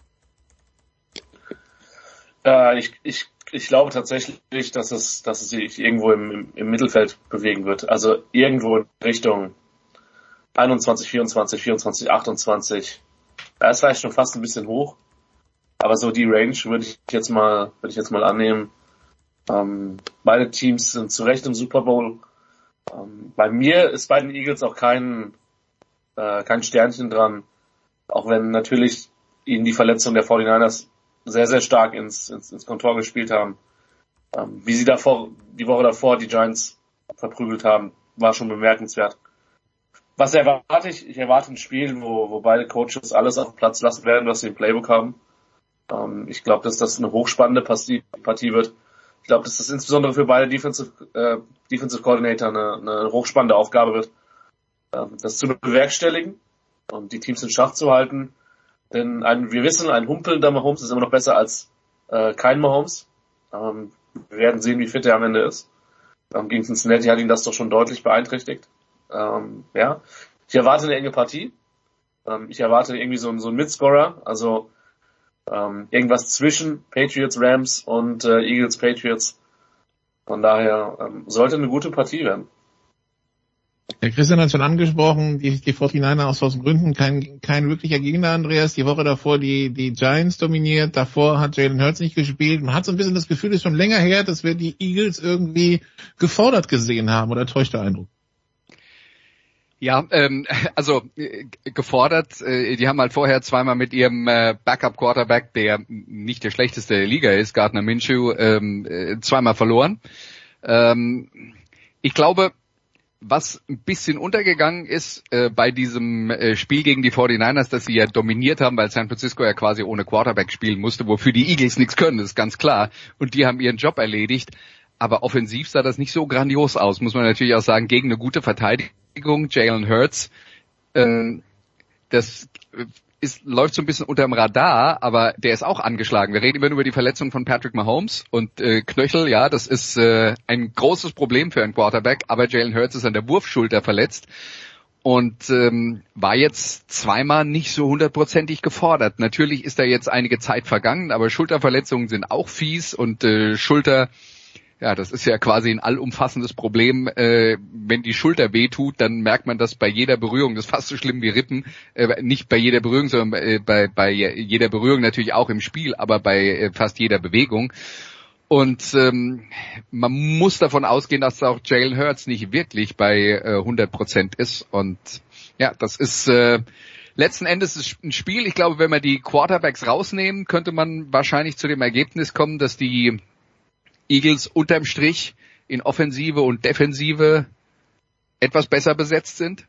Ich glaube tatsächlich, dass es sich irgendwo im Mittelfeld bewegen wird. Also irgendwo in Richtung 21, 24, 24, 28. Da ist vielleicht schon fast ein bisschen hoch. Aber so die Range würde ich jetzt mal annehmen. Beide Teams sind zu Recht im Super Bowl. Bei mir ist bei den Eagles auch kein Sternchen dran. Auch wenn natürlich ihnen die Verletzung der 49ers sehr, sehr stark ins Kontor gespielt haben. Wie sie die Woche davor die Giants verprügelt haben, war schon bemerkenswert. Was erwarte ich? Ich erwarte ein Spiel, wo beide Coaches alles auf den Platz lassen werden, was sie im Playbook haben. Ich glaube, dass das eine hochspannende Partie wird. Ich glaube, dass das insbesondere für beide Defensive Coordinator eine hochspannende Aufgabe wird. das zu bewerkstelligen und die Teams in Schach zu halten. Denn wir wissen, ein humpelnder Mahomes ist immer noch besser als kein Mahomes. Wir werden sehen, wie fit er am Ende ist. Gegen Cincinnati hat ihn das doch schon deutlich beeinträchtigt. Ja, ich erwarte eine enge Partie. Ich erwarte irgendwie so einen Mitscorer, also irgendwas zwischen Patriots, Rams und Eagles, Patriots. Von daher sollte eine gute Partie werden. Der Christian hat schon angesprochen, die 49er aus Gründen kein wirklicher Gegner, Andreas. Die Woche davor die Giants dominiert, davor hat Jalen Hurts nicht gespielt. Man hat so ein bisschen das Gefühl, es ist schon länger her, dass wir die Eagles irgendwie gefordert gesehen haben, oder täuscht der Eindruck? Ja, also gefordert, die haben halt vorher zweimal mit ihrem Backup-Quarterback, der nicht der schlechteste der Liga ist, Gardner Minshew, zweimal verloren. Ich glaube, was ein bisschen untergegangen ist bei diesem Spiel gegen die 49ers, dass sie ja dominiert haben, weil San Francisco ja quasi ohne Quarterback spielen musste, wofür die Eagles nichts können, das ist ganz klar. Und die haben ihren Job erledigt. Aber offensiv sah das nicht so grandios aus, muss man natürlich auch sagen, gegen eine gute Verteidigung. Jalen Hurts, das läuft so ein bisschen unterm Radar, aber der ist auch angeschlagen. Wir reden immer nur über die Verletzung von Patrick Mahomes und Knöchel, ja, das ist ein großes Problem für einen Quarterback, aber Jalen Hurts ist an der Wurfschulter verletzt und war jetzt zweimal nicht so 100%ig gefordert. Natürlich ist da jetzt einige Zeit vergangen, aber Schulterverletzungen sind auch fies und Schulter, ja, das ist ja quasi ein allumfassendes Problem. Wenn die Schulter wehtut, dann merkt man das bei jeder Berührung. Das ist fast so schlimm wie Rippen. Nicht bei jeder Berührung, sondern bei jeder Berührung natürlich auch im Spiel, aber bei fast jeder Bewegung. Und man muss davon ausgehen, dass auch Jalen Hurts nicht wirklich bei 100% ist. Und ja, das ist letzten Endes ein Spiel. Ich glaube, wenn wir die Quarterbacks rausnehmen, könnte man wahrscheinlich zu dem Ergebnis kommen, dass die Eagles unterm Strich in Offensive und Defensive etwas besser besetzt sind.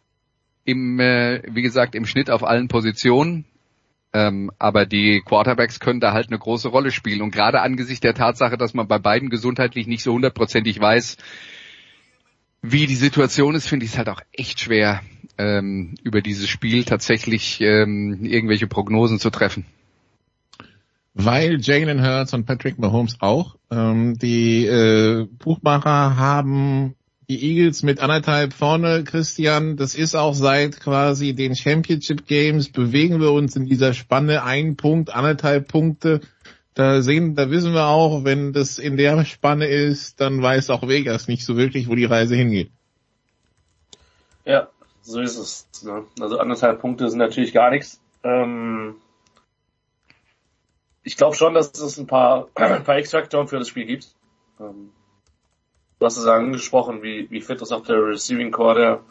Wie gesagt, im Schnitt auf allen Positionen. Aber die Quarterbacks können da halt eine große Rolle spielen. Und gerade angesichts der Tatsache, dass man bei beiden gesundheitlich nicht so 100%ig weiß, wie die Situation ist, finde ich es halt auch echt schwer, über dieses Spiel tatsächlich irgendwelche Prognosen zu treffen. Weil Jalen Hurts und Patrick Mahomes auch. Die Buchmacher haben die Eagles mit 1,5 vorne, Christian. Das ist auch seit quasi den Championship Games, bewegen wir uns in dieser Spanne 1 Punkt, 1,5 Punkte. Da wissen wir auch, wenn das in der Spanne ist, dann weiß auch Vegas nicht so wirklich, wo die Reise hingeht. Ja, so ist es. Ne? Also 1,5 Punkte sind natürlich gar nichts. Ich glaube schon, dass es ein paar X-Faktoren für das Spiel gibt. Du hast es angesprochen, wie fit ist auch der Receiving Core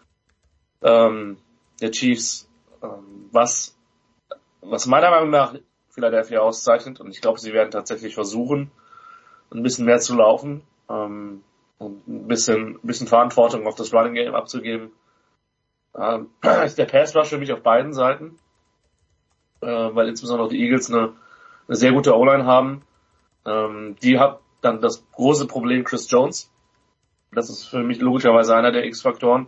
der Chiefs. Was meiner Meinung nach Philadelphia auszeichnet, und ich glaube, sie werden tatsächlich versuchen, ein bisschen mehr zu laufen und ein bisschen Verantwortung auf das Running Game abzugeben. Ist der Pass Rush für mich auf beiden Seiten, weil insbesondere auch die Eagles eine sehr gute O-Line haben. Die hat dann das große Problem Chris Jones. Das ist für mich logischerweise einer der X-Faktoren.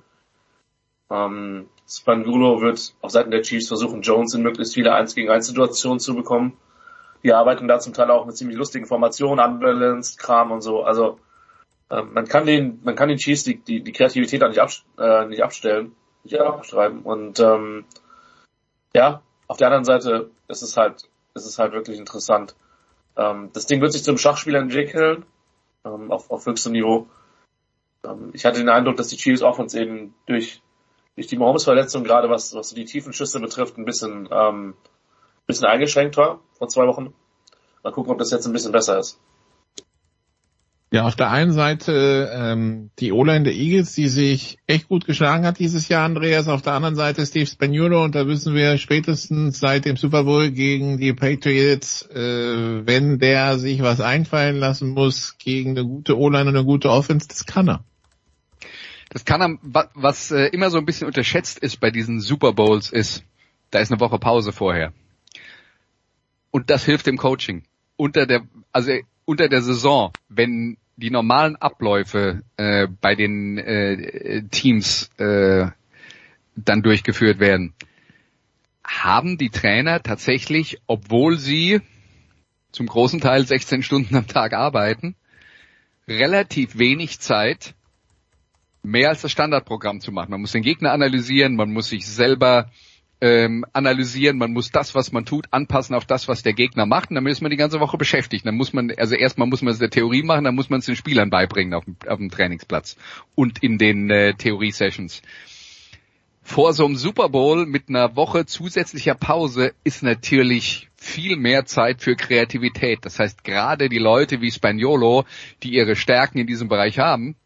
Spagnuolo wird auf Seiten der Chiefs versuchen, Jones in möglichst viele 1-gegen-1-Situationen zu bekommen. Die arbeiten da zum Teil auch mit ziemlich lustigen Formationen, Unbalanced, Kram und so. Also man kann den Chiefs die Kreativität da nicht abstellen, nicht abschreiben. Und ja, auf der anderen Seite ist es halt wirklich interessant. Das Ding wird sich zum Schachspiel entwickeln, auf höchstem Niveau. Ich hatte den Eindruck, dass die Chiefs Offense eben durch die Mahomes-Verletzung, gerade was so die tiefen Schüsse betrifft, ein bisschen eingeschränkt war vor 2 Wochen. Mal gucken, ob das jetzt ein bisschen besser ist. Ja, auf der einen Seite die O-Line der Eagles, die sich echt gut geschlagen hat dieses Jahr, Andreas. Auf der anderen Seite Steve Spagnuolo, und da wissen wir spätestens seit dem Super Bowl gegen die Patriots, wenn der sich was einfallen lassen muss gegen eine gute O-Line und eine gute Offense, das kann er. Das kann er. Was immer so ein bisschen unterschätzt ist bei diesen Super Bowls ist, da ist eine Woche Pause vorher. Und das hilft dem Coaching. Unter der Saison, wenn die normalen Abläufe bei den Teams dann durchgeführt werden, haben die Trainer tatsächlich, obwohl sie zum großen Teil 16 Stunden am Tag arbeiten, relativ wenig Zeit, mehr als das Standardprogramm zu machen. Man muss den Gegner analysieren, man muss sich selber analysieren, man muss das, was man tut, anpassen auf das, was der Gegner macht, und dann ist man die ganze Woche beschäftigt. Dann muss man, also erstmal muss man es der Theorie machen, dann muss man es den Spielern beibringen auf dem Trainingsplatz und in den Theorie-Sessions. Vor so einem Super Bowl mit einer Woche zusätzlicher Pause ist natürlich viel mehr Zeit für Kreativität. Das heißt, gerade die Leute wie Spaniolo, die ihre Stärken in diesem Bereich haben,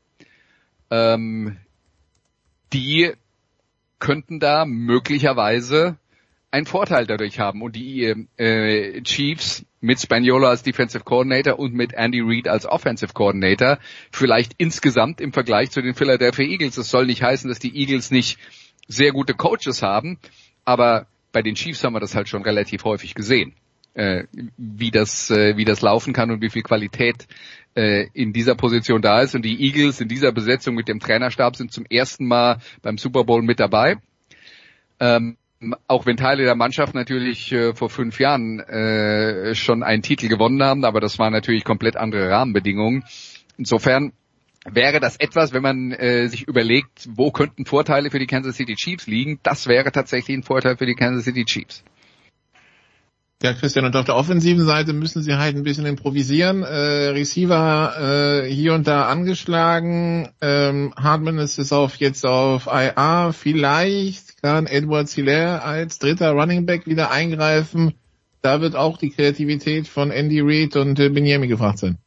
die könnten da möglicherweise einen Vorteil dadurch haben. Und die Chiefs mit Spaniolo als Defensive Coordinator und mit Andy Reid als Offensive Coordinator vielleicht insgesamt im Vergleich zu den Philadelphia Eagles. Das soll nicht heißen, dass die Eagles nicht sehr gute Coaches haben, aber bei den Chiefs haben wir das halt schon relativ häufig gesehen, wie das laufen kann und wie viel Qualität in dieser Position da ist. Und die Eagles in dieser Besetzung mit dem Trainerstab sind zum ersten Mal beim Super Bowl mit dabei. Auch wenn Teile der Mannschaft natürlich vor 5 Jahren schon einen Titel gewonnen haben, aber das waren natürlich komplett andere Rahmenbedingungen. Insofern wäre das etwas, wenn man sich überlegt, wo könnten Vorteile für die Kansas City Chiefs liegen, das wäre tatsächlich ein Vorteil für die Kansas City Chiefs. Ja, Christian, und auf der offensiven Seite müssen sie halt ein bisschen improvisieren. Receiver hier und da angeschlagen. Hardman ist jetzt auf IR. Vielleicht kann Edward Hilaire als dritter Running Back wieder eingreifen. Da wird auch die Kreativität von Andy Reid und Bieniemy gefragt sein.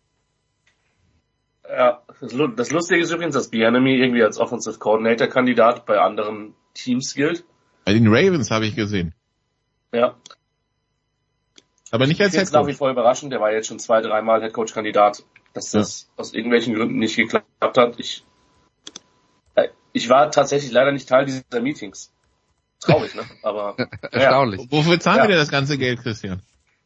Ja, das Lustige ist übrigens, dass Bieniemy irgendwie als Offensive Coordinator Kandidat bei anderen Teams gilt. Bei den Ravens habe ich gesehen. Ja. Aber nicht als Headcoach. Nach wie vor überraschend, der war jetzt schon 2-3 Mal Headcoach-Kandidat, dass das aus irgendwelchen Gründen nicht geklappt hat. Ich war tatsächlich leider nicht Teil dieser Meetings. Traurig, ne? Aber erstaunlich. Ja. Wofür zahlen wir denn das ganze Geld, Christian?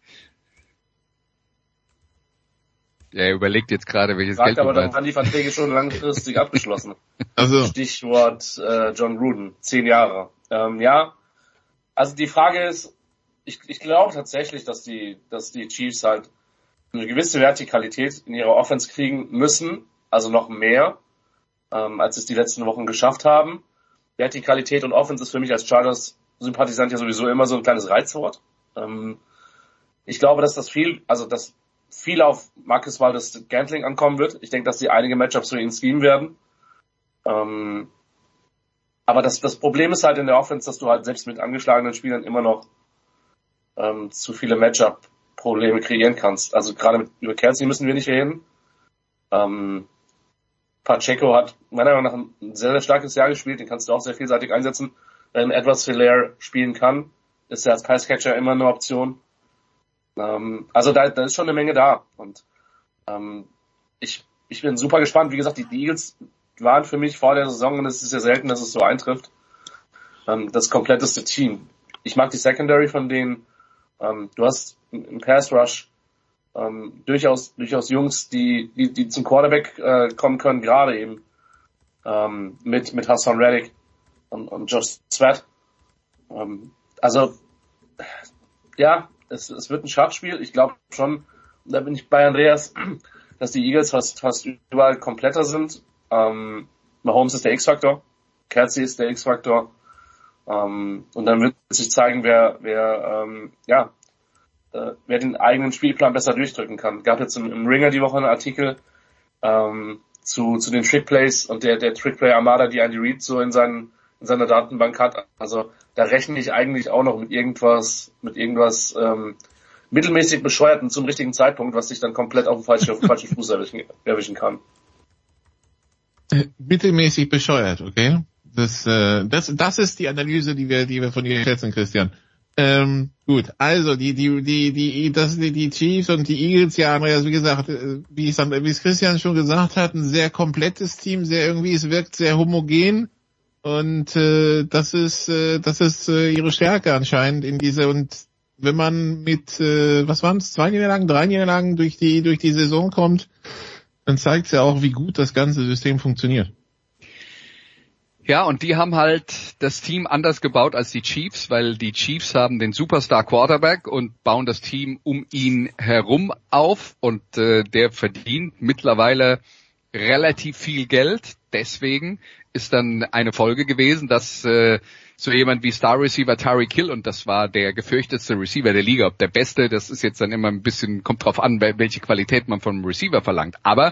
Ja, er überlegt jetzt gerade, welches Sagt Geld aber, dann waren die Verträge schon langfristig abgeschlossen. Also. Stichwort John Gruden, 10 Jahre. Ja, also die Frage ist, ich glaube tatsächlich, dass die Chiefs halt eine gewisse Vertikalität in ihrer Offense kriegen müssen, also noch mehr, als es die letzten Wochen geschafft haben. Vertikalität und Offense ist für mich als Chargers-Sympathisant ja sowieso immer so ein kleines Reizwort. Ich glaube, dass viel auf Marcus Valdes-Scantling ankommen wird. Ich denke, dass sie einige Matchups für ihn schemen werden. Aber das Problem ist halt in der Offense, dass du halt selbst mit angeschlagenen Spielern immer noch zu viele Matchup-Probleme kreieren kannst. Also gerade über Kelsey müssen wir nicht reden. Pacheco hat meiner Meinung nach ein sehr, sehr starkes Jahr gespielt, den kannst du auch sehr vielseitig einsetzen. Wenn Edwards Hilaire spielen kann, ist er als Passcatcher immer eine Option. Also da ist schon eine Menge da. Und ich bin super gespannt. Wie gesagt, die Eagles waren für mich vor der Saison, und es ist ja selten, dass es so eintrifft, das kompletteste Team. Ich mag die Secondary von denen. Du hast im Pass Rush durchaus Jungs, die zum Quarterback kommen können, gerade eben mit Hassan Reddick und Josh Sweat. Also ja, es wird ein Schachspiel. Ich glaube schon, da bin ich bei Andreas, dass die Eagles fast überall kompletter sind. Mahomes ist der X-Faktor, Kelsey ist der X-Faktor. Und dann wird sich zeigen, wer den eigenen Spielplan besser durchdrücken kann. Gab jetzt im Ringer die Woche einen Artikel zu den Trickplays und der Trickplay Armada, die Andy Reid so in seiner Datenbank hat. Also da rechne ich eigentlich auch noch mit irgendwas mittelmäßig Bescheuerten zum richtigen Zeitpunkt, was sich dann komplett auf den falschen Fuß erwischen kann. Mittelmäßig bescheuert, okay? Das ist die Analyse, die wir von dir schätzen, Christian. Gut, also die Chiefs und die Eagles, ja, Andreas, wie gesagt, wie es Christian schon gesagt hat, ein sehr komplettes Team, es wirkt sehr homogen, und das ist ihre Stärke anscheinend in diese, und wenn man mit 3 Niederlagen durch die Saison kommt, dann zeigt es ja auch, wie gut das ganze System funktioniert. Ja, und die haben halt das Team anders gebaut als die Chiefs, weil die Chiefs haben den Superstar Quarterback und bauen das Team um ihn herum auf und der verdient mittlerweile relativ viel Geld. Deswegen ist dann eine Folge gewesen, dass so jemand wie Star Receiver Tyreek Hill, und das war der gefürchtetste Receiver der Liga, ob der beste, das ist jetzt dann immer ein bisschen, kommt drauf an, welche Qualität man vom Receiver verlangt. Aber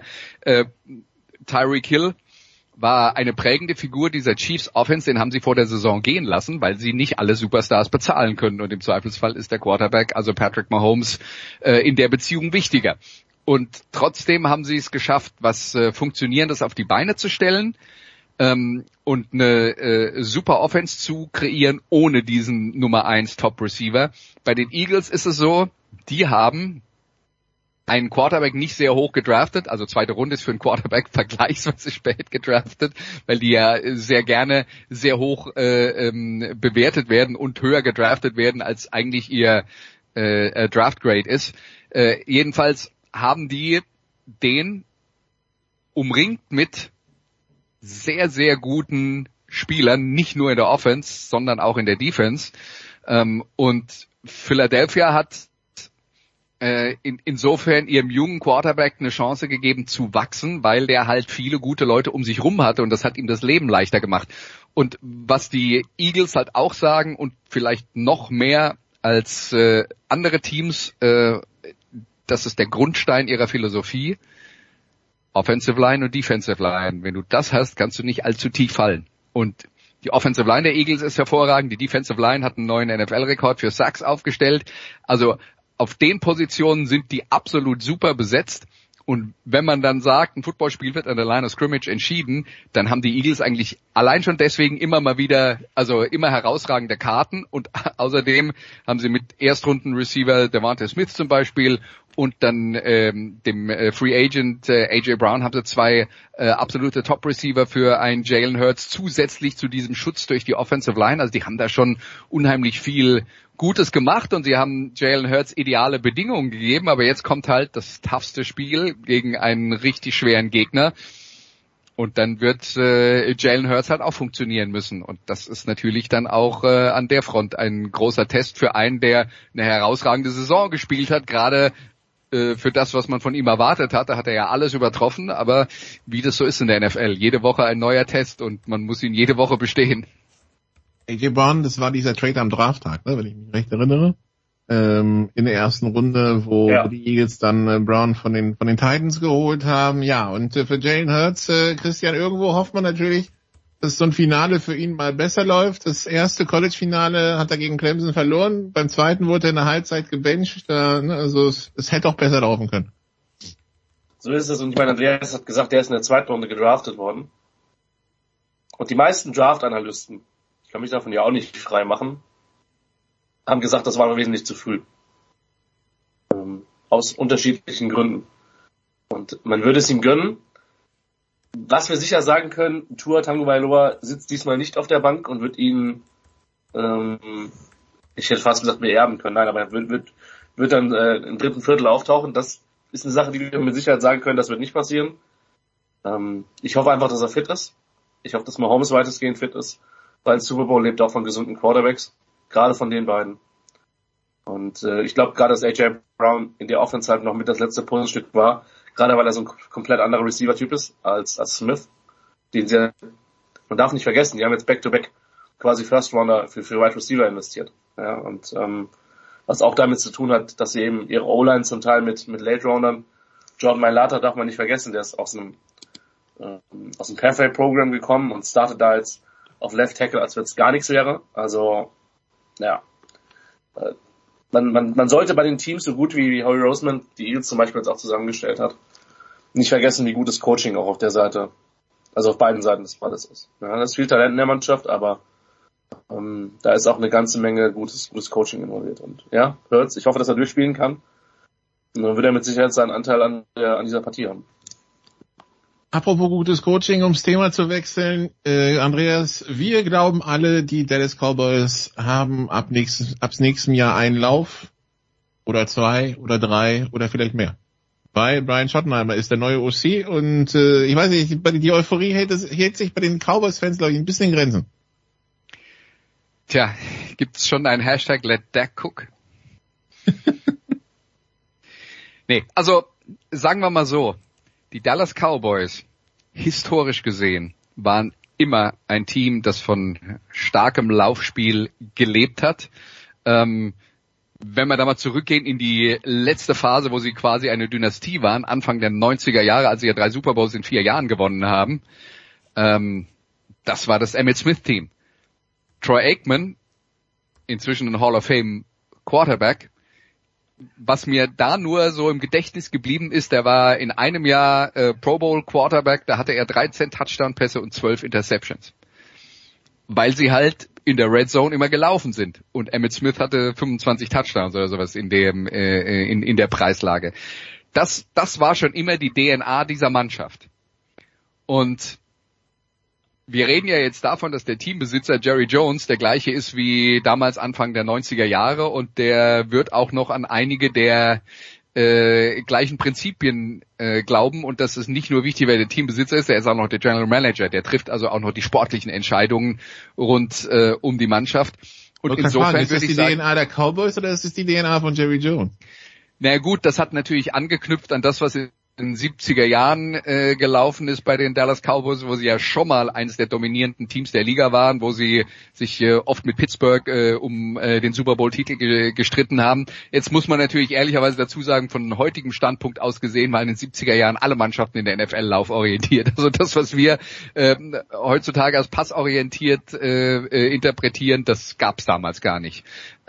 Tyreek Hill war eine prägende Figur dieser Chiefs Offense, den haben sie vor der Saison gehen lassen, weil sie nicht alle Superstars bezahlen können und im Zweifelsfall ist der Quarterback, also Patrick Mahomes, in der Beziehung wichtiger. Und trotzdem haben sie es geschafft, was Funktionierendes auf die Beine zu stellen und eine super Offense zu kreieren, ohne diesen Nummer 1 Top Receiver. Bei den Eagles ist es so, die haben einen Quarterback nicht sehr hoch gedraftet, also zweite Runde ist für einen Quarterback vergleichsweise spät gedraftet, weil die ja sehr gerne sehr hoch bewertet werden und höher gedraftet werden, als eigentlich ihr Draftgrade ist. Jedenfalls haben die den umringt mit sehr, sehr guten Spielern, nicht nur in der Offense, sondern auch in der Defense. Und Philadelphia hat insofern ihrem jungen Quarterback eine Chance gegeben zu wachsen, weil der halt viele gute Leute um sich rum hatte und das hat ihm das Leben leichter gemacht. Und was die Eagles halt auch sagen und vielleicht noch mehr als andere Teams, das ist der Grundstein ihrer Philosophie, Offensive Line und Defensive Line. Wenn du das hast, kannst du nicht allzu tief fallen. Und die Offensive Line der Eagles ist hervorragend, die Defensive Line hat einen neuen NFL-Rekord für Sacks aufgestellt. Also auf den Positionen sind die absolut super besetzt. Und wenn man dann sagt, ein Footballspiel wird an der Line of Scrimmage entschieden, dann haben die Eagles eigentlich allein schon deswegen immer mal wieder, also immer herausragende Karten. Und außerdem haben sie mit Erstrunden-Receiver Devontae Smith zum Beispiel und dann dem Free Agent AJ Brown haben sie zwei absolute Top-Receiver für einen Jalen Hurts zusätzlich zu diesem Schutz durch die Offensive Line. Also die haben da schon unheimlich viel Gutes gemacht und sie haben Jalen Hurts ideale Bedingungen gegeben, aber jetzt kommt halt das toughste Spiel gegen einen richtig schweren Gegner und dann wird Jalen Hurts halt auch funktionieren müssen und das ist natürlich dann auch an der Front ein großer Test für einen, der eine herausragende Saison gespielt hat, gerade für das, was man von ihm erwartet hat. Da hat er ja alles übertroffen, aber wie das so ist in der NFL, jede Woche ein neuer Test und man muss ihn jede Woche bestehen. AJ Brown, das war dieser Trade am Drafttag, ne, wenn ich mich recht erinnere, in der ersten Runde, wo die Eagles dann Brown von den Titans geholt haben. Ja, und für Jalen Hurts, Christian, irgendwo hofft man natürlich, dass so ein Finale für ihn mal besser läuft. Das erste College-Finale hat er gegen Clemson verloren, beim zweiten wurde er in der Halbzeit gebencht, also es hätte auch besser laufen können. So ist es, und ich meine, Andreas hat gesagt, der ist in der zweiten Runde gedraftet worden. Und die meisten Draft-Analysten, ich kann mich davon ja auch nicht frei machen, haben gesagt, das war wesentlich zu früh. Aus unterschiedlichen Gründen. Und man würde es ihm gönnen. Was wir sicher sagen können, Tua Tagovailoa sitzt diesmal nicht auf der Bank und wird ihn, ich hätte fast gesagt, beerben können. Nein, aber er wird dann im dritten Viertel auftauchen. Das ist eine Sache, die wir mit Sicherheit sagen können, das wird nicht passieren. Ich hoffe einfach, dass er fit ist. Ich hoffe, dass Mahomes weitestgehend fit ist, weil Super Bowl lebt auch von gesunden Quarterbacks, gerade von den beiden. Und ich glaube gerade, dass AJ Brown in der Offense halt noch mit das letzte Puzzlestück war, gerade weil er so ein komplett anderer Receiver-Typ ist als Smith. Man darf nicht vergessen, die haben jetzt Back-to-Back quasi First Rounder für Wide Receiver investiert. Ja, und was auch damit zu tun hat, dass sie eben ihre O-Line zum Teil mit Late Roundern, Jordan Mailata darf man nicht vergessen, der ist aus dem Pathway-Programm gekommen und startet da jetzt auf Left Tackle, als wenn es gar nichts wäre. Also, ja. Man sollte bei den Teams so gut wie Howie Roseman, die Eagles zum Beispiel jetzt auch zusammengestellt hat, nicht vergessen, wie gutes Coaching auch auf der Seite, also auf beiden Seiten des Balles ist. Ja, da ist viel Talent in der Mannschaft, aber da ist auch eine ganze Menge gutes Coaching involviert. Und ja, Hurts, ich hoffe, dass er durchspielen kann. Und dann wird er mit Sicherheit seinen Anteil an dieser Partie haben. Apropos gutes Coaching, ums Thema zu wechseln, Andreas, wir glauben alle, die Dallas Cowboys haben ab nächstem Jahr einen Lauf oder 2 oder 3 oder vielleicht mehr. weil Brian Schottenheimer ist der neue OC und ich weiß nicht, die Euphorie hält sich bei den Cowboys-Fans, glaube ich, ein bisschen in Grenzen. Tja, gibt's schon einen Hashtag Let Dak Cook? Nee, also sagen wir mal so, die Dallas Cowboys, historisch gesehen, waren immer ein Team, das von starkem Laufspiel gelebt hat. Wenn wir da mal zurückgehen in die letzte Phase, wo sie quasi eine Dynastie waren, Anfang der 90er Jahre, als sie ja 3 Super Bowls in 4 Jahren gewonnen haben, das war das Emmitt Smith Team. Troy Aikman, inzwischen ein Hall of Fame Quarterback, was mir da nur so im Gedächtnis geblieben ist, der war in einem Jahr Pro Bowl Quarterback, da hatte er 13 Touchdown-Pässe und 12 Interceptions. Weil sie halt in der Red Zone immer gelaufen sind. Und Emmitt Smith hatte 25 Touchdowns oder sowas in der Preislage. Das war schon immer die DNA dieser Mannschaft. Und wir reden ja jetzt davon, dass der Teambesitzer Jerry Jones der gleiche ist wie damals Anfang der 90er Jahre und der wird auch noch an einige der gleichen Prinzipien glauben und das ist nicht nur wichtig, wer der Teambesitzer ist, er ist auch noch der General Manager, der trifft also auch noch die sportlichen Entscheidungen rund um die Mannschaft. Und insofern ist das die DNA der Cowboys oder ist es die DNA von Jerry Jones? Na gut, das hat natürlich angeknüpft an das, was in den 70er Jahren gelaufen ist bei den Dallas Cowboys, wo sie ja schon mal eines der dominierenden Teams der Liga waren, wo sie sich oft mit Pittsburgh um den Super Bowl-Titel gestritten haben. Jetzt muss man natürlich ehrlicherweise dazu sagen, von heutigem Standpunkt aus gesehen, waren in den 70er Jahren alle Mannschaften in der NFL lauforientiert. Also das, was wir heutzutage als passorientiert interpretieren, das gab's damals gar nicht.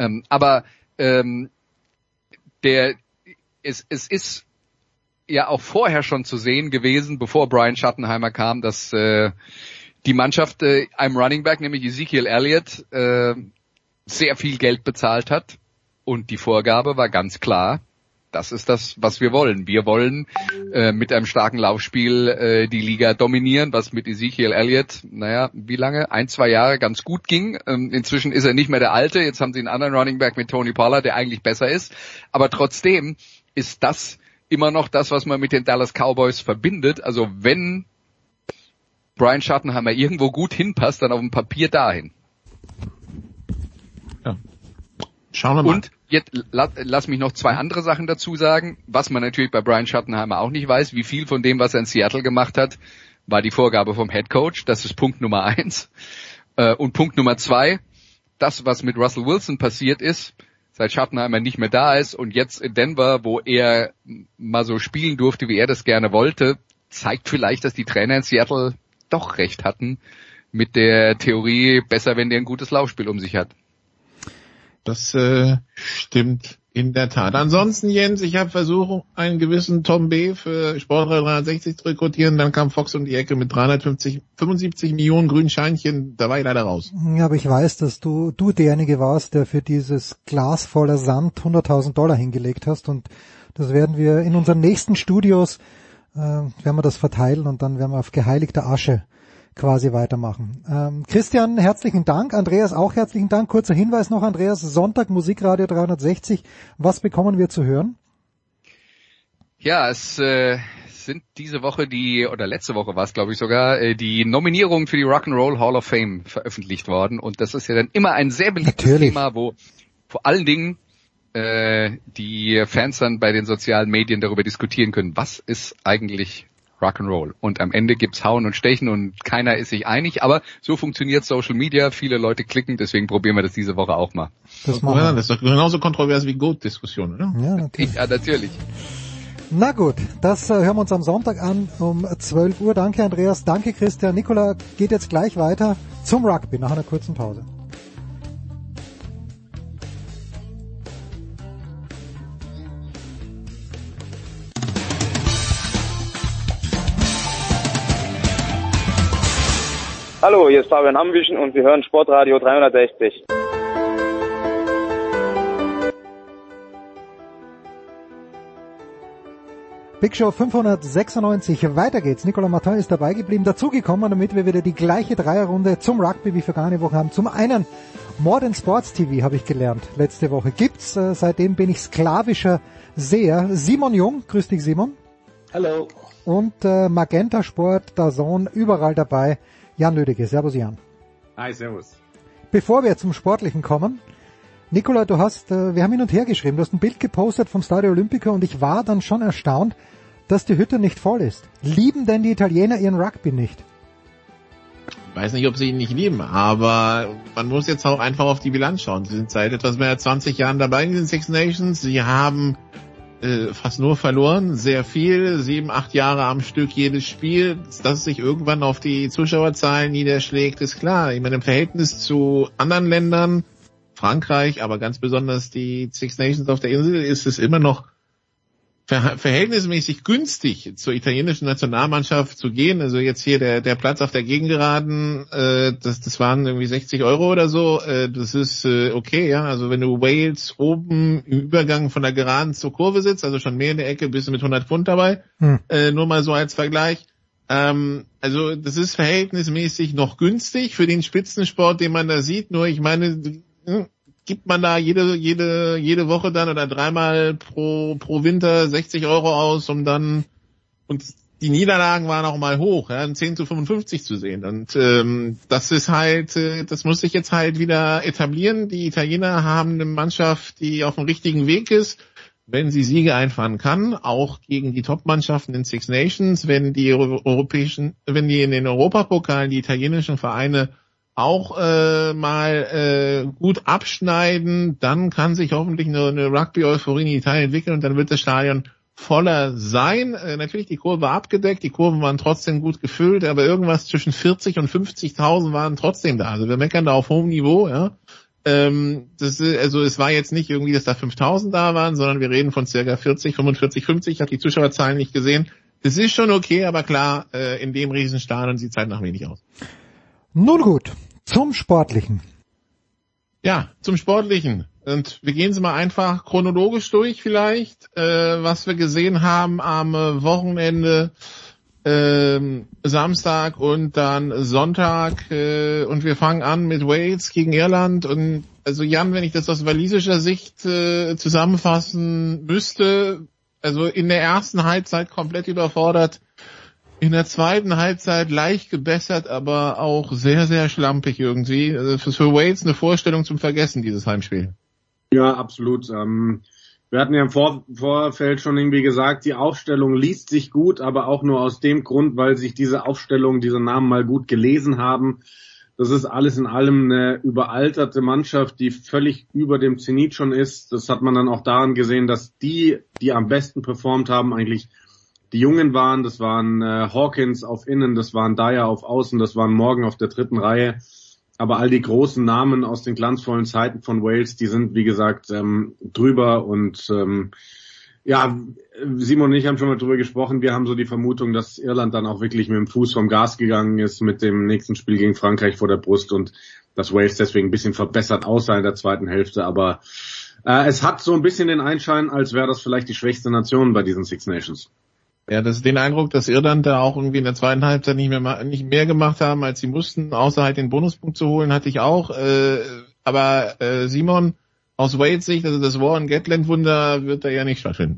Es ist ja auch vorher schon zu sehen gewesen, bevor Brian Schottenheimer kam, dass die Mannschaft einem Running Back, nämlich Ezekiel Elliott, sehr viel Geld bezahlt hat. Und die Vorgabe war ganz klar, das ist das, was wir wollen. Wir wollen mit einem starken Laufspiel die Liga dominieren, was mit Ezekiel Elliott, wie lange? 1-2 Jahre ganz gut ging. Inzwischen ist er nicht mehr der Alte. Jetzt haben sie einen anderen Running Back mit Tony Pollard, der eigentlich besser ist. Aber trotzdem ist das immer noch das, was man mit den Dallas Cowboys verbindet. Also wenn Brian Schottenheimer irgendwo gut hinpasst, dann auf dem Papier dahin. Ja. Schauen wir mal. Und jetzt lass mich noch 2 andere Sachen dazu sagen. Was man natürlich bei Brian Schottenheimer auch nicht weiß, wie viel von dem, was er in Seattle gemacht hat, war die Vorgabe vom Head Coach. Das ist Punkt Nummer 1. Und Punkt Nummer 2, das, was mit Russell Wilson passiert ist, seit Schottenheimer nicht mehr da ist und jetzt in Denver, wo er mal so spielen durfte, wie er das gerne wollte, zeigt vielleicht, dass die Trainer in Seattle doch recht hatten mit der Theorie, besser, wenn der ein gutes Laufspiel um sich hat. Das stimmt in der Tat. Ansonsten, Jens, ich habe versucht, einen gewissen Tom B. für Sportradio 360 zu rekrutieren, dann kam Fox um die Ecke mit 75 Millionen grünen Scheinchen, da war ich leider raus. Ja, aber ich weiß, dass du derjenige warst, der für dieses Glas voller Sand $100.000 hingelegt hast und das werden wir in unseren nächsten Studios, werden wir das verteilen und dann werden wir auf geheiligter Asche quasi weitermachen. Christian, herzlichen Dank. Andreas, auch herzlichen Dank. Kurzer Hinweis noch, Andreas, Sonntag Musikradio 360. Was bekommen wir zu hören? Ja, es sind diese Woche oder letzte Woche war es, glaube ich sogar, die Nominierungen für die Rock'n'Roll Hall of Fame veröffentlicht worden. Und das ist ja dann immer ein sehr beliebtes Thema, wo vor allen Dingen die Fans dann bei den sozialen Medien darüber diskutieren können, was ist eigentlich Rock'n'Roll. Und am Ende gibt's Hauen und Stechen und keiner ist sich einig, aber so funktioniert Social Media, viele Leute klicken, deswegen probieren wir das diese Woche auch mal. Das ist doch genauso kontrovers wie Goat-Diskussion, oder? Ja, natürlich. Ja, natürlich. Na gut, das hören wir uns am Sonntag an um 12 Uhr. Danke Andreas, danke Christian. Nicola geht jetzt gleich weiter zum Rugby nach einer kurzen Pause. Hallo, hier ist Fabian Ambüchen und wir hören Sportradio 360. Big Show 596. Weiter geht's. Nicolas Martin ist dabei geblieben, dazugekommen, damit wir wieder die gleiche Dreierrunde zum Rugby wie vergangene Woche haben. Zum einen Modern Sports TV habe ich gelernt. Letzte Woche gibt's. Seitdem bin ich sklavischer Seher. Simon Jung, grüß dich Simon. Hallo. Und Magenta Sport, DAZN, überall dabei. Jan Lüdecke. Servus Jan. Hi, servus. Bevor wir zum Sportlichen kommen, Nicola, wir haben hin und her geschrieben, du hast ein Bild gepostet vom Stadio Olimpico und ich war dann schon erstaunt, dass die Hütte nicht voll ist. Lieben denn die Italiener ihren Rugby nicht? Ich weiß nicht, ob sie ihn nicht lieben, aber man muss jetzt auch einfach auf die Bilanz schauen. Sie sind seit etwas mehr als 20 Jahren dabei in den Six Nations. Sie haben fast nur verloren, sehr viel, 7-8 Jahre am Stück jedes Spiel. Dass es sich irgendwann auf die Zuschauerzahlen niederschlägt, ist klar. Ich meine, im Verhältnis zu anderen Ländern, Frankreich, aber ganz besonders die Six Nations auf der Insel, ist es immer noch verhältnismäßig günstig, zur italienischen Nationalmannschaft zu gehen. Also jetzt hier der Platz auf der Gegengeraden, das waren irgendwie 60 € oder so. Das ist okay, ja. Also wenn du Wales oben im Übergang von der Geraden zur Kurve sitzt, also schon mehr in der Ecke, bist du mit 100 Pfund dabei. Nur mal so als Vergleich. Also das ist verhältnismäßig noch günstig für den Spitzensport, den man da sieht. Nur ich meine, gibt man da jede Woche dann oder dreimal pro Winter 60 € aus, um dann, und die Niederlagen waren auch mal hoch, ja, 10:55 zu sehen. Und das ist halt, das muss sich jetzt halt wieder etablieren. Die Italiener haben eine Mannschaft, die auf dem richtigen Weg ist, wenn sie Siege einfahren kann, auch gegen die Top-Mannschaften in Six Nations, wenn die in den Europapokalen die italienischen Vereine auch mal gut abschneiden, dann kann sich hoffentlich eine Rugby-Euphorie in Italien entwickeln und dann wird das Stadion voller sein. Natürlich die Kurve abgedeckt, die Kurven waren trotzdem gut gefüllt, aber irgendwas zwischen 40 und 50.000 waren trotzdem da. Also wir meckern da auf hohem Niveau, ja. Also es war jetzt nicht irgendwie, dass da 5.000 da waren, sondern wir reden von circa 40, 45, 50. Ich habe die Zuschauerzahlen nicht gesehen. Das ist schon okay, aber klar, in dem Riesenstadion sieht es halt nach wenig aus. Nun gut, zum Sportlichen. Ja, zum Sportlichen. Und wir gehen es mal einfach chronologisch durch vielleicht, was wir gesehen haben am Wochenende, Samstag und dann Sonntag. Und wir fangen an mit Wales gegen Irland. Und also Jan, wenn ich das aus walisischer Sicht zusammenfassen müsste, also in der ersten Halbzeit komplett überfordert, in der zweiten Halbzeit leicht gebessert, aber auch sehr, sehr schlampig irgendwie. Das ist für Wales eine Vorstellung zum Vergessen, dieses Heimspiel. Ja, absolut. Wir hatten ja im Vorfeld schon irgendwie gesagt, die Aufstellung liest sich gut, aber auch nur aus dem Grund, weil sich diese Aufstellung, diese Namen mal gut gelesen haben. Das ist alles in allem eine überalterte Mannschaft, die völlig über dem Zenit schon ist. Das hat man dann auch daran gesehen, dass die am besten performt haben, eigentlich die Jungen waren. Das waren Hawkins auf Innen, das waren Dyer auf Außen, das waren Morgan auf der dritten Reihe. Aber all die großen Namen aus den glanzvollen Zeiten von Wales, die sind, wie gesagt, drüber. Und ja, Simon und ich haben schon mal drüber gesprochen. Wir haben so die Vermutung, dass Irland dann auch wirklich mit dem Fuß vom Gas gegangen ist mit dem nächsten Spiel gegen Frankreich vor der Brust und dass Wales deswegen ein bisschen verbessert aussah in der zweiten Hälfte. Aber es hat so ein bisschen den Einschein, als wäre das vielleicht die schwächste Nation bei diesen Six Nations. Ja, das ist den Eindruck, dass Irland da auch irgendwie in der zweiten Halbzeit nicht mehr gemacht haben, als sie mussten, außer halt den Bonuspunkt zu holen, hatte ich auch. Aber Simon, aus Wales Sicht, also das Warren Gatland Wunder wird da ja nicht stattfinden.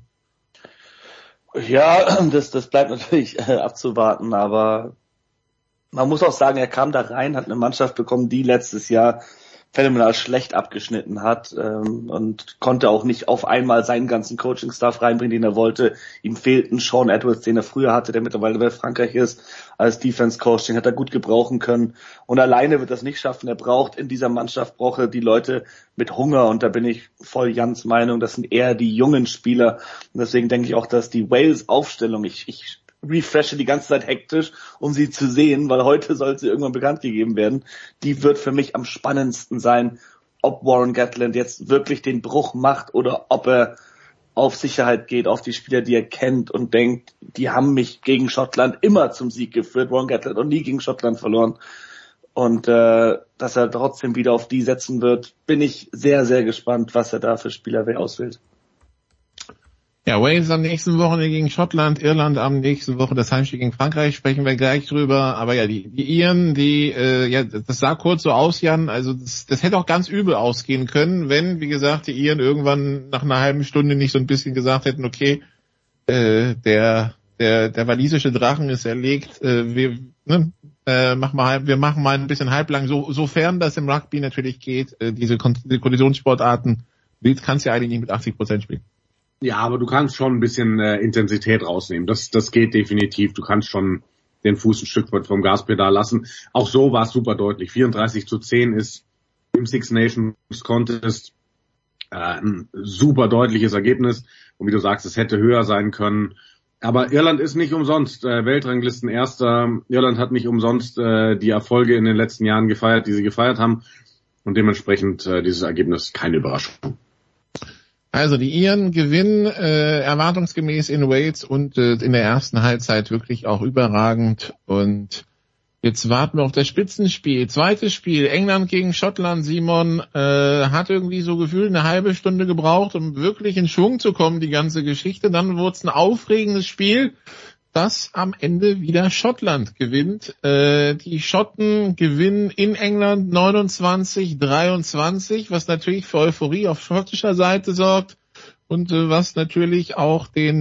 Ja, das bleibt natürlich abzuwarten, aber man muss auch sagen, er kam da rein, hat eine Mannschaft bekommen, die letztes Jahr phänomenal schlecht abgeschnitten hat und konnte auch nicht auf einmal seinen ganzen Coaching-Staff reinbringen, den er wollte. Ihm fehlten Sean Edwards, den er früher hatte, der mittlerweile bei Frankreich ist, als Defense-Coach, den hat er gut gebrauchen können. Und alleine wird das nicht schaffen. Er braucht in dieser Mannschaft, braucht er die Leute mit Hunger und da bin ich voll Jans Meinung, das sind eher die jungen Spieler. Und deswegen denke ich auch, dass die Wales-Aufstellung, ich refreshe die ganze Zeit hektisch, um sie zu sehen, weil heute soll sie irgendwann bekannt gegeben werden. Die wird für mich am spannendsten sein, ob Warren Gatland jetzt wirklich den Bruch macht oder ob er auf Sicherheit geht, auf die Spieler, die er kennt und denkt, die haben mich gegen Schottland immer zum Sieg geführt, Warren Gatland, und nie gegen Schottland verloren. Und dass er trotzdem wieder auf die setzen wird, bin ich sehr, sehr gespannt, was er da für Spieler auswählt. Ja, Wales am nächsten Wochenende gegen Schottland, Irland am nächsten Woche das Heimspiel gegen Frankreich, sprechen wir gleich drüber. Aber ja, die Iren, das sah kurz so aus, Jan, also das hätte auch ganz übel ausgehen können, wenn, wie gesagt, die Iren irgendwann nach einer halben Stunde nicht so ein bisschen gesagt hätten, okay, der walisische Drachen ist erlegt, wir machen mal ein bisschen halblang, sofern das im Rugby natürlich geht, diese Kollisionssportarten, kannst du ja eigentlich nicht mit 80% spielen. Ja, aber du kannst schon ein bisschen Intensität rausnehmen. Das geht definitiv. Du kannst schon den Fuß ein Stück weit vom Gaspedal lassen. Auch so war es super deutlich. 34-10 ist im Six Nations Contest ein super deutliches Ergebnis. Und wie du sagst, es hätte höher sein können. Aber Irland ist nicht umsonst Weltranglisten Erster. Irland hat nicht umsonst die Erfolge in den letzten Jahren gefeiert, die sie gefeiert haben. Und dementsprechend dieses Ergebnis keine Überraschung. Also die Iren gewinnen erwartungsgemäß in Wales und in der ersten Halbzeit wirklich auch überragend. Und jetzt warten wir auf das Spitzenspiel. Zweites Spiel, England gegen Schottland. Simon hat irgendwie so gefühlt eine halbe Stunde gebraucht, um wirklich in Schwung zu kommen, die ganze Geschichte. Dann wurde es ein aufregendes Spiel, das am Ende wieder Schottland gewinnt. Die Schotten gewinnen in England 29-23, was natürlich für Euphorie auf schottischer Seite sorgt und was natürlich auch den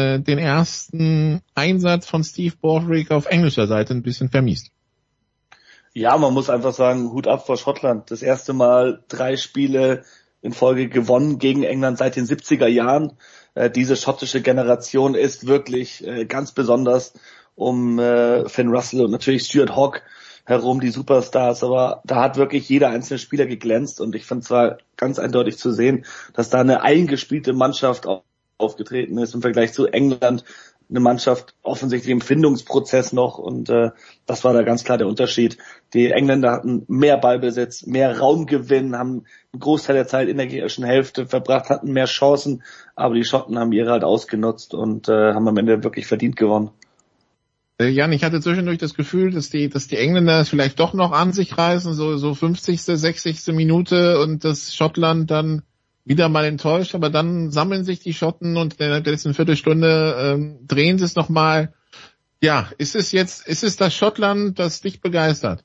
ersten Einsatz von Steve Borthwick auf englischer Seite ein bisschen vermiest. Ja, man muss einfach sagen, Hut ab vor Schottland. Das erste Mal 3 Spiele in Folge gewonnen gegen England seit den 70er Jahren. Diese schottische Generation ist wirklich ganz besonders um Finn Russell und natürlich Stuart Hogg herum, die Superstars, aber da hat wirklich jeder einzelne Spieler geglänzt und ich fand zwar ganz eindeutig zu sehen, dass da eine eingespielte Mannschaft aufgetreten ist im Vergleich zu England, eine Mannschaft offensichtlich im Findungsprozess noch und das war da ganz klar der Unterschied. Die Engländer hatten mehr Ballbesitz, mehr Raumgewinn, haben einen Großteil der Zeit in der gegnerischen Hälfte verbracht, hatten mehr Chancen, aber die Schotten haben ihre halt ausgenutzt und haben am Ende wirklich verdient gewonnen. Jan, ich hatte zwischendurch das Gefühl, dass die Engländer es vielleicht doch noch an sich reißen, so 50., 60. Minute und dass Schottland dann wieder mal enttäuscht, aber dann sammeln sich die Schotten und in der letzten Viertelstunde drehen sie es nochmal. Ja, ist es das Schottland, das dich begeistert?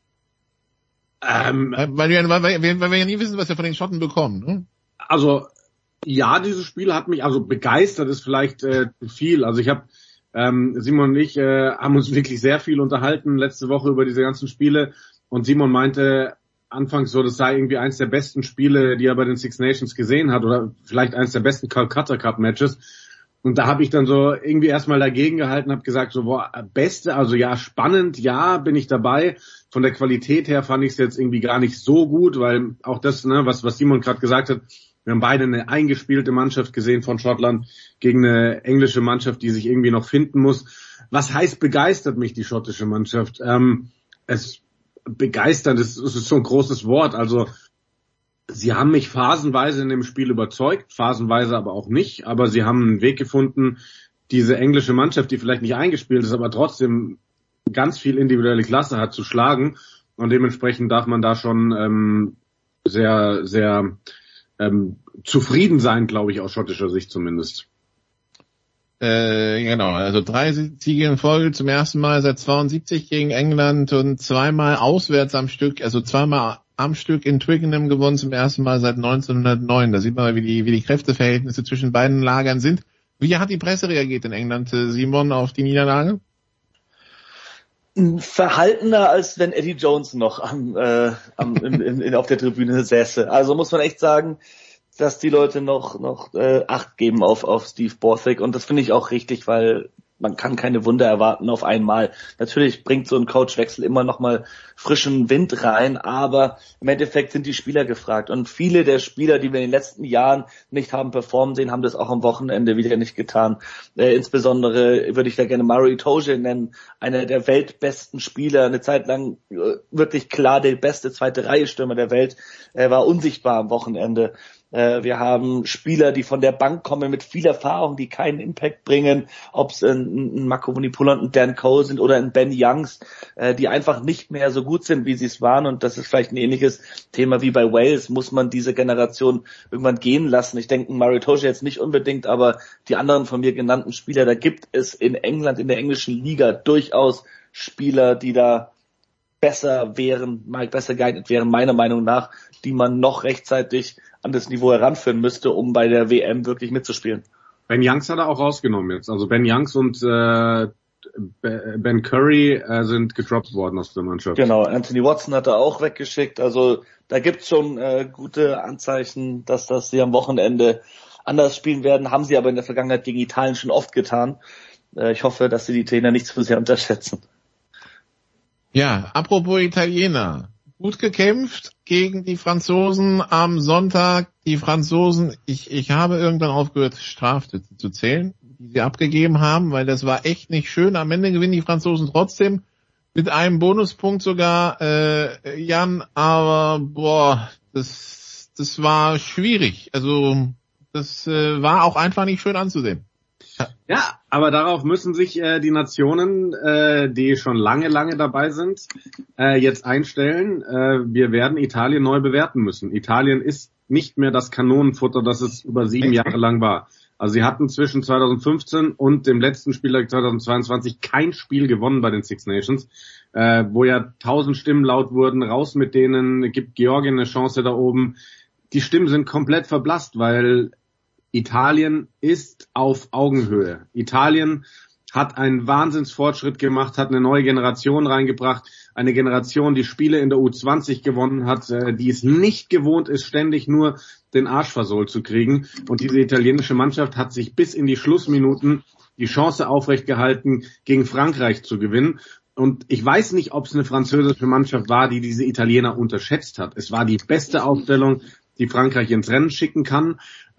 Weil wir ja nie wissen, was wir von den Schotten bekommen. Ne? Also ja, dieses Spiel hat mich, also begeistert ist vielleicht zu viel. Also ich habe Simon und ich haben uns wirklich sehr viel unterhalten letzte Woche über diese ganzen Spiele und Simon meinte anfangs so, das sei irgendwie eins der besten Spiele, die er bei den Six Nations gesehen hat oder vielleicht eins der besten Calcutta Cup Matches. Und da habe ich dann so irgendwie erstmal dagegen gehalten, habe gesagt, so boah, beste, also ja, spannend, ja, bin ich dabei. Von der Qualität her fand ich es jetzt irgendwie gar nicht so gut, weil auch das, ne, was Simon gerade gesagt hat, wir haben beide eine eingespielte Mannschaft gesehen von Schottland gegen eine englische Mannschaft, die sich irgendwie noch finden muss. Was heißt begeistert mich die schottische Mannschaft? Begeistert, das ist so ein großes Wort. Also sie haben mich phasenweise in dem Spiel überzeugt, phasenweise aber auch nicht. Aber sie haben einen Weg gefunden, diese englische Mannschaft, die vielleicht nicht eingespielt ist, aber trotzdem ganz viel individuelle Klasse hat, zu schlagen. Und dementsprechend darf man da schon sehr, sehr zufrieden sein, glaube ich, aus schottischer Sicht zumindest. Genau, also 3 Siege in Folge zum ersten Mal seit 72 gegen England und 2-mal auswärts am Stück, also 2-mal am Stück in Twickenham gewonnen, zum ersten Mal seit 1909. Da sieht man mal, wie die Kräfteverhältnisse zwischen beiden Lagern sind. Wie hat die Presse reagiert in England, Simon, auf die Niederlage? Verhaltener, als wenn Eddie Jones noch auf der Tribüne säße. Also muss man echt sagen, dass die Leute noch Acht geben auf Steve Borthwick und das finde ich auch richtig, weil man kann keine Wunder erwarten auf einmal. Natürlich bringt so ein Coachwechsel immer noch mal frischen Wind rein, aber im Endeffekt sind die Spieler gefragt und viele der Spieler, die wir in den letzten Jahren nicht haben performen sehen, haben das auch am Wochenende wieder nicht getan. Insbesondere würde ich da gerne Murray Itoje nennen, einer der weltbesten Spieler, eine Zeit lang wirklich klar der beste zweite Reihe Stürmer der Welt, war unsichtbar am Wochenende. Wir haben Spieler, die von der Bank kommen mit viel Erfahrung, die keinen Impact bringen, ob es ein Marco Vunipola und ein Dan Cole sind oder ein Ben Youngs, die einfach nicht mehr so gut sind, wie sie es waren. Und das ist vielleicht ein ähnliches Thema wie bei Wales. Muss man diese Generation irgendwann gehen lassen? Ich denke, Murray Itoje jetzt nicht unbedingt, aber die anderen von mir genannten Spieler, da gibt es in England, in der englischen Liga durchaus Spieler, die da besser geeignet wären, meiner Meinung nach, die man noch rechtzeitig an das Niveau heranführen müsste, um bei der WM wirklich mitzuspielen. Ben Youngs hat er auch rausgenommen jetzt. Also Ben Youngs und Ben Curry sind gedroppt worden aus der Mannschaft. Genau, Anthony Watson hat er auch weggeschickt. Also da gibt's schon gute Anzeichen, dass sie am Wochenende anders spielen werden. Haben sie aber in der Vergangenheit gegen Italien schon oft getan. Ich hoffe, dass sie die Italiener nicht zu sehr unterschätzen. Ja, apropos Italiener. Gut gekämpft gegen die Franzosen am Sonntag. Die Franzosen, ich habe irgendwann aufgehört, Strafsätze zu zählen, die sie abgegeben haben, weil das war echt nicht schön. Am Ende gewinnen die Franzosen trotzdem mit einem Bonuspunkt sogar, Jan, aber das war schwierig. Also das war auch einfach nicht schön anzusehen. Ja, aber darauf müssen sich die Nationen, die schon lange dabei sind, jetzt einstellen. Wir werden Italien neu bewerten müssen. Italien ist nicht mehr das Kanonenfutter, das es über 7 Jahre lang war. Also sie hatten zwischen 2015 und dem letzten Spieltag 2022 kein Spiel gewonnen bei den Six Nations, wo ja 1000 Stimmen laut wurden, raus mit denen, gibt Georgien eine Chance da oben. Die Stimmen sind komplett verblasst, weil Italien ist auf Augenhöhe. Italien hat einen Wahnsinnsfortschritt gemacht, hat eine neue Generation reingebracht, eine Generation, die Spiele in der U20 gewonnen hat, die es nicht gewohnt ist, ständig nur den Arsch versohlt zu kriegen. Und diese italienische Mannschaft hat sich bis in die Schlussminuten die Chance aufrecht gehalten, gegen Frankreich zu gewinnen. Und ich weiß nicht, ob es eine französische Mannschaft war, die diese Italiener unterschätzt hat. Es war die beste Aufstellung, die Frankreich ins Rennen schicken kann.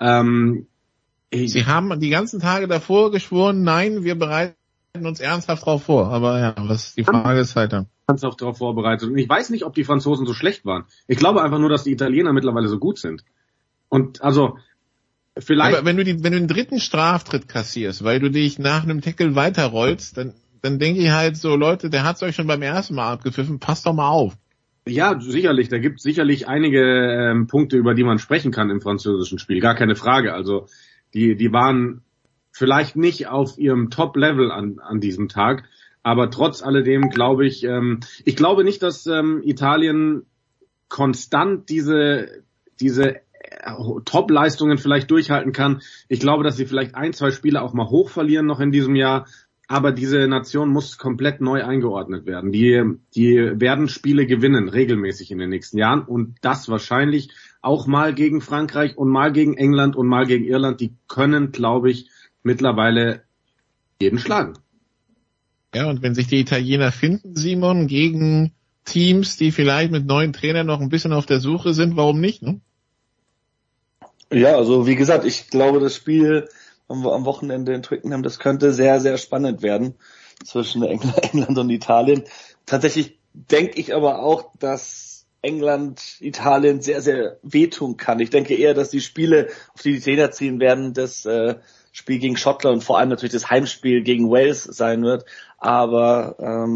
Sie haben die ganzen Tage davor geschworen, nein, wir bereiten uns ernsthaft drauf vor. Aber ja, die Frage ist halt dann. Ernsthaft darauf vorbereitet. Und ich weiß nicht, ob die Franzosen so schlecht waren. Ich glaube einfach nur, dass die Italiener mittlerweile so gut sind. Und also vielleicht. Aber wenn du den dritten Straftritt kassierst, weil du dich nach einem Tackle weiterrollst, dann denke ich halt so, Leute, der hat's euch schon beim ersten Mal abgepfiffen, passt doch mal auf. Ja, sicherlich. Da gibt es sicherlich einige Punkte, über die man sprechen kann im französischen Spiel. Gar keine Frage. Also die waren vielleicht nicht auf ihrem Top-Level an diesem Tag. Aber trotz alledem glaube ich glaube nicht, dass Italien konstant diese Top-Leistungen vielleicht durchhalten kann. Ich glaube, dass sie vielleicht 1-2 Spiele auch mal hoch verlieren noch in diesem Jahr. Aber diese Nation muss komplett neu eingeordnet werden. Die werden Spiele gewinnen, regelmäßig in den nächsten Jahren. Und das wahrscheinlich auch mal gegen Frankreich und mal gegen England und mal gegen Irland. Die können, glaube ich, mittlerweile jeden schlagen. Ja, und wenn sich die Italiener finden, Simon, gegen Teams, die vielleicht mit neuen Trainern noch ein bisschen auf der Suche sind, warum nicht, ne? Ja, also wie gesagt, ich glaube, das Spiel am Wochenende in Twickenham, das könnte sehr, sehr spannend werden zwischen England und Italien. Tatsächlich denke ich aber auch, dass England Italien sehr, sehr wehtun kann. Ich denke eher, dass die Spiele, auf die Italiener ziehen werden, das Spiel gegen Schottland und vor allem natürlich das Heimspiel gegen Wales sein wird. Aber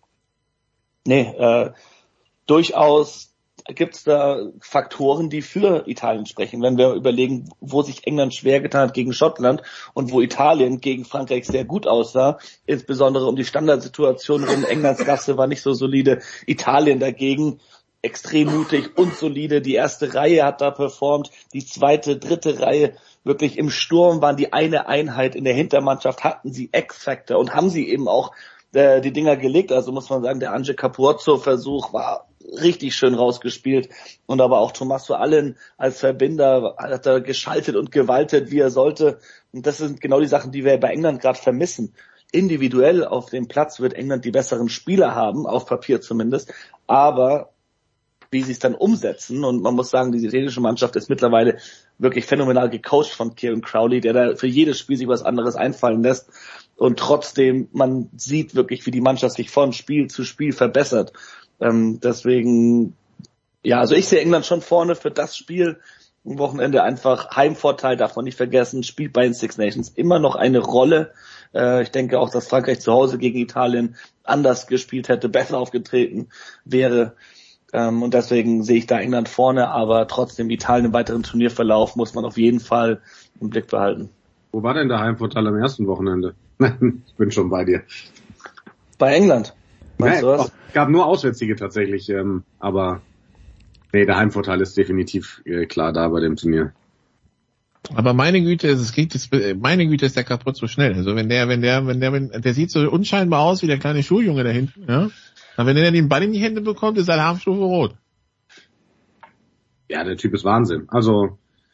durchaus gibt es da Faktoren, die für Italien sprechen. Wenn wir überlegen, wo sich England schwer getan hat gegen Schottland und wo Italien gegen Frankreich sehr gut aussah, insbesondere um die Standardsituation rum. Englands Gasse war nicht so solide. Italien dagegen extrem mutig und solide. Die erste Reihe hat da performt. Die zweite, dritte Reihe wirklich im Sturm waren die eine Einheit. In der Hintermannschaft hatten sie X-Factor und haben sie eben auch die Dinger gelegt. Also muss man sagen, der Ange Capozzo-Versuch war richtig schön rausgespielt und aber auch Tommaso Allen als Verbinder hat er geschaltet und gewaltet, wie er sollte. Und das sind genau die Sachen, die wir bei England gerade vermissen. Individuell auf dem Platz wird England die besseren Spieler haben, auf Papier zumindest, aber wie sie es dann umsetzen, und man muss sagen, die italienische Mannschaft ist mittlerweile wirklich phänomenal gecoacht von Kieran Crowley, der da für jedes Spiel sich was anderes einfallen lässt und trotzdem, man sieht wirklich, wie die Mannschaft sich von Spiel zu Spiel verbessert. Deswegen, ja, also ich sehe England schon vorne für das Spiel. Wochenende einfach Heimvorteil, darf man nicht vergessen, spielt bei den Six Nations immer noch eine Rolle. Ich denke auch, dass Frankreich zu Hause gegen Italien anders gespielt hätte, besser aufgetreten wäre. Und deswegen sehe ich da England vorne, aber trotzdem Italien im weiteren Turnierverlauf muss man auf jeden Fall im Blick behalten. Wo war denn der Heimvorteil am ersten Wochenende? Ich bin schon bei dir. Bei England. Meinst du was? Es gab nur Auswärtshige tatsächlich, aber nee, der Heimvorteil ist definitiv klar da bei dem Turnier. Aber meine Güte, ist der kaputt so schnell. Also wenn der sieht so unscheinbar aus wie der kleine Schuljunge da hinten, ja. Aber wenn er den Ball in die Hände bekommt, ist er eine Halbstufe rot. Ja, der Typ ist Wahnsinn. Also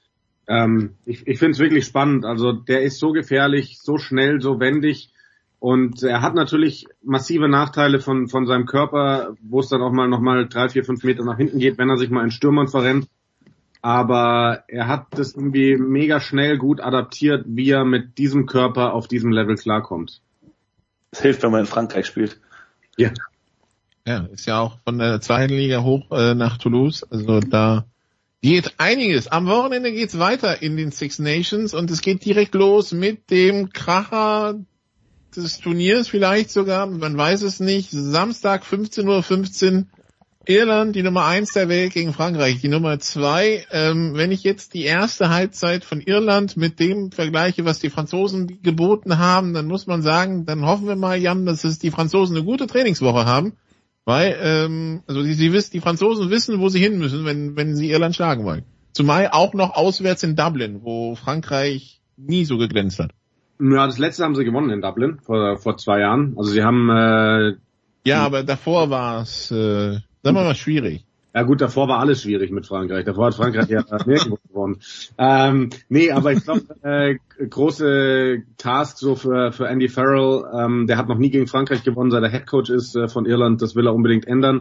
ich finde es wirklich spannend. Also der ist so gefährlich, so schnell, so wendig. Und er hat natürlich massive Nachteile von seinem Körper, wo es dann auch mal nochmal 3, 4, 5 Meter nach hinten geht, wenn er sich mal in Stürmern verrennt. Aber er hat das irgendwie mega schnell gut adaptiert, wie er mit diesem Körper auf diesem Level klarkommt. Das hilft, wenn man in Frankreich spielt. Ja. Ja, ist ja auch von der zweiten Liga hoch nach Toulouse. Also da geht einiges. Am Wochenende geht's weiter in den Six Nations und es geht direkt los mit dem Kracher des Turniers vielleicht sogar, man weiß es nicht. Samstag 15:15 Uhr Irland, die Nummer 1 der Welt gegen Frankreich, die Nummer 2. Wenn ich jetzt die erste Halbzeit von Irland mit dem vergleiche, was die Franzosen geboten haben, dann muss man sagen, dann hoffen wir mal, Jan, dass die Franzosen eine gute Trainingswoche haben, weil die Franzosen wissen, wo sie hin müssen, wenn sie Irland schlagen wollen. Zumal auch noch auswärts in Dublin, wo Frankreich nie so geglänzt hat. Ja, das letzte haben sie gewonnen in Dublin vor 2 Jahren. Also sie haben ja, aber davor war es sagen wir mal schwierig. Ja gut, davor war alles schwierig mit Frankreich. Davor hat Frankreich ja nirgendwo gewonnen. Nee, aber ich glaube, große Task so für Andy Farrell. Der hat noch nie gegen Frankreich gewonnen, seit er Headcoach ist von Irland. Das will er unbedingt ändern.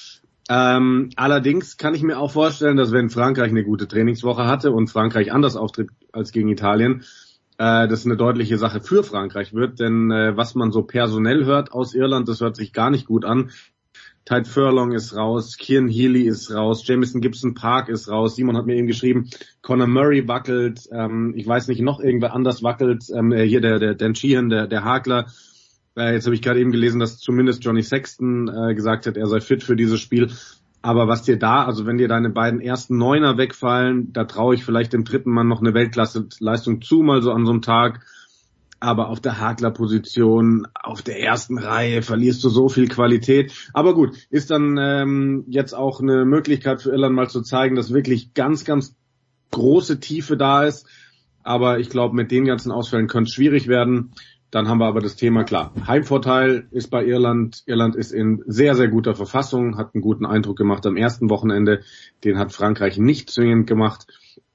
Allerdings kann ich mir auch vorstellen, dass wenn Frankreich eine gute Trainingswoche hatte und Frankreich anders auftritt als gegen Italien, das eine deutliche Sache für Frankreich wird. Denn was man so personell hört aus Irland, das hört sich gar nicht gut an. Tadhg Furlong ist raus, Cian Healy ist raus, Jamison Gibson-Park ist raus, Simon hat mir eben geschrieben, Conor Murray wackelt, ich weiß nicht, noch irgendwer anders wackelt, hier der Dan Sheehan, der Hakler. Jetzt habe ich gerade eben gelesen, dass zumindest Johnny Sexton gesagt hat, er sei fit für dieses Spiel. Aber was dir da, also wenn dir deine beiden ersten Neuner wegfallen, da traue ich vielleicht dem dritten Mann noch eine Weltklasse-Leistung zu, mal so an so einem Tag. Aber auf der Hakler-Position, auf der ersten Reihe verlierst du so viel Qualität. Aber gut, ist dann jetzt auch eine Möglichkeit für Irland mal zu zeigen, dass wirklich ganz, ganz große Tiefe da ist. Aber ich glaube, mit den ganzen Ausfällen könnte es schwierig werden. Dann haben wir aber das Thema klar. Heimvorteil ist bei Irland. Irland ist in sehr, sehr guter Verfassung, hat einen guten Eindruck gemacht am ersten Wochenende. Den hat Frankreich nicht zwingend gemacht.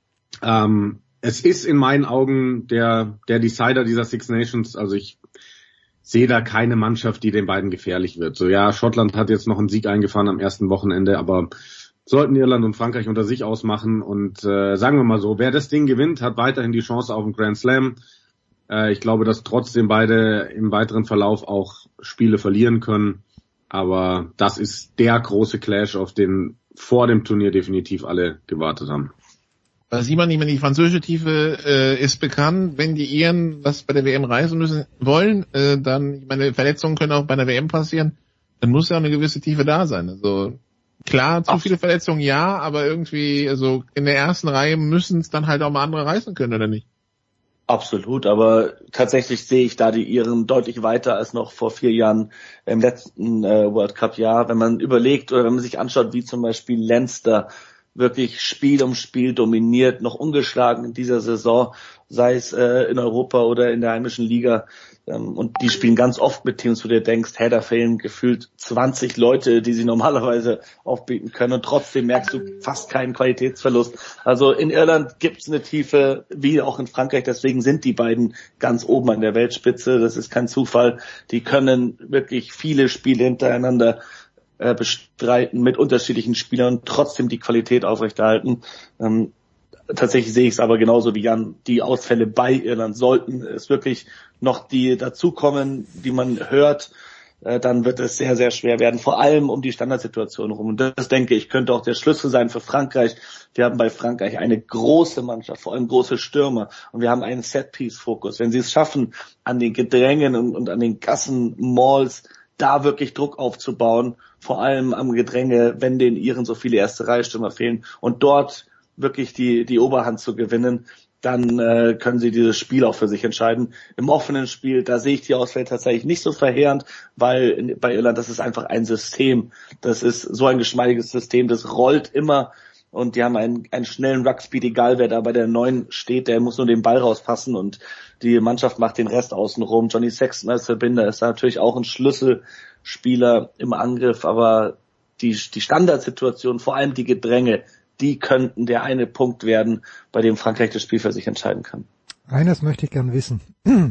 Es ist in meinen Augen der Decider dieser Six Nations. Also ich sehe da keine Mannschaft, die den beiden gefährlich wird. So ja, Schottland hat jetzt noch einen Sieg eingefahren am ersten Wochenende, aber sollten Irland und Frankreich unter sich ausmachen. Und sagen wir mal so, wer das Ding gewinnt, hat weiterhin die Chance auf einen Grand Slam. Ich glaube, dass trotzdem beide im weiteren Verlauf auch Spiele verlieren können. Aber das ist der große Clash, auf den vor dem Turnier definitiv alle gewartet haben. Simon, ich meine, die französische Tiefe ist bekannt. Wenn die Iren was bei der WM reisen wollen, dann, ich meine, Verletzungen können auch bei der WM passieren, dann muss ja auch eine gewisse Tiefe da sein. Also klar, zu viele Verletzungen ja, aber irgendwie, also in der ersten Reihe müssen es dann halt auch mal andere reisen können, oder nicht? Absolut, aber tatsächlich sehe ich da die Iren deutlich weiter als noch vor 4 Jahren im letzten World Cup Jahr. Wenn man überlegt oder wenn man sich anschaut, wie zum Beispiel Leinster wirklich Spiel um Spiel dominiert, noch ungeschlagen in dieser Saison, sei es in Europa oder in der heimischen Liga. Und die spielen ganz oft mit Teams, wo du denkst, hey, da fehlen gefühlt 20 Leute, die sie normalerweise aufbieten können. Und trotzdem merkst du fast keinen Qualitätsverlust. Also in Irland gibt's eine Tiefe, wie auch in Frankreich. Deswegen sind die beiden ganz oben an der Weltspitze. Das ist kein Zufall. Die können wirklich viele Spiele hintereinander bestreiten mit unterschiedlichen Spielern und trotzdem die Qualität aufrechterhalten. Tatsächlich sehe ich es aber genauso wie Jan. Die Ausfälle bei Irland sollten es wirklich noch die dazukommen, die man hört. dann wird es sehr, sehr schwer werden, vor allem um die Standardsituation rum. Und das, denke ich, könnte auch der Schlüssel sein für Frankreich. Wir haben bei Frankreich eine große Mannschaft, vor allem große Stürmer. Und wir haben einen Set-Piece-Fokus. Wenn sie es schaffen, an den Gedrängen und an den Gassen, Malls, da wirklich Druck aufzubauen, vor allem am Gedränge, wenn den Iren so viele Erste-Reihe-Stürmer fehlen und dort wirklich die Oberhand zu gewinnen, dann können sie dieses Spiel auch für sich entscheiden. Im offenen Spiel, da sehe ich die Ausfälle tatsächlich nicht so verheerend, weil bei Irland, das ist einfach ein System. Das ist so ein geschmeidiges System, das rollt immer und die haben einen schnellen Ruckspeed, egal wer da bei der 9 steht, der muss nur den Ball rauspassen und die Mannschaft macht den Rest außenrum. Johnny Sexton als Verbinder ist natürlich auch ein Schlüsselspieler im Angriff, aber die Standardsituation, vor allem die Gedränge, die könnten der eine Punkt werden, bei dem Frankreich das Spiel für sich entscheiden kann. Eines möchte ich gern wissen.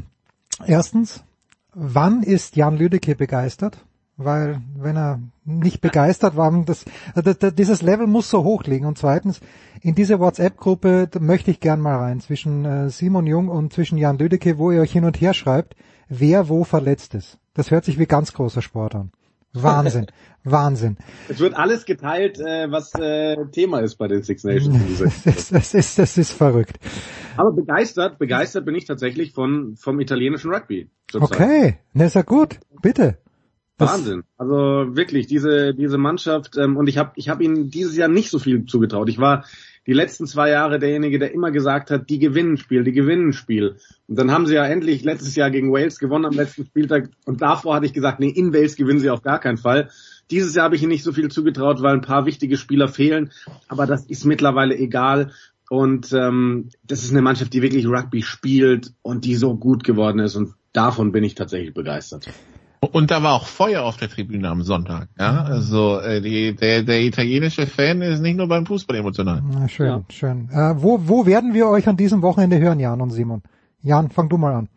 Erstens, wann ist Jan Lüdecke begeistert? Weil wenn er nicht begeistert war, dieses Level muss so hoch liegen. Und zweitens, in diese WhatsApp-Gruppe möchte ich gern mal rein, zwischen Simon Jung und zwischen Jan Lüdecke, wo ihr euch hin und her schreibt, wer wo verletzt ist. Das hört sich wie ganz großer Sport an. Wahnsinn, Wahnsinn. Es wird alles geteilt, was Thema ist bei den Six Nations. Das ist verrückt. Aber begeistert bin ich tatsächlich vom italienischen Rugby. Okay, das ist ja gut, bitte. Wahnsinn. Also wirklich, diese Mannschaft, und ich hab ihnen dieses Jahr nicht so viel zugetraut. Ich war die letzten 2 Jahre derjenige, der immer gesagt hat, die gewinnen Spiel. Und dann haben sie ja endlich letztes Jahr gegen Wales gewonnen am letzten Spieltag. Und davor hatte ich gesagt, nee, in Wales gewinnen sie auf gar keinen Fall. Dieses Jahr habe ich ihnen nicht so viel zugetraut, weil ein paar wichtige Spieler fehlen. Aber das ist mittlerweile egal. Und das ist eine Mannschaft, die wirklich Rugby spielt und die so gut geworden ist. Und davon bin ich tatsächlich begeistert. Und da war auch Feuer auf der Tribüne am Sonntag. Ja, also der italienische Fan ist nicht nur beim Fußball emotional. Na, schön, ja. Schön. Wo werden wir euch an diesem Wochenende hören, Jan und Simon? Jan, fang du mal an.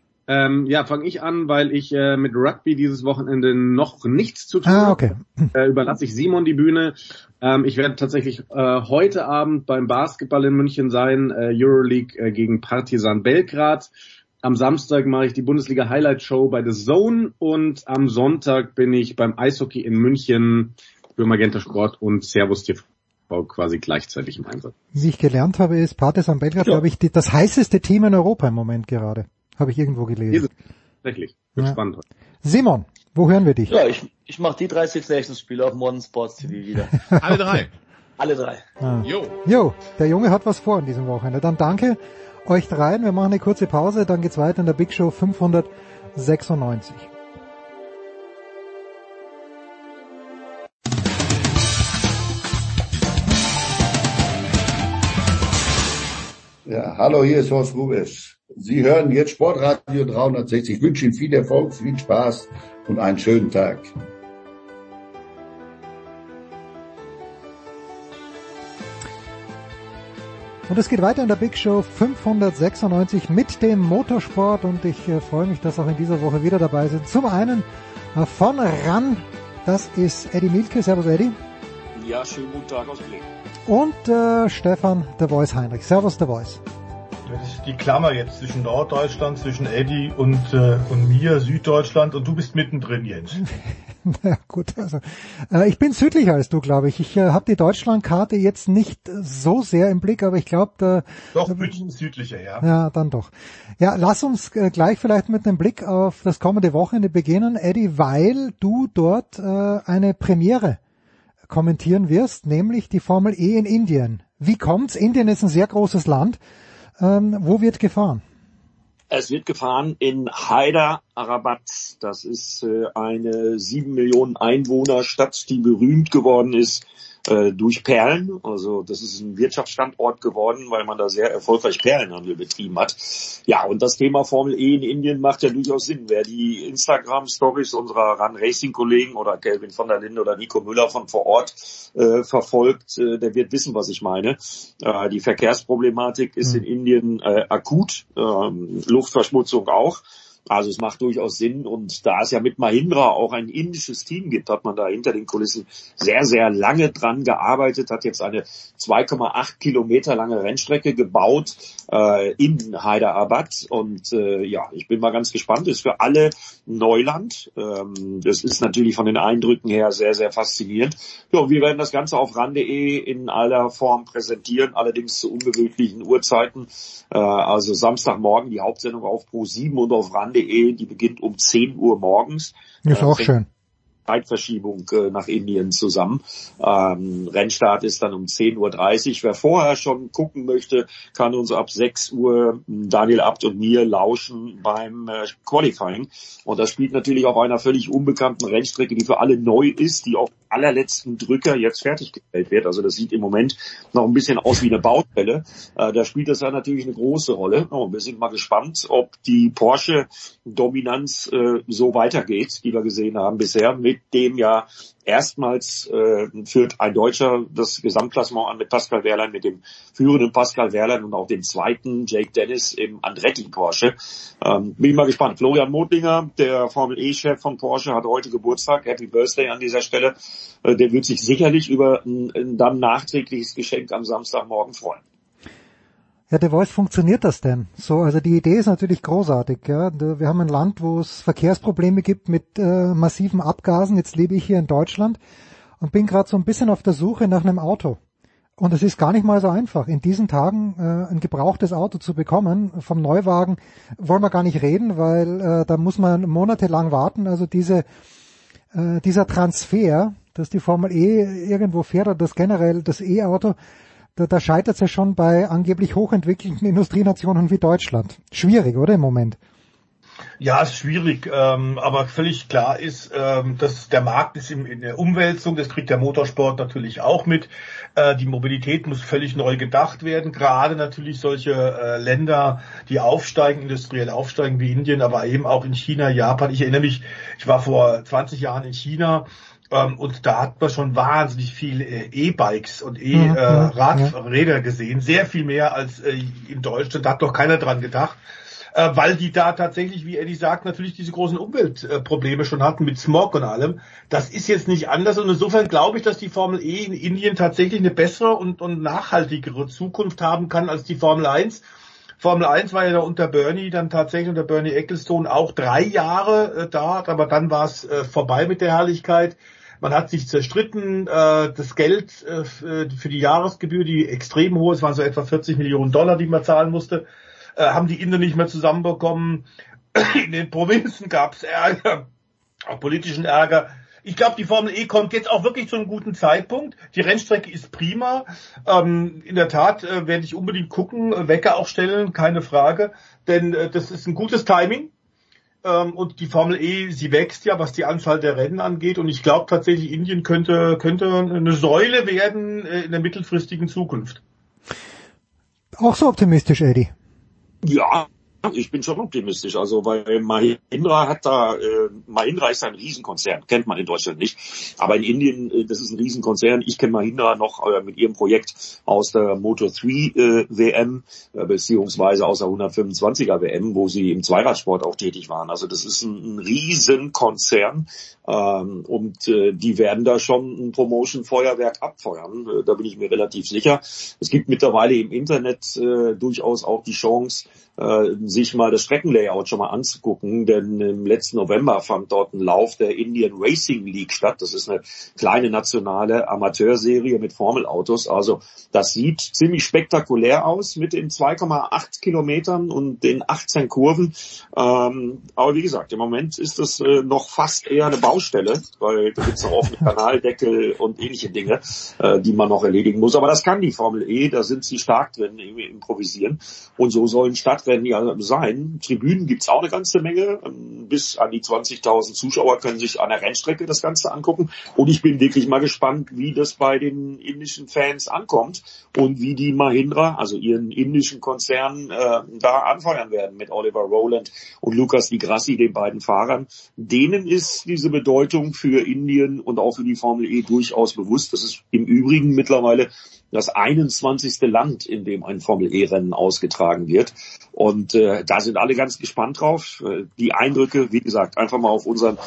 Fange ich an, weil ich mit Rugby dieses Wochenende noch nichts zu tun habe. Okay. Überlasse ich Simon die Bühne. Ich werde tatsächlich heute Abend beim Basketball in München sein, Euroleague gegen Partizan Belgrad. Am Samstag mache ich die Bundesliga Highlight Show bei The Zone und am Sonntag bin ich beim Eishockey in München für Magenta Sport und Servus TV quasi gleichzeitig im Einsatz. Wie ich gelernt habe, ist Partizan Belgrad, glaube ich, das heißeste Team in Europa im Moment gerade. Habe ich irgendwo gelesen. Tatsächlich. Wird spannend. Simon, wo hören wir dich? Ja, ich mache die 3 Six Nations Spiele auf Modern Sports TV wieder. Alle 3. Alle 3. Ah. Jo, der Junge hat was vor in diesem Wochenende. Dann danke euch dreien. Wir machen eine kurze Pause, dann geht's weiter in der Big Show 596. Ja, hallo, hier ist Horst Rubisch. Sie hören jetzt Sportradio 360. Ich wünsche Ihnen viel Erfolg, viel Spaß und einen schönen Tag. Und es geht weiter in der Big Show 596 mit dem Motorsport und ich freue mich, dass auch in dieser Woche wieder dabei sind. Zum einen von RAN, das ist Eddie Mielke. Servus Eddie. Ja, schönen guten Tag aus Blick. Und Stefan The Voice Heinrich. Servus The Voice. Das ist die Klammer jetzt zwischen Norddeutschland, zwischen Eddie und mir, Süddeutschland, und du bist mittendrin, Jens. Na gut, also ich bin südlicher als du, glaube ich. Ich habe die Deutschlandkarte jetzt nicht so sehr im Blick, aber ich glaube... Doch, ein bisschen südlicher, ja. Ja, dann doch. Ja, lass uns gleich vielleicht mit einem Blick auf das kommende Wochenende beginnen, Eddie, weil du dort eine Premiere kommentieren wirst, nämlich die Formel E in Indien. Wie kommt's? Indien ist ein sehr großes Land. Wo wird gefahren? Es wird gefahren in Hyderabad. Das ist eine 7 Millionen Einwohner Stadt, die berühmt geworden ist durch Perlen. Also das ist ein Wirtschaftsstandort geworden, weil man da sehr erfolgreich Perlenhandel betrieben hat. Ja, und das Thema Formel E in Indien macht ja durchaus Sinn. Wer die Instagram-Stories unserer Run-Racing-Kollegen oder Kelvin von der Linde oder Nico Müller von vor Ort verfolgt, der wird wissen, was ich meine. Die Verkehrsproblematik ist in Indien akut, Luftverschmutzung auch. Also es macht durchaus Sinn, und da es ja mit Mahindra auch ein indisches Team gibt, hat man da hinter den Kulissen sehr, sehr lange dran gearbeitet, hat jetzt eine 2,8 Kilometer lange Rennstrecke gebaut in Hyderabad, und ich bin mal ganz gespannt, ist für alle Neuland. Das ist natürlich von den Eindrücken her sehr, sehr faszinierend. Ja, wir werden das Ganze auf RAN.de in aller Form präsentieren, allerdings zu ungewöhnlichen Uhrzeiten. Also Samstagmorgen die Hauptsendung auf Pro7 und auf RAN.de, die beginnt um 10 Uhr morgens. Ist auch schön. Zeitverschiebung nach Indien zusammen. Rennstart ist dann um 10:30 Uhr. Wer vorher schon gucken möchte, kann uns ab 6 Uhr Daniel Abt und mir lauschen beim Qualifying. Und das spielt natürlich auf einer völlig unbekannten Rennstrecke, die für alle neu ist, die auf allerletzten Drücker jetzt fertiggestellt wird. Also das sieht im Moment noch ein bisschen aus wie eine Baustelle. Da spielt das ja natürlich eine große Rolle. Und wir sind mal gespannt, ob die Porsche-Dominanz so weitergeht, die wir gesehen haben bisher, mit dem ja erstmals führt ein Deutscher das Gesamtklassement an mit Pascal Wehrlein, mit dem führenden Pascal Wehrlein und auch dem zweiten Jake Dennis im Andretti Porsche. Bin ich mal gespannt. Florian Modlinger, der Formel-E-Chef von Porsche, hat heute Geburtstag. Happy Birthday an dieser Stelle. Der wird sich sicherlich über ein dann nachträgliches Geschenk am Samstagmorgen freuen. Ja, The Voice, funktioniert das denn? So, also die Idee ist natürlich großartig, ja. Wir haben ein Land, wo es Verkehrsprobleme gibt mit massiven Abgasen. Jetzt lebe ich hier in Deutschland und bin gerade so ein bisschen auf der Suche nach einem Auto. Und es ist gar nicht mal so einfach, in diesen Tagen ein gebrauchtes Auto zu bekommen. Vom Neuwagen wollen wir gar nicht reden, weil da muss man monatelang warten. Also dieser Transfer, dass die Formel E irgendwo fährt oder das generell das E-Auto, da scheitert es ja schon bei angeblich hochentwickelten Industrienationen wie Deutschland. Schwierig, oder im Moment? Ja, ist schwierig, aber völlig klar ist, dass der Markt ist in der Umwälzung, das kriegt der Motorsport natürlich auch mit. Die Mobilität muss völlig neu gedacht werden, gerade natürlich solche Länder, die aufsteigen, industriell aufsteigen wie Indien, aber eben auch in China, Japan. Ich erinnere mich, ich war vor 20 Jahren in China, und da hat man schon wahnsinnig viel E-Bikes und Radräder gesehen, sehr viel mehr als in Deutschland, da hat doch keiner dran gedacht, weil die da tatsächlich, wie Eddie sagt, natürlich diese großen Umweltprobleme schon hatten mit Smog und allem. Das ist jetzt nicht anders, und insofern glaube ich, dass die Formel E in Indien tatsächlich eine bessere und nachhaltigere Zukunft haben kann als die Formel 1. Formel 1 war ja da unter Bernie, dann tatsächlich unter Bernie Ecclestone auch 3 Jahre da, aber dann war es vorbei mit der Herrlichkeit. Man hat sich zerstritten, das Geld für die Jahresgebühr, die extrem hoch ist, waren so etwa $40 Millionen, die man zahlen musste, haben die Inder nicht mehr zusammenbekommen. In den Provinzen gab es Ärger, auch politischen Ärger. Ich glaube, die Formel E kommt jetzt auch wirklich zu einem guten Zeitpunkt. Die Rennstrecke ist prima. In der Tat werde ich unbedingt gucken, Wecker auch stellen, keine Frage, denn das ist ein gutes Timing. Und die Formel E, sie wächst ja, was die Anzahl der Rennen angeht. Und ich glaube tatsächlich, Indien könnte eine Säule werden in der mittelfristigen Zukunft. Auch so optimistisch, Eddie? Ja, ich bin schon optimistisch. Also weil Mahindra Mahindra ist ein Riesenkonzern, kennt man in Deutschland nicht. Aber in Indien, das ist ein Riesenkonzern. Ich kenne Mahindra noch mit ihrem Projekt aus der Moto3 WM, beziehungsweise aus der 125er WM, wo sie im Zweiradsport auch tätig waren. Also das ist ein Riesenkonzern. Und die werden da schon ein Promotion-Feuerwerk abfeuern. Da bin ich mir relativ sicher. Es gibt mittlerweile im Internet durchaus auch die Chance, sich mal das Streckenlayout schon mal anzugucken, denn im letzten November fand dort ein Lauf der Indian Racing League statt. Das ist eine kleine nationale Amateurserie mit Formelautos. Also das sieht ziemlich spektakulär aus mit den 2,8 Kilometern und den 18 Kurven. Aber wie gesagt, im Moment ist das noch fast eher eine Baustelle, weil da gibt es noch offene Kanaldeckel und ähnliche Dinge, die man noch erledigen muss. Aber das kann die Formel E, da sind sie stark drin im Improvisieren. Und so sollen Stadtrennen ja sein. Tribünen gibt's auch eine ganze Menge. Bis an die 20.000 Zuschauer können sich an der Rennstrecke das Ganze angucken. Und ich bin wirklich mal gespannt, wie das bei den indischen Fans ankommt und wie die Mahindra, also ihren indischen Konzern, da anfeuern werden mit Oliver Rowland und Lucas Di Grassi, den beiden Fahrern. Denen ist diese Bedeutung für Indien und auch für die Formel E durchaus bewusst. Das ist im Übrigen mittlerweile das 21. Land, in dem ein Formel-E-Rennen ausgetragen wird. Und da sind alle ganz gespannt drauf. Die Eindrücke, wie gesagt, einfach mal auf unseren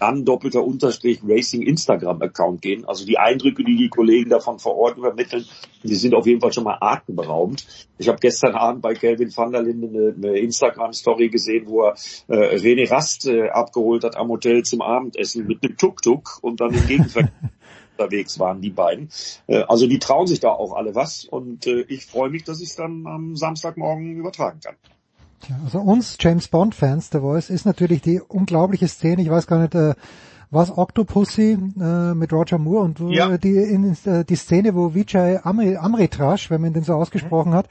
_Racing Instagram-Account gehen. Also die Eindrücke, die die Kollegen davon vor Ort übermitteln, die sind auf jeden Fall schon mal atemberaubend. Ich habe gestern Abend bei Kelvin van der Linde eine Instagram-Story gesehen, wo er René Rast abgeholt hat am Hotel zum Abendessen mit einem Tuk-Tuk und dann im Gegenverkehr unterwegs waren, die beiden. Also die trauen sich da auch alle was und ich freue mich, dass ich es dann am Samstagmorgen übertragen kann. Also uns James Bond Fans, The Voice, ist natürlich die unglaubliche Szene, ich weiß gar nicht, was Octopussy mit Roger Moore und die Szene, wo Vijay Amritrash, wenn man den so ausgesprochen hat,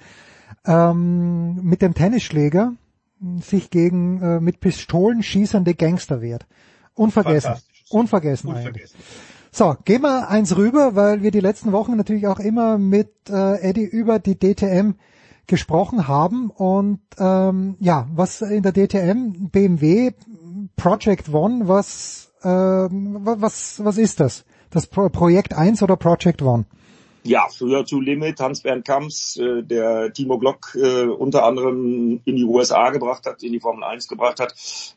mit dem Tennisschläger sich gegen mit Pistolen schießende Gangster wehrt. Unvergessen eigentlich. So, gehen wir eins rüber, weil wir die letzten Wochen natürlich auch immer mit Eddie über die DTM gesprochen haben und was in der DTM BMW Project One, was ist das? Das Projekt 1 oder Project One? Ja, früher To Limit, Hans-Bernd Kamps, der Timo Glock unter anderem in die USA gebracht hat, in die Formel 1 gebracht hat,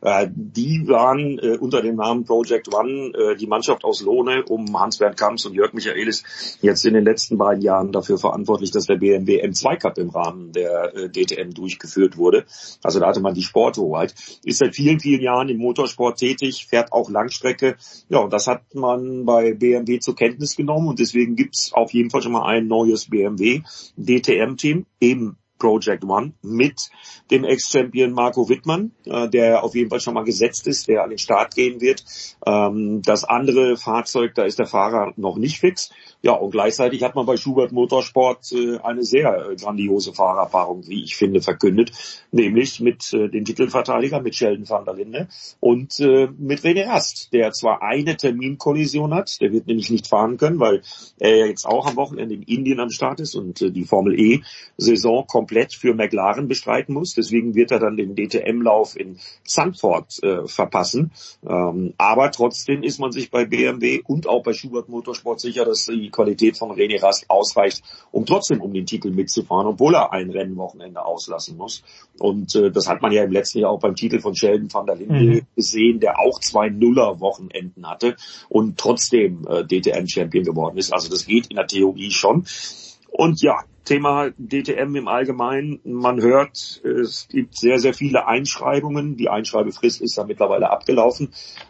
die waren unter dem Namen Project One die Mannschaft aus Lohne um Hans-Bernd Kamps und Jörg Michaelis jetzt in den letzten beiden Jahren dafür verantwortlich, dass der BMW M2 Cup im Rahmen der DTM durchgeführt wurde. Also da hatte man die Sporthoheit. Ist seit vielen, vielen Jahren im Motorsport tätig, fährt auch Langstrecke. Ja, und das hat man bei BMW zur Kenntnis genommen und deswegen gibt's auf jeden Fall schon mal ein neues BMW DTM-Team, eben Project One, mit dem Ex-Champion Marco Wittmann, der auf jeden Fall schon mal gesetzt ist, der an den Start gehen wird. Das andere Fahrzeug, da ist der Fahrer noch nicht fix. Ja, und gleichzeitig hat man bei Schubert Motorsport eine sehr grandiose Fahrerpaarung, wie ich finde, verkündet, nämlich mit dem Titelverteidiger, mit Sheldon van der Linde und mit René Rast, der zwar eine Terminkollision hat, der wird nämlich nicht fahren können, weil er jetzt auch am Wochenende in Indien am Start ist und die Formel E-Saison komplett für McLaren bestreiten muss. Deswegen wird er dann den DTM-Lauf in Zandvoort verpassen. Aber trotzdem ist man sich bei BMW und auch bei Schubert Motorsport sicher, dass die Qualität von René Rast ausreicht, um trotzdem um den Titel mitzufahren, obwohl er ein Rennwochenende auslassen muss. Und das hat man ja im letzten Jahr auch beim Titel von Sheldon van der Linde gesehen, der auch 2 Nuller-Wochenenden hatte und trotzdem DTM-Champion geworden ist. Also das geht in der Theorie schon. Und ja, Thema DTM im Allgemeinen. Man hört, es gibt sehr, sehr viele Einschreibungen. Die Einschreibefrist ist da mittlerweile abgelaufen.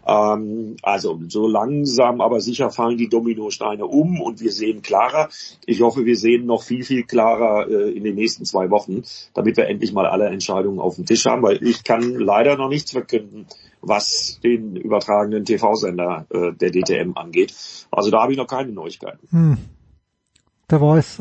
Also so langsam, aber sicher fallen die Dominosteine um und wir sehen klarer. Ich hoffe, wir sehen noch viel, viel klarer in den nächsten 2 Wochen, damit wir endlich mal alle Entscheidungen auf dem Tisch haben, weil ich kann leider noch nichts verkünden, was den übertragenen TV-Sender der DTM angeht. Also da habe ich noch keine Neuigkeiten. Der Voice,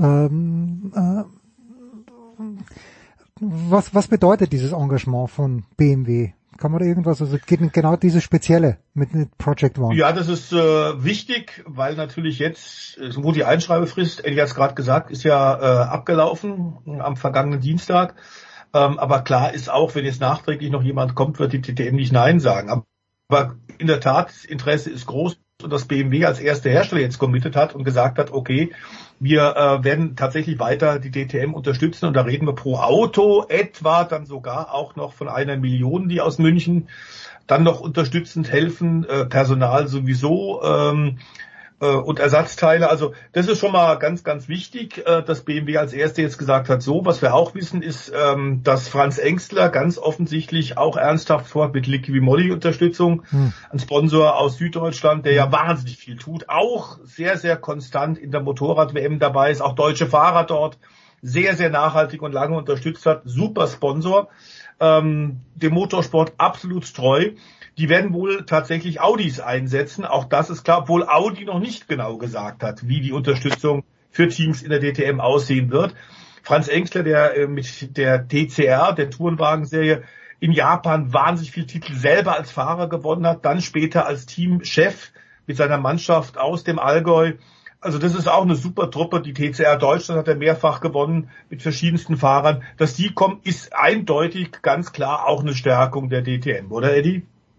was bedeutet dieses Engagement von BMW? Kann man da irgendwas, also geht genau dieses Spezielle mit Project One? Ja, das ist wichtig, weil natürlich jetzt, wo die Einschreibefrist, Eddie hat es gerade gesagt, ist ja abgelaufen am vergangenen Dienstag. Aber klar ist auch, wenn jetzt nachträglich noch jemand kommt, wird die DTM nicht Nein sagen. Aber in der Tat, das Interesse ist groß. Und dass BMW als erster Hersteller jetzt committed hat und gesagt hat, okay, wir werden tatsächlich weiter die DTM unterstützen und da reden wir pro Auto etwa dann sogar auch noch von 1 Million, die aus München dann noch unterstützend helfen, Personal sowieso und Ersatzteile. Also das ist schon mal ganz, ganz wichtig, dass BMW als Erste jetzt gesagt hat, so, was wir auch wissen, ist, dass Franz Engstler ganz offensichtlich auch ernsthaft vorhat mit Liqui Moly Unterstützung, ein Sponsor aus Süddeutschland, der ja wahnsinnig viel tut, auch sehr, sehr konstant in der Motorrad-WM dabei ist, auch deutsche Fahrer dort sehr, sehr nachhaltig und lange unterstützt hat, super Sponsor, dem Motorsport absolut treu. Die werden wohl tatsächlich Audis einsetzen. Auch das ist klar, obwohl Audi noch nicht genau gesagt hat, wie die Unterstützung für Teams in der DTM aussehen wird. Franz Engstler, der mit der TCR, der Tourenwagenserie, in Japan wahnsinnig viel Titel selber als Fahrer gewonnen hat, dann später als Teamchef mit seiner Mannschaft aus dem Allgäu. Also das ist auch eine super Truppe. Die TCR Deutschland hat er mehrfach gewonnen mit verschiedensten Fahrern. Dass die kommen, ist eindeutig, ganz klar auch eine Stärkung der DTM, oder Eddie?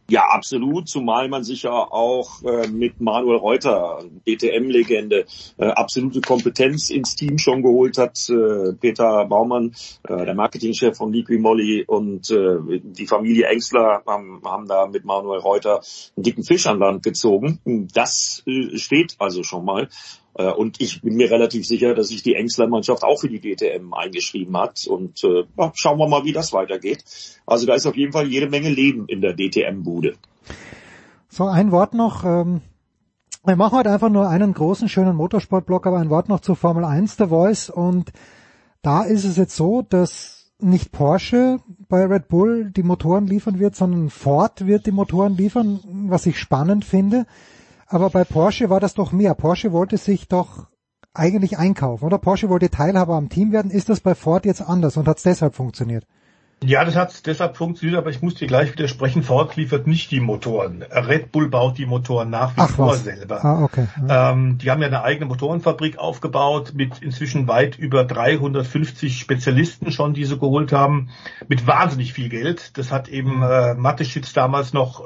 Ja, absolut, zumal man sich ja auch mit Manuel Reuter, DTM-Legende, absolute Kompetenz ins Team schon geholt hat. Peter Baumann, der Marketingchef von Liqui Moly und die Familie Engstler haben da mit Manuel Reuter einen dicken Fisch an Land gezogen. Das steht also schon mal. Und ich bin mir relativ sicher, dass sich die Engstler-Mannschaft auch für die DTM eingeschrieben hat. Und schauen wir mal, wie das weitergeht. Also da ist auf jeden Fall jede Menge Leben in der DTM-Bude. So, ein Wort noch. Wir machen heute einfach nur einen großen, schönen Motorsportblock, aber ein Wort noch zur Formel 1, The Voice. Und da ist es jetzt so, dass nicht Porsche bei Red Bull die Motoren liefern wird, sondern Ford wird die Motoren liefern, was ich spannend finde. Aber bei Porsche war das doch mehr. Porsche wollte sich doch eigentlich einkaufen, oder? Porsche wollte Teilhaber am Team werden. Ist das bei Ford jetzt anders und hat es deshalb funktioniert? Ja, das hat deshalb funktioniert, aber ich muss dir gleich widersprechen. Ford liefert nicht die Motoren. Red Bull baut die Motoren nach wie vor selber. Okay. Die haben ja eine eigene Motorenfabrik aufgebaut mit inzwischen weit über 350 Spezialisten schon, die sie geholt haben, mit wahnsinnig viel Geld. Das hat eben Mateschitz damals noch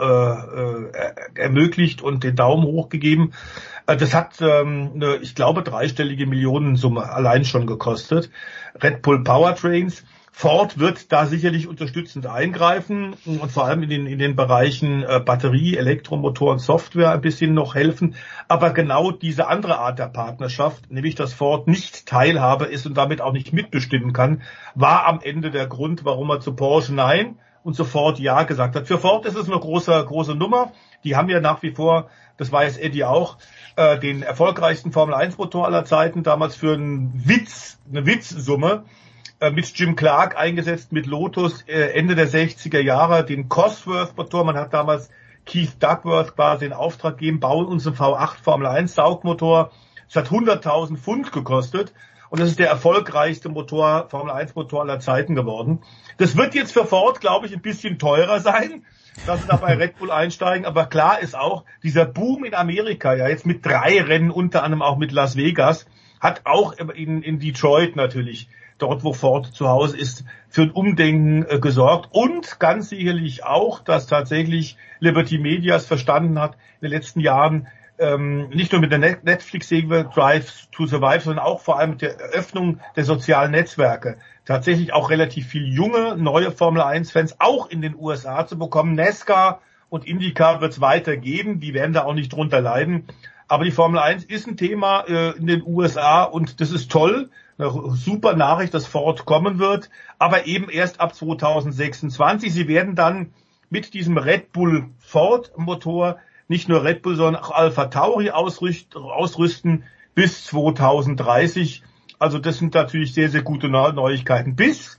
ermöglicht und den Daumen hoch gegeben. Das hat eine, ich glaube, dreistellige Millionensumme allein schon gekostet. Red Bull Powertrains. Ford wird da sicherlich unterstützend eingreifen und vor allem in den Bereichen Batterie, Elektromotoren, Software ein bisschen noch helfen. Aber genau diese andere Art der Partnerschaft, nämlich dass Ford nicht Teilhabe ist und damit auch nicht mitbestimmen kann, war am Ende der Grund, warum er zu Porsche Nein und zu Ford Ja gesagt hat. Für Ford ist es eine große Nummer. Die haben ja nach wie vor, das weiß Eddie auch, den erfolgreichsten Formel-1-Motor aller Zeiten, damals für eine Witzsumme, mit Jim Clark eingesetzt, mit Lotus Ende der 60er Jahre, den Cosworth-Motor. Man hat damals Keith Duckworth quasi in Auftrag gegeben, bauen uns einen V8 Formel 1 Saugmotor. Es hat 100.000 Pfund gekostet und das ist der erfolgreichste Motor, Formel 1 Motor aller Zeiten geworden. Das wird jetzt für Ford, glaube ich, ein bisschen teurer sein, dass sie da bei Red Bull einsteigen, aber klar ist auch, dieser Boom in Amerika, ja jetzt mit 3 Rennen, unter anderem auch mit Las Vegas, hat auch in Detroit natürlich, dort wo Ford zu Hause ist, für ein Umdenken gesorgt und ganz sicherlich auch, dass tatsächlich Liberty Media es verstanden hat, in den letzten Jahren nicht nur mit der Netflix-Serie Drive to Survive, sondern auch vor allem mit der Eröffnung der sozialen Netzwerke tatsächlich auch relativ viel junge, neue Formel-1-Fans auch in den USA zu bekommen. NASCAR und IndyCar wird es weitergeben, die werden da auch nicht drunter leiden. Aber die Formel 1 ist ein Thema in den USA und das ist toll. Eine super Nachricht, dass Ford kommen wird, aber eben erst ab 2026. Sie werden dann mit diesem Red Bull Ford Motor nicht nur Red Bull, sondern auch Alpha Tauri ausrüsten bis 2030. Also das sind natürlich sehr, sehr gute Neuigkeiten. Bis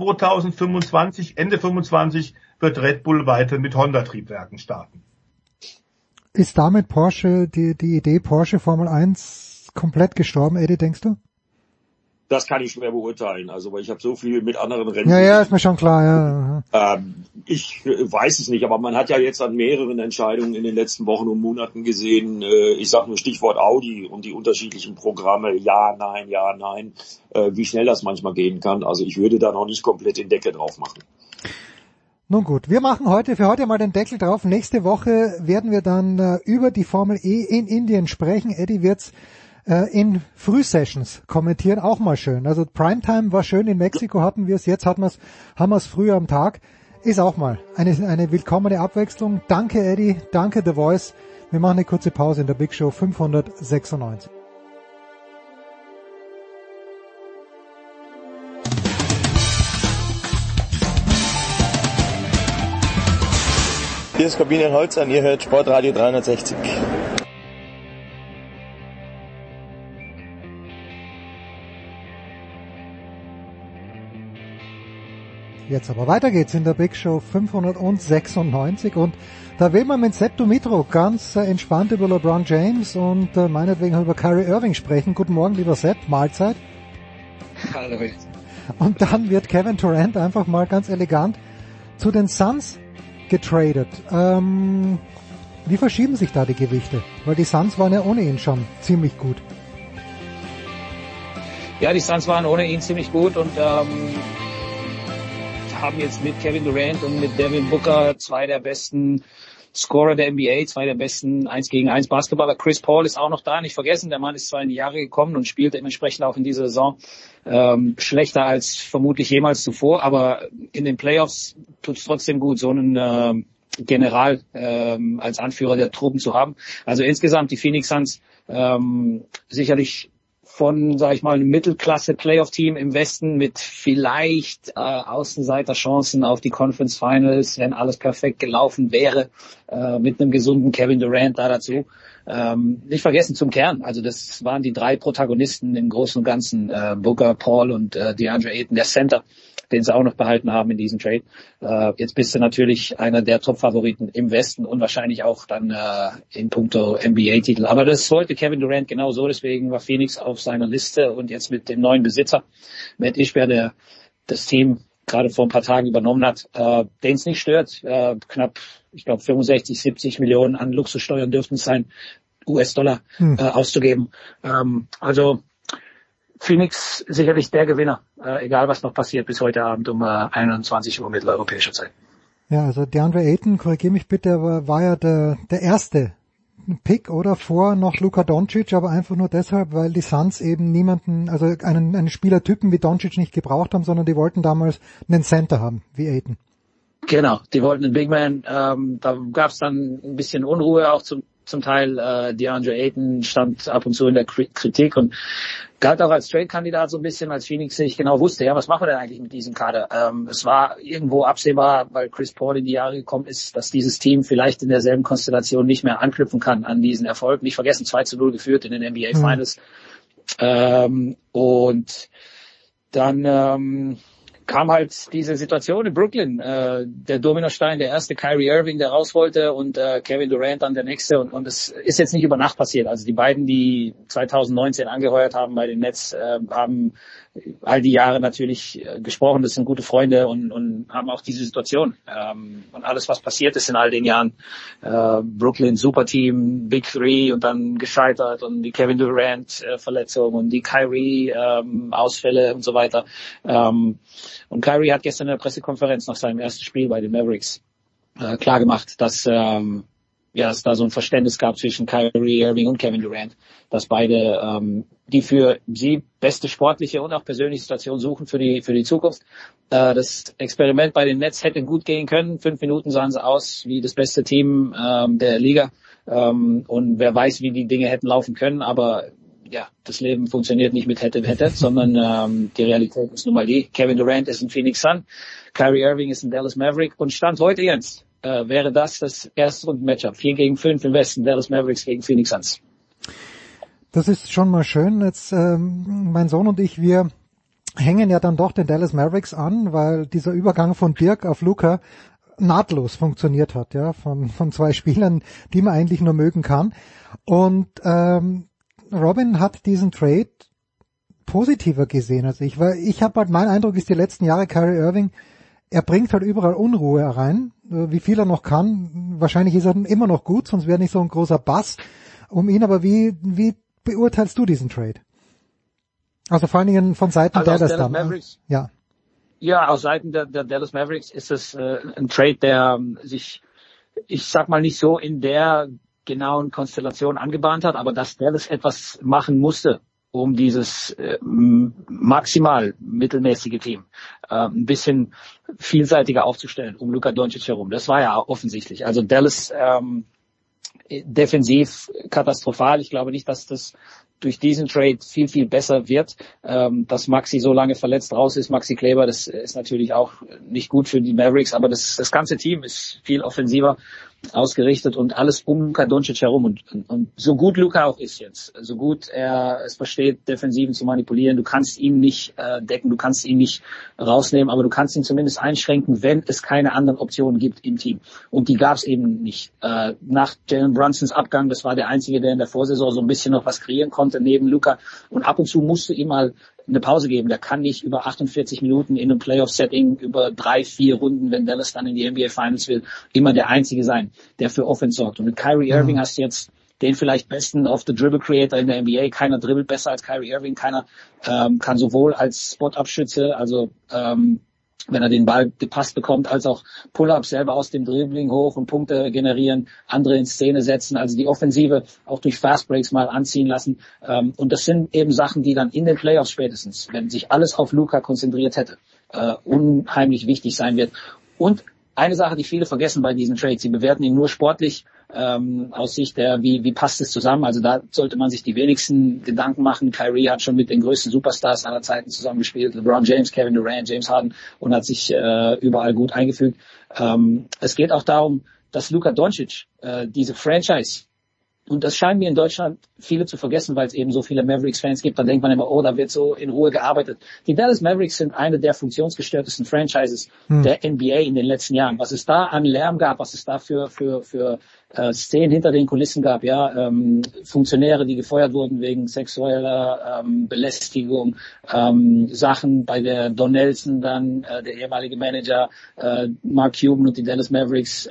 2025, Ende 25 wird Red Bull weiter mit Honda-Triebwerken starten. Ist damit Porsche, die Idee Porsche Formel 1 komplett gestorben, Eddie, denkst du? Das kann ich schwer beurteilen, also weil ich habe so viel mit anderen Rennen. Ja, ist mir schon klar, ja. Ich weiß es nicht, aber man hat ja jetzt an mehreren Entscheidungen in den letzten Wochen und Monaten gesehen, ich sage nur Stichwort Audi und die unterschiedlichen Programme, ja, nein, wie schnell das manchmal gehen kann. Also ich würde da noch nicht komplett den Deckel drauf machen. Nun gut, wir machen für heute mal den Deckel drauf. Nächste Woche werden wir dann über die Formel E in Indien sprechen. Eddie wird's in Frühsessions kommentieren, auch mal schön. Also Primetime war schön, in Mexiko hatten wir es, jetzt haben wir es früher am Tag. Ist auch mal eine willkommene Abwechslung. Danke Eddie, danke The Voice. Wir machen eine kurze Pause in der Big Show 596. Hier ist Corbinian Holzer und ihr hört Sportradio 360. Jetzt aber weiter geht's in der Big Show 596 und da will man mit Sepp Dumitro ganz entspannt über LeBron James und meinetwegen über Kyrie Irving sprechen. Guten Morgen, lieber Sepp, Mahlzeit. Hallo. Und dann wird Kevin Durant einfach mal ganz elegant zu den Suns getradet. Wie verschieben sich da die Gewichte? Weil die Suns waren ja ohne ihn schon ziemlich gut. Ja, die Suns waren ohne ihn ziemlich gut und haben jetzt mit Kevin Durant und mit Devin Booker zwei der besten Scorer der NBA, zwei der besten 1-gegen-1 Basketballer. Chris Paul ist auch noch da, nicht vergessen. Der Mann ist zwar in die Jahre gekommen und spielt dementsprechend auch in dieser Saison schlechter als vermutlich jemals zuvor, aber in den Playoffs tut es trotzdem gut, so einen General als Anführer der Truppen zu haben. Also insgesamt die Phoenix Suns sicherlich von, sage ich mal, einem Mittelklasse-Playoff-Team im Westen mit vielleicht Außenseiterchancen auf die Conference Finals, wenn alles perfekt gelaufen wäre, mit einem gesunden Kevin Durant da dazu. Nicht vergessen zum Kern, also das waren die drei Protagonisten im Großen und Ganzen, Booker, Paul und DeAndre Ayton, der Center, den sie auch noch behalten haben in diesem Trade. Jetzt bist du natürlich einer der Top-Favoriten im Westen und wahrscheinlich auch dann in puncto NBA-Titel. Aber das wollte Kevin Durant genauso, deswegen war Phoenix auf seiner Liste und jetzt mit dem neuen Besitzer, Matt Ishbia, der das Team gerade vor ein paar Tagen übernommen hat, den es nicht stört, knapp, ich glaube 65, 70 Millionen an Luxussteuern dürften es sein, US-Dollar auszugeben. Also Phoenix sicherlich der Gewinner, egal was noch passiert bis heute Abend um 21 Uhr mitteleuropäischer Zeit. Ja, also DeAndre Ayton, korrigiere mich bitte, war ja der erste Pick oder vor noch Luka Doncic, aber einfach nur deshalb, weil die Suns eben niemanden, also einen Spielertypen wie Doncic nicht gebraucht haben, sondern die wollten damals einen Center haben, wie Ayton. Genau, die wollten einen Big Man, da gab es dann ein bisschen Unruhe auch zum Teil. DeAndre Ayton stand ab und zu in der Kritik und galt auch als Trade-Kandidat so ein bisschen, als Phoenix nicht genau wusste, ja, was machen wir denn eigentlich mit diesem Kader? Es war irgendwo absehbar, weil Chris Paul in die Jahre gekommen ist, dass dieses Team vielleicht in derselben Konstellation nicht mehr anknüpfen kann an diesen Erfolg. Nicht vergessen, 2-0 geführt in den NBA Finals. Und dann kam halt diese Situation in Brooklyn, der Dominostein, der erste Kyrie Irving, der raus wollte und Kevin Durant dann der nächste und es ist jetzt nicht über Nacht passiert. Also die beiden, die 2019 angeheuert haben bei den Nets, haben all die Jahre natürlich gesprochen, das sind gute Freunde und haben auch diese Situation und alles, was passiert ist in all den Jahren, Brooklyn, Superteam, Big Three und dann gescheitert und die Kevin Durant Verletzung und die Kyrie Ausfälle und so weiter. Und Kyrie hat gestern in der Pressekonferenz nach seinem ersten Spiel bei den Mavericks klargemacht, dass es da so ein Verständnis gab zwischen Kyrie Irving und Kevin Durant, dass beide die für sie beste sportliche und auch persönliche Situation suchen für die Zukunft. Das Experiment bei den Nets hätte gut gehen können. 5 Minuten sahen sie aus wie das beste Team der Liga. Und wer weiß, wie die Dinge hätten laufen können, aber ja, das Leben funktioniert nicht mit hätte, sondern die Realität ist nun mal die. Kevin Durant ist ein Phoenix Sun, Kyrie Irving ist ein Dallas Maverick und Stand heute jetzt wäre das erste Runden-Matchup. 4-5 im Westen, Dallas Mavericks gegen Phoenix Suns. Das ist schon mal schön. Jetzt mein Sohn und ich, wir hängen ja dann doch den Dallas Mavericks an, weil dieser Übergang von Dirk auf Luka nahtlos funktioniert hat, ja, von zwei Spielern, die man eigentlich nur mögen kann. Und Robin hat diesen Trade positiver gesehen als ich, weil ich habe halt, mein Eindruck ist, die letzten Jahre Kyrie Irving, er bringt halt überall Unruhe rein, wie viel er noch kann. Wahrscheinlich ist er immer noch gut, sonst wäre nicht so ein großer Bass um ihn. Aber wie beurteilst du diesen Trade? Also vor allen Dingen von Seiten also Dallas dann. Mavericks. Ja. Ja, aus Seiten der Dallas Mavericks ist es ein Trade, der sich, ich sag mal, nicht so in der genauen Konstellation angebahnt hat, aber dass Dallas etwas machen musste, um dieses maximal mittelmäßige Team ein bisschen vielseitiger aufzustellen, um Luka Doncic herum. Das war ja offensichtlich. Also Dallas defensiv katastrophal. Ich glaube nicht, dass das durch diesen Trade viel, viel besser wird. Dass Maxi so lange verletzt raus ist, Maxi Kleber, das ist natürlich auch nicht gut für die Mavericks, aber das ganze Team ist viel offensiver ausgerichtet und alles um Luka Doncic herum und so gut Luka auch ist jetzt, so gut er es versteht, Defensiven zu manipulieren, du kannst ihn nicht decken, du kannst ihn nicht rausnehmen, aber du kannst ihn zumindest einschränken, wenn es keine anderen Optionen gibt im Team und die gab es eben nicht. Nach Jalen Brunsons Abgang, das war der Einzige, der in der Vorsaison so ein bisschen noch was kreieren konnte neben Luka und ab und zu musst du ihm mal eine Pause geben. Der kann nicht über 48 Minuten in einem Playoff-Setting, über 3-4 Runden, wenn Dallas dann in die NBA Finals will, immer der Einzige sein, der für Offense sorgt. Und mit Kyrie Irving hast du jetzt den vielleicht besten Off-the-Dribble-Creator in der NBA. Keiner dribbelt besser als Kyrie Irving. Keiner kann sowohl als Spot-Up-Schütze, also wenn er den Ball gepasst bekommt, als auch Pull-ups selber aus dem Dribbling hoch und Punkte generieren, andere in Szene setzen, also die Offensive auch durch Fast Breaks mal anziehen lassen. Und das sind eben Sachen, die dann in den Playoffs spätestens, wenn sich alles auf Luka konzentriert hätte, unheimlich wichtig sein wird. Und eine Sache, die viele vergessen bei diesen Trades, sie bewerten ihn nur sportlich, aus Sicht der, wie passt es zusammen. Also da sollte man sich die wenigsten Gedanken machen. Kyrie hat schon mit den größten Superstars aller Zeiten zusammengespielt. LeBron James, Kevin Durant, James Harden und hat sich überall gut eingefügt. Es geht auch darum, dass Luka Doncic diese Franchise, und das scheinen mir in Deutschland viele zu vergessen, weil es eben so viele Mavericks-Fans gibt. Da denkt man immer, oh, da wird so in Ruhe gearbeitet. Die Dallas Mavericks sind eine der funktionsgestörtesten Franchises der NBA in den letzten Jahren. Was es da an Lärm gab, was es da für Szenen hinter den Kulissen gab, ja, Funktionäre, die gefeuert wurden wegen sexueller Belästigung, Sachen bei der Don Nelson dann, der ehemalige Manager, Mark Cuban und die Dallas Mavericks,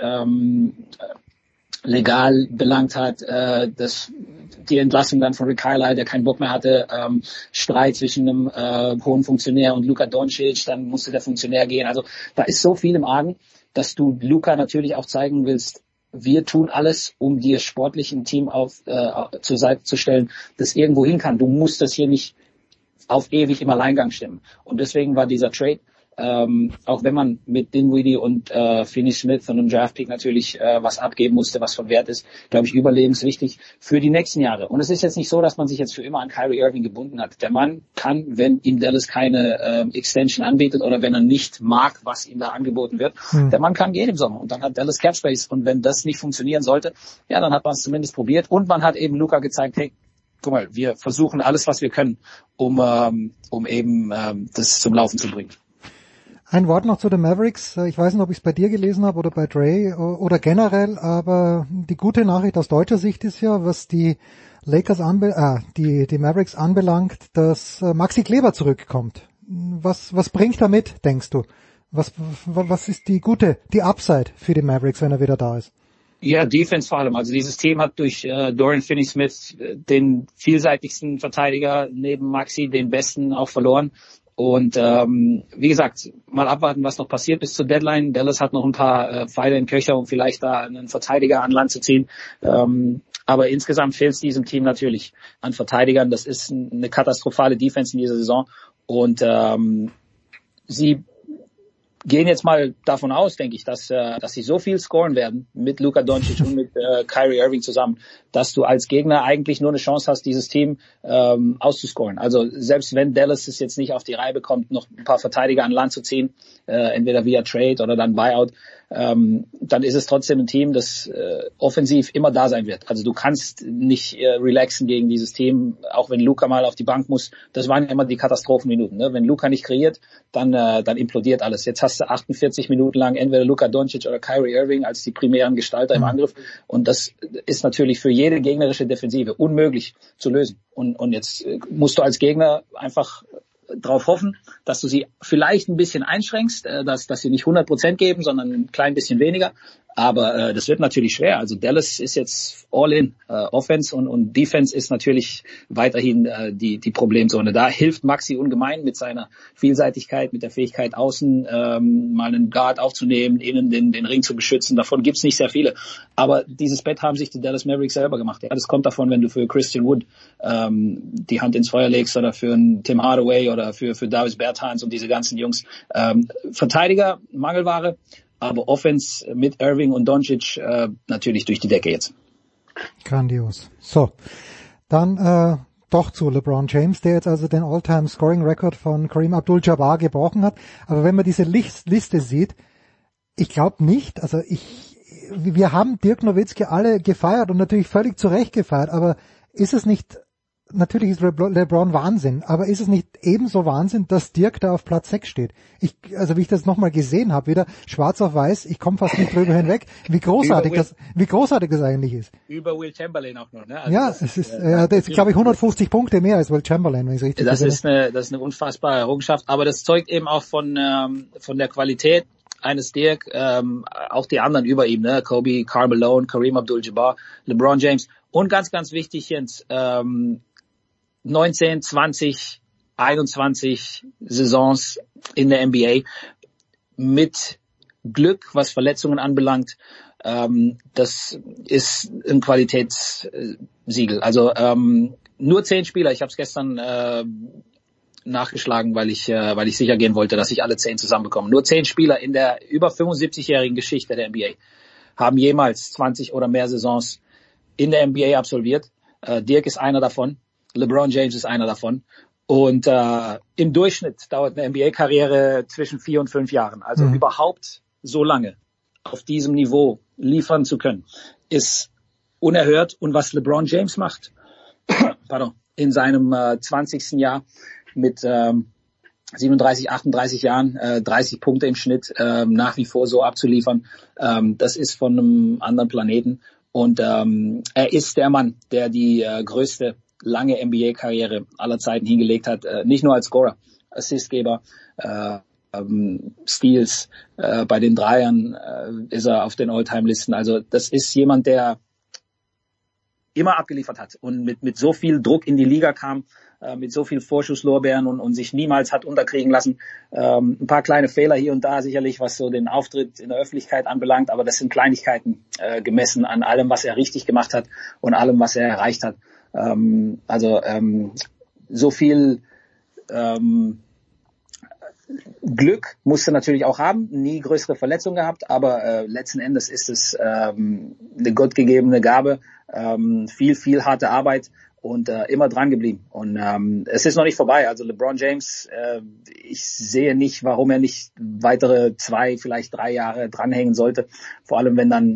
legal belangt hat, dass die Entlassung dann von Rick Carlisle, der keinen Bock mehr hatte, Streit zwischen einem hohen Funktionär und Luka Doncic, dann musste der Funktionär gehen. Also da ist so viel im Argen, dass du Luka natürlich auch zeigen willst, wir tun alles, um dir sportlich ein Team zur Seite zu stellen, das irgendwo hin kann. Du musst das hier nicht auf ewig im Alleingang stemmen. Und deswegen war dieser Trade, auch wenn man mit Dinwiddie und Finney Smith und einem Draftpick natürlich was abgeben musste, was von Wert ist, glaube ich, überlebenswichtig für die nächsten Jahre. Und es ist jetzt nicht so, dass man sich jetzt für immer an Kyrie Irving gebunden hat. Der Mann kann, wenn ihm Dallas keine Extension anbietet oder wenn er nicht mag, was ihm da angeboten wird, der Mann kann gehen im Sommer. Und dann hat Dallas Cap Space. Und wenn das nicht funktionieren sollte, ja, dann hat man es zumindest probiert. Und man hat eben Luka gezeigt, hey, guck mal, wir versuchen alles, was wir können, um eben das zum Laufen zu bringen. Ein Wort noch zu den Mavericks. Ich weiß nicht, ob ich es bei dir gelesen habe oder bei Dre oder generell, aber die gute Nachricht aus deutscher Sicht ist ja, was die Lakers die Mavericks anbelangt, dass Maxi Kleber zurückkommt. Was bringt er mit, denkst du? Was ist die Upside für die Mavericks, wenn er wieder da ist? Ja, Defense vor allem. Also dieses Team hat durch Dorian Finney-Smith den vielseitigsten Verteidiger neben Maxi, den besten auch verloren. Und wie gesagt, mal abwarten, was noch passiert bis zur Deadline. Dallas hat noch ein paar Pfeile in Köcher, um vielleicht da einen Verteidiger an Land zu ziehen. Aber insgesamt fehlt es diesem Team natürlich an Verteidigern. Das ist eine katastrophale Defense in dieser Saison. Und sie gehen jetzt mal davon aus, denke ich, dass sie so viel scoren werden mit Luka Doncic und mit Kyrie Irving zusammen, dass du als Gegner eigentlich nur eine Chance hast, dieses Team auszuscoren. Also selbst wenn Dallas es jetzt nicht auf die Reihe bekommt, noch ein paar Verteidiger an Land zu ziehen, entweder via Trade oder dann Buyout, dann ist es trotzdem ein Team, das offensiv immer da sein wird. Also du kannst nicht relaxen gegen dieses Team, auch wenn Luka mal auf die Bank muss. Das waren ja immer die Katastrophenminuten. Ne? Wenn Luka nicht kreiert, dann implodiert alles. Jetzt hast du 48 Minuten lang entweder Luka Doncic oder Kyrie Irving als die primären Gestalter im Angriff. Und das ist natürlich für jede gegnerische Defensive unmöglich zu lösen. Und jetzt musst du als Gegner einfach darauf hoffen, dass du sie vielleicht ein bisschen einschränkst, dass sie nicht 100% geben, sondern ein klein bisschen weniger. Aber das wird natürlich schwer. Also Dallas ist jetzt all in. Offense und Defense ist natürlich weiterhin die Problemzone. Da hilft Maxi ungemein mit seiner Vielseitigkeit, mit der Fähigkeit, außen mal einen Guard aufzunehmen, innen den Ring zu beschützen. Davon gibt's nicht sehr viele. Aber dieses Bett haben sich die Dallas Mavericks selber gemacht. Ja, das kommt davon, wenn du für Christian Wood die Hand ins Feuer legst oder für einen Tim Hardaway oder für Davis Bertans und diese ganzen Jungs. Verteidiger, Mangelware. Aber Offense mit Irving und Doncic natürlich durch die Decke jetzt. Grandios. So, dann doch zu LeBron James, der jetzt also den All-Time-Scoring-Record von Kareem Abdul-Jabbar gebrochen hat. Aber wenn man diese Liste sieht, ich glaube nicht, also wir haben Dirk Nowitzki alle gefeiert und natürlich völlig zu Recht gefeiert, aber ist es nicht, natürlich ist LeBron Wahnsinn, aber ist es nicht ebenso Wahnsinn, dass Dirk da auf Platz 6 steht? Also wie ich das nochmal gesehen habe, wieder schwarz auf weiß, ich komme fast nicht drüber hinweg, wie großartig das eigentlich ist. Über Will Chamberlain auch noch, ne? Also ja, das ist glaube ich 150 Punkte mehr als Will Chamberlain, wenn ich es richtig sehe. Das ist eine unfassbare Errungenschaft, aber das zeugt eben auch von der Qualität eines Dirk, auch die anderen über ihm, ne? Kobe, Karl Malone, Kareem Abdul-Jabbar, LeBron James und ganz, ganz wichtig, Jens, 19, 20, 21 Saisons in der NBA. mit Glück, was Verletzungen anbelangt, das ist ein Qualitätssiegel. Also nur 10 Spieler, ich habe es gestern nachgeschlagen, weil ich sicher gehen wollte, dass ich alle 10 zusammenbekomme. Nur 10 Spieler in der über 75-jährigen Geschichte der NBA haben jemals 20 oder mehr Saisons in der NBA absolviert. Dirk ist einer davon, LeBron James ist einer davon. Und im Durchschnitt dauert eine NBA-Karriere zwischen 4 und 5 Jahren. Also überhaupt so lange auf diesem Niveau liefern zu können, ist unerhört. Und was LeBron James macht, in seinem 20. Jahr mit 37, 38 Jahren, 30 Punkte im Schnitt, nach wie vor so abzuliefern, das ist von einem anderen Planeten. Und er ist der Mann, der die größte lange NBA-Karriere aller Zeiten hingelegt hat, nicht nur als Scorer, Assistgeber, Steals, bei den Dreiern ist er auf den All-Time-Listen. Also das ist jemand, der immer abgeliefert hat und mit so viel Druck in die Liga kam, mit so viel Vorschusslorbeeren und sich niemals hat unterkriegen lassen. Ein paar kleine Fehler hier und da sicherlich, was so den Auftritt in der Öffentlichkeit anbelangt, aber das sind Kleinigkeiten gemessen an allem, was er richtig gemacht hat und allem, was er erreicht hat. So viel Glück musste natürlich auch haben, nie größere Verletzungen gehabt, aber letzten Endes ist es eine gottgegebene Gabe, viel harte Arbeit und immer dran geblieben. Und es ist noch nicht vorbei. Also LeBron James, ich sehe nicht, warum er nicht weitere 2, vielleicht 3 Jahre dranhängen sollte. Vor allem, wenn dann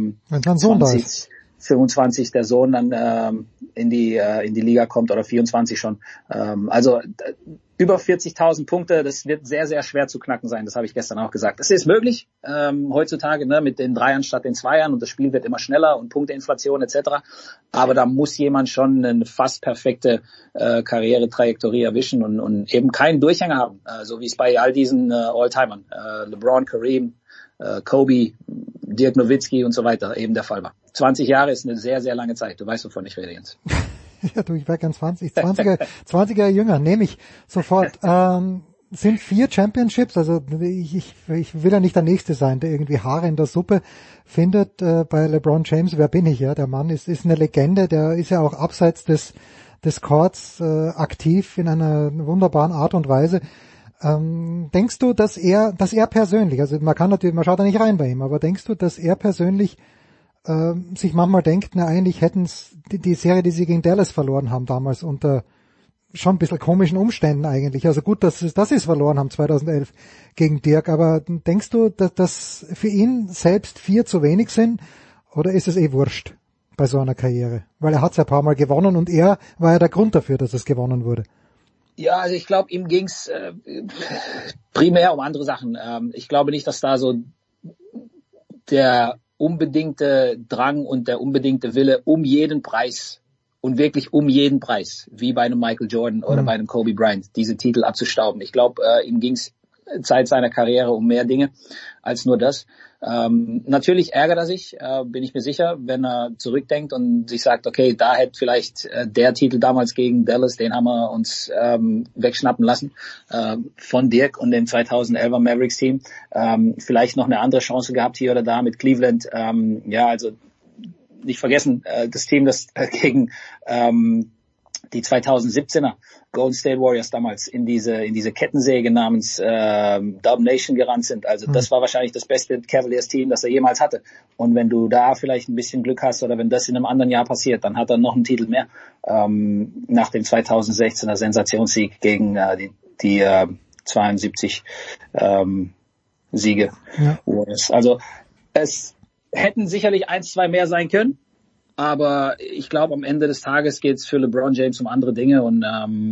25 der Sohn dann in die Liga kommt oder 24 schon. Also über 40.000 Punkte, das wird sehr, sehr schwer zu knacken sein. Das habe ich gestern auch gesagt. Das ist möglich heutzutage, ne, mit den Dreiern statt den Zweiern, und das Spiel wird immer schneller und Punkteinflation etc. Aber da muss jemand schon eine fast perfekte Karrieretrajektorie erwischen und eben keinen Durchhänger haben, so wie es bei all diesen All-Timern, LeBron, Kareem, Kobe, Dirk Nowitzki und so weiter eben der Fall war. 20 Jahre ist eine sehr, sehr lange Zeit. Du weißt, wovon ich rede, Jens. Ja, du, ich wäre gern 20er jünger, nehme ich sofort. Sind 4 Championships, also ich will ja nicht der Nächste sein, der irgendwie Haare in der Suppe findet bei LeBron James. Wer bin ich, ja? Der Mann ist eine Legende, der ist ja auch abseits des Courts aktiv in einer wunderbaren Art und Weise. Denkst du, dass er persönlich, also man schaut da nicht rein bei ihm, aber denkst du, dass er persönlich sich manchmal denkt, na eigentlich hätten's die Serie, die sie gegen Dallas verloren haben damals, unter schon ein bisschen komischen Umständen eigentlich. Also gut, dass sie es verloren haben 2011 gegen Dirk, aber denkst du, dass für ihn selbst 4 zu wenig sind, oder ist es wurscht bei so einer Karriere? Weil er hat's ja ein paar Mal gewonnen und er war ja der Grund dafür, dass es gewonnen wurde. Ja, also ich glaube, ihm ging's primär um andere Sachen. Ich glaube nicht, dass da so der unbedingte Drang und der unbedingte Wille um jeden Preis und wirklich um jeden Preis, wie bei einem Michael Jordan oder bei einem Kobe Bryant, diese Titel abzustauben. Ich glaube, ihm ging's Zeit seiner Karriere um mehr Dinge als nur das. Natürlich ärgert er sich, bin ich mir sicher, wenn er zurückdenkt und sich sagt, okay, da hätte vielleicht der Titel damals gegen Dallas, den haben wir uns wegschnappen lassen von Dirk und dem 2011er Mavericks Team. Vielleicht noch eine andere Chance gehabt hier oder da mit Cleveland. Ja, also nicht vergessen, das Team, das gegen die 2017er Golden State Warriors damals in diese Kettensäge namens Dub Nation gerannt sind. Also das war wahrscheinlich das beste Cavaliers-Team, das er jemals hatte. Und wenn du da vielleicht ein bisschen Glück hast oder wenn das in einem anderen Jahr passiert, dann hat er noch einen Titel mehr. Nach dem 2016er Sensationssieg gegen die 72 Siege Warriors. Also es hätten sicherlich 1, 2 mehr sein können. Aber ich glaube, am Ende des Tages geht es für LeBron James um andere Dinge und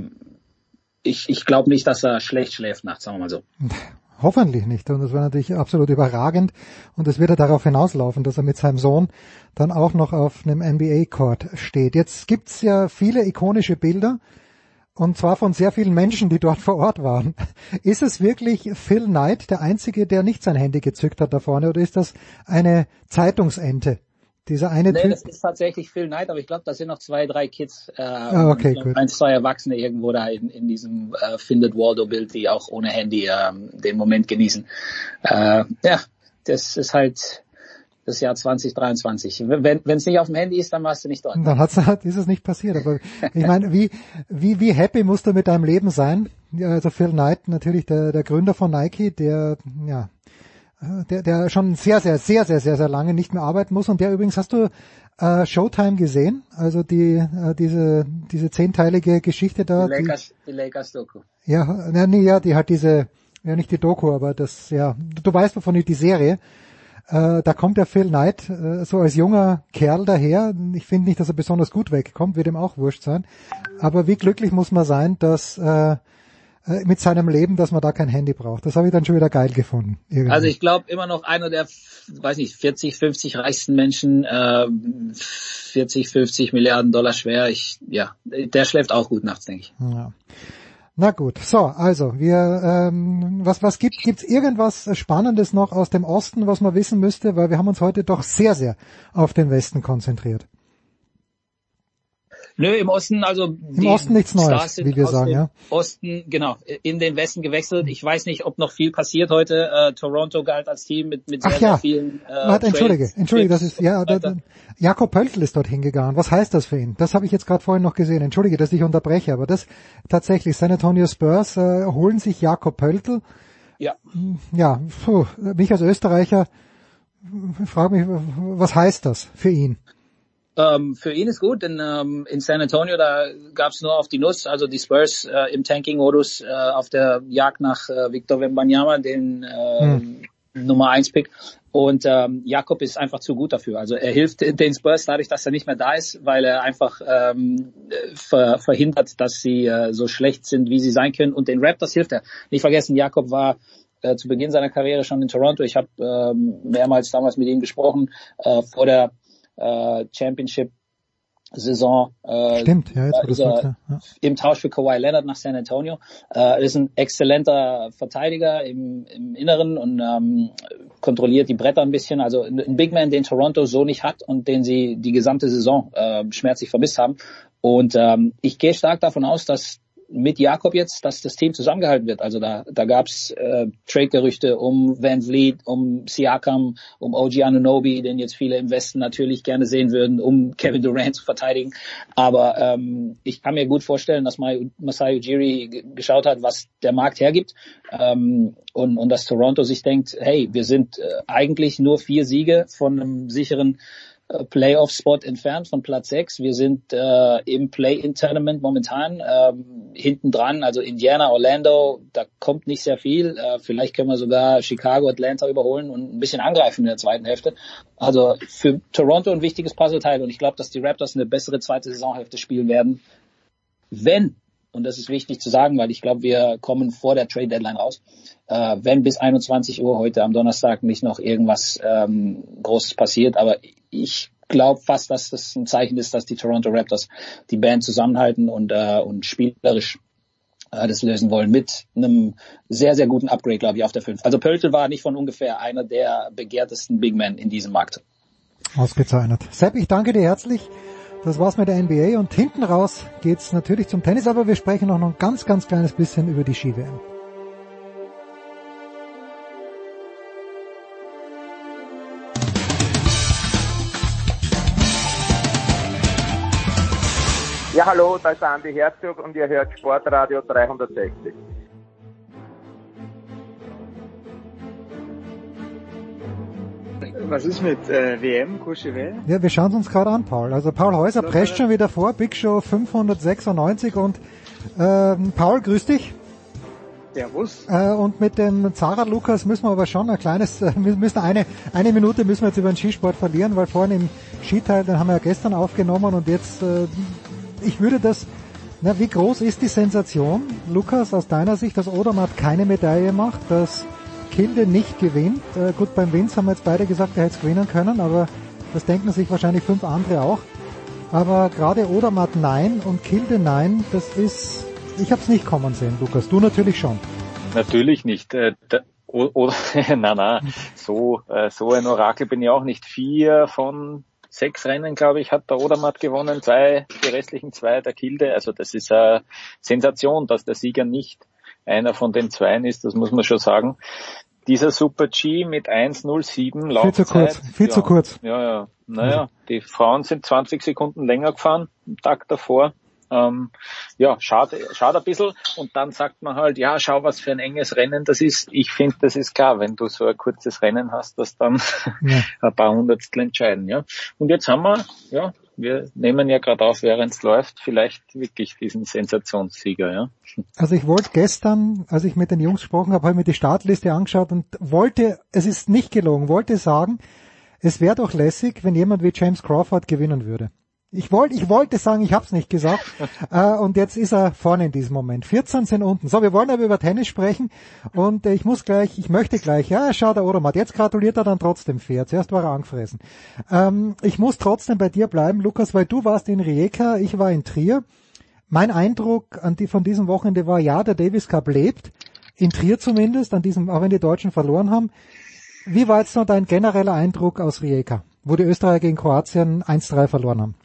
ich glaube nicht, dass er schlecht schläft nachts, sagen wir mal so. Hoffentlich nicht. Und das wäre natürlich absolut überragend. Und es wird ja darauf hinauslaufen, dass er mit seinem Sohn dann auch noch auf einem NBA-Court steht. Jetzt gibt's ja viele ikonische Bilder, und zwar von sehr vielen Menschen, die dort vor Ort waren. Ist es wirklich Phil Knight, der Einzige, der nicht sein Handy gezückt hat da vorne, oder ist das eine Zeitungsente, Dieser eine Typ? Das ist tatsächlich Phil Knight, aber ich glaube, da sind noch 2, 3 Kids, okay, gut. 1, 2 Erwachsene irgendwo da in diesem Findet Waldo-Bild, die auch ohne Handy den Moment genießen. Das ist halt das Jahr 2023. Wenn es nicht auf dem Handy ist, dann warst du nicht dort. Dann ist es nicht passiert. Aber ich meine, wie happy musst du mit deinem Leben sein? Ja, also Phil Knight, natürlich der Gründer von Nike, der schon sehr, sehr, sehr, sehr, sehr, sehr lange nicht mehr arbeiten muss. Und der übrigens, hast du Showtime gesehen? Also diese 10-teilige Geschichte da. Die Lakers Doku. Ja, die hat diese, ja nicht die Doku, aber das, ja, du weißt wovon die Serie. Da kommt der Phil Knight so als junger Kerl daher. Ich finde nicht, dass er besonders gut wegkommt, wird ihm auch wurscht sein. Aber wie glücklich muss man sein, dass mit seinem Leben, dass man da kein Handy braucht. Das habe ich dann schon wieder geil gefunden. Irgendwie. Also ich glaube immer noch einer der, 40, reichsten Menschen, 40, 50 Milliarden Dollar schwer. Der schläft auch gut nachts, denke ich. Ja. Na gut, so, also was gibt's irgendwas Spannendes noch aus dem Osten, was man wissen müsste, weil wir haben uns heute doch sehr, sehr auf den Westen konzentriert. Nö, im Osten, im Osten nichts Neues, wie wir sagen, ja. Osten, genau, in den Westen gewechselt. Ich weiß nicht, ob noch viel passiert heute. Toronto galt als Team mit sehr vielen Entschuldige, das ist Jakob Pöltl ist dort hingegangen. Was heißt das für ihn? Das habe ich jetzt gerade vorhin noch gesehen. Entschuldige, dass ich unterbreche, aber das tatsächlich, San Antonio Spurs holen sich Jakob Pöltl. Ja. Ja, mich als Österreicher frage mich, was heißt das für ihn? Für ihn ist gut, denn in San Antonio, da gab's nur auf die Nuss, also die Spurs im Tanking-Modus auf der Jagd nach Victor Wembanyama, den Nummer 1-Pick. Und Jakob ist einfach zu gut dafür. Also er hilft den Spurs dadurch, dass er nicht mehr da ist, weil er einfach verhindert, dass sie so schlecht sind, wie sie sein können. Und den Raptors hilft er. Nicht vergessen, Jakob war zu Beginn seiner Karriere schon in Toronto. Ich habe mehrmals damals mit ihm gesprochen, vor der Championship-Saison. Stimmt, ja, jetzt ja. Im Tausch für Kawhi Leonard nach San Antonio. Ist ein exzellenter Verteidiger im Inneren und kontrolliert die Bretter ein bisschen. Also ein Big Man, den Toronto so nicht hat und den sie die gesamte Saison schmerzlich vermisst haben. Und ich gehe stark davon aus, dass mit Jakob jetzt, dass das Team zusammengehalten wird. Also da gab's Trade-Gerüchte um Van Vliet, um Siakam, um OG Anunoby, den jetzt viele im Westen natürlich gerne sehen würden, um Kevin Durant zu verteidigen. Aber ich kann mir gut vorstellen, dass Masai Ujiri geschaut hat, was der Markt hergibt, und dass Toronto sich denkt, hey, wir sind eigentlich nur 4 Siege von einem sicheren Playoff-Spot entfernt von Platz 6. Wir sind im Play-In-Tournament momentan hinten dran, also Indiana, Orlando, da kommt nicht sehr viel. Vielleicht können wir sogar Chicago, Atlanta überholen und ein bisschen angreifen in der zweiten Hälfte. Also für Toronto ein wichtiges Puzzleteil und ich glaube, dass die Raptors eine bessere zweite Saisonhälfte spielen werden, wenn, und das ist wichtig zu sagen, weil ich glaube, wir kommen vor der Trade-Deadline raus, wenn bis 21 Uhr heute am Donnerstag nicht noch irgendwas Großes passiert, aber ich glaube fast, dass das ein Zeichen ist, dass die Toronto Raptors die Band zusammenhalten und spielerisch das lösen wollen mit einem sehr, sehr guten Upgrade, glaube ich, auf der 5. Also Pöltl war nicht von ungefähr einer der begehrtesten Big Men in diesem Markt. Ausgezeichnet. Sepp, ich danke dir herzlich. Das war's mit der NBA und hinten raus geht's natürlich zum Tennis, aber wir sprechen noch ein ganz, ganz kleines bisschen über die Ski-WM. Ja, hallo, da ist Andi Herzog und ihr hört Sportradio 360. Was ist mit WM, Courchevel? Ja, wir schauen es uns gerade an, Paul. Also Paul Häuser prescht schon wieder vor, Big Show 596 und Paul, grüß dich. Servus. Und mit dem Zara Lukas müssen wir aber schon eine Minute müssen wir jetzt über den Skisport verlieren, weil vorhin im Skiteil, den haben wir ja gestern aufgenommen und jetzt, ich würde das, wie groß ist die Sensation, Lukas, aus deiner Sicht, dass Odermatt keine Medaille macht, dass Kilde nicht gewinnt? Gut, beim Vince haben wir jetzt beide gesagt, er hätte es gewinnen können, aber das denken sich wahrscheinlich 5 andere auch. Aber gerade Odermatt nein und Kilde nein, das ist, ich habe es nicht kommen sehen, Lukas. Du natürlich schon. Natürlich nicht. So ein Orakel bin ich auch nicht. 4 von 6 Rennen, glaube ich, hat der Odermatt gewonnen, die restlichen 2 der Kilde. Also das ist eine Sensation, dass der Sieger nicht einer von den 2 ist, das muss man schon sagen. Dieser Super G mit 1:07 Laufzeit. Viel zu kurz. Ja. Naja, die Frauen sind 20 Sekunden länger gefahren, am Tag davor. Schade ein bisschen. Und dann sagt man halt, ja, schau, was für ein enges Rennen das ist. Ich finde, das ist klar, wenn du so ein kurzes Rennen hast, das dann ein paar Hundertstel entscheiden, ja. Und jetzt haben wir nehmen ja gerade auf, während es läuft, vielleicht wirklich diesen Sensationssieger, ja. Also ich wollte gestern, als ich mit den Jungs gesprochen habe ich mir die Startliste angeschaut und es ist nicht gelogen, wollte sagen, es wäre doch lässig, wenn jemand wie James Crawford gewinnen würde. Ich wollte sagen, ich habe es nicht gesagt. Und jetzt ist er vorne in diesem Moment. 14 sind unten. So, wir wollen aber über Tennis sprechen. Und ich möchte gleich, schau, der Odermatt. Jetzt gratuliert er dann trotzdem fair. Zuerst war er angefressen. Ich muss trotzdem bei dir bleiben, Lukas, weil du warst in Rijeka, ich war in Trier. Mein Eindruck von diesem Wochenende war, ja, der Davis Cup lebt. In Trier zumindest, auch wenn die Deutschen verloren haben. Wie war jetzt noch dein genereller Eindruck aus Rijeka, wo die Österreicher gegen Kroatien 1:3 verloren haben?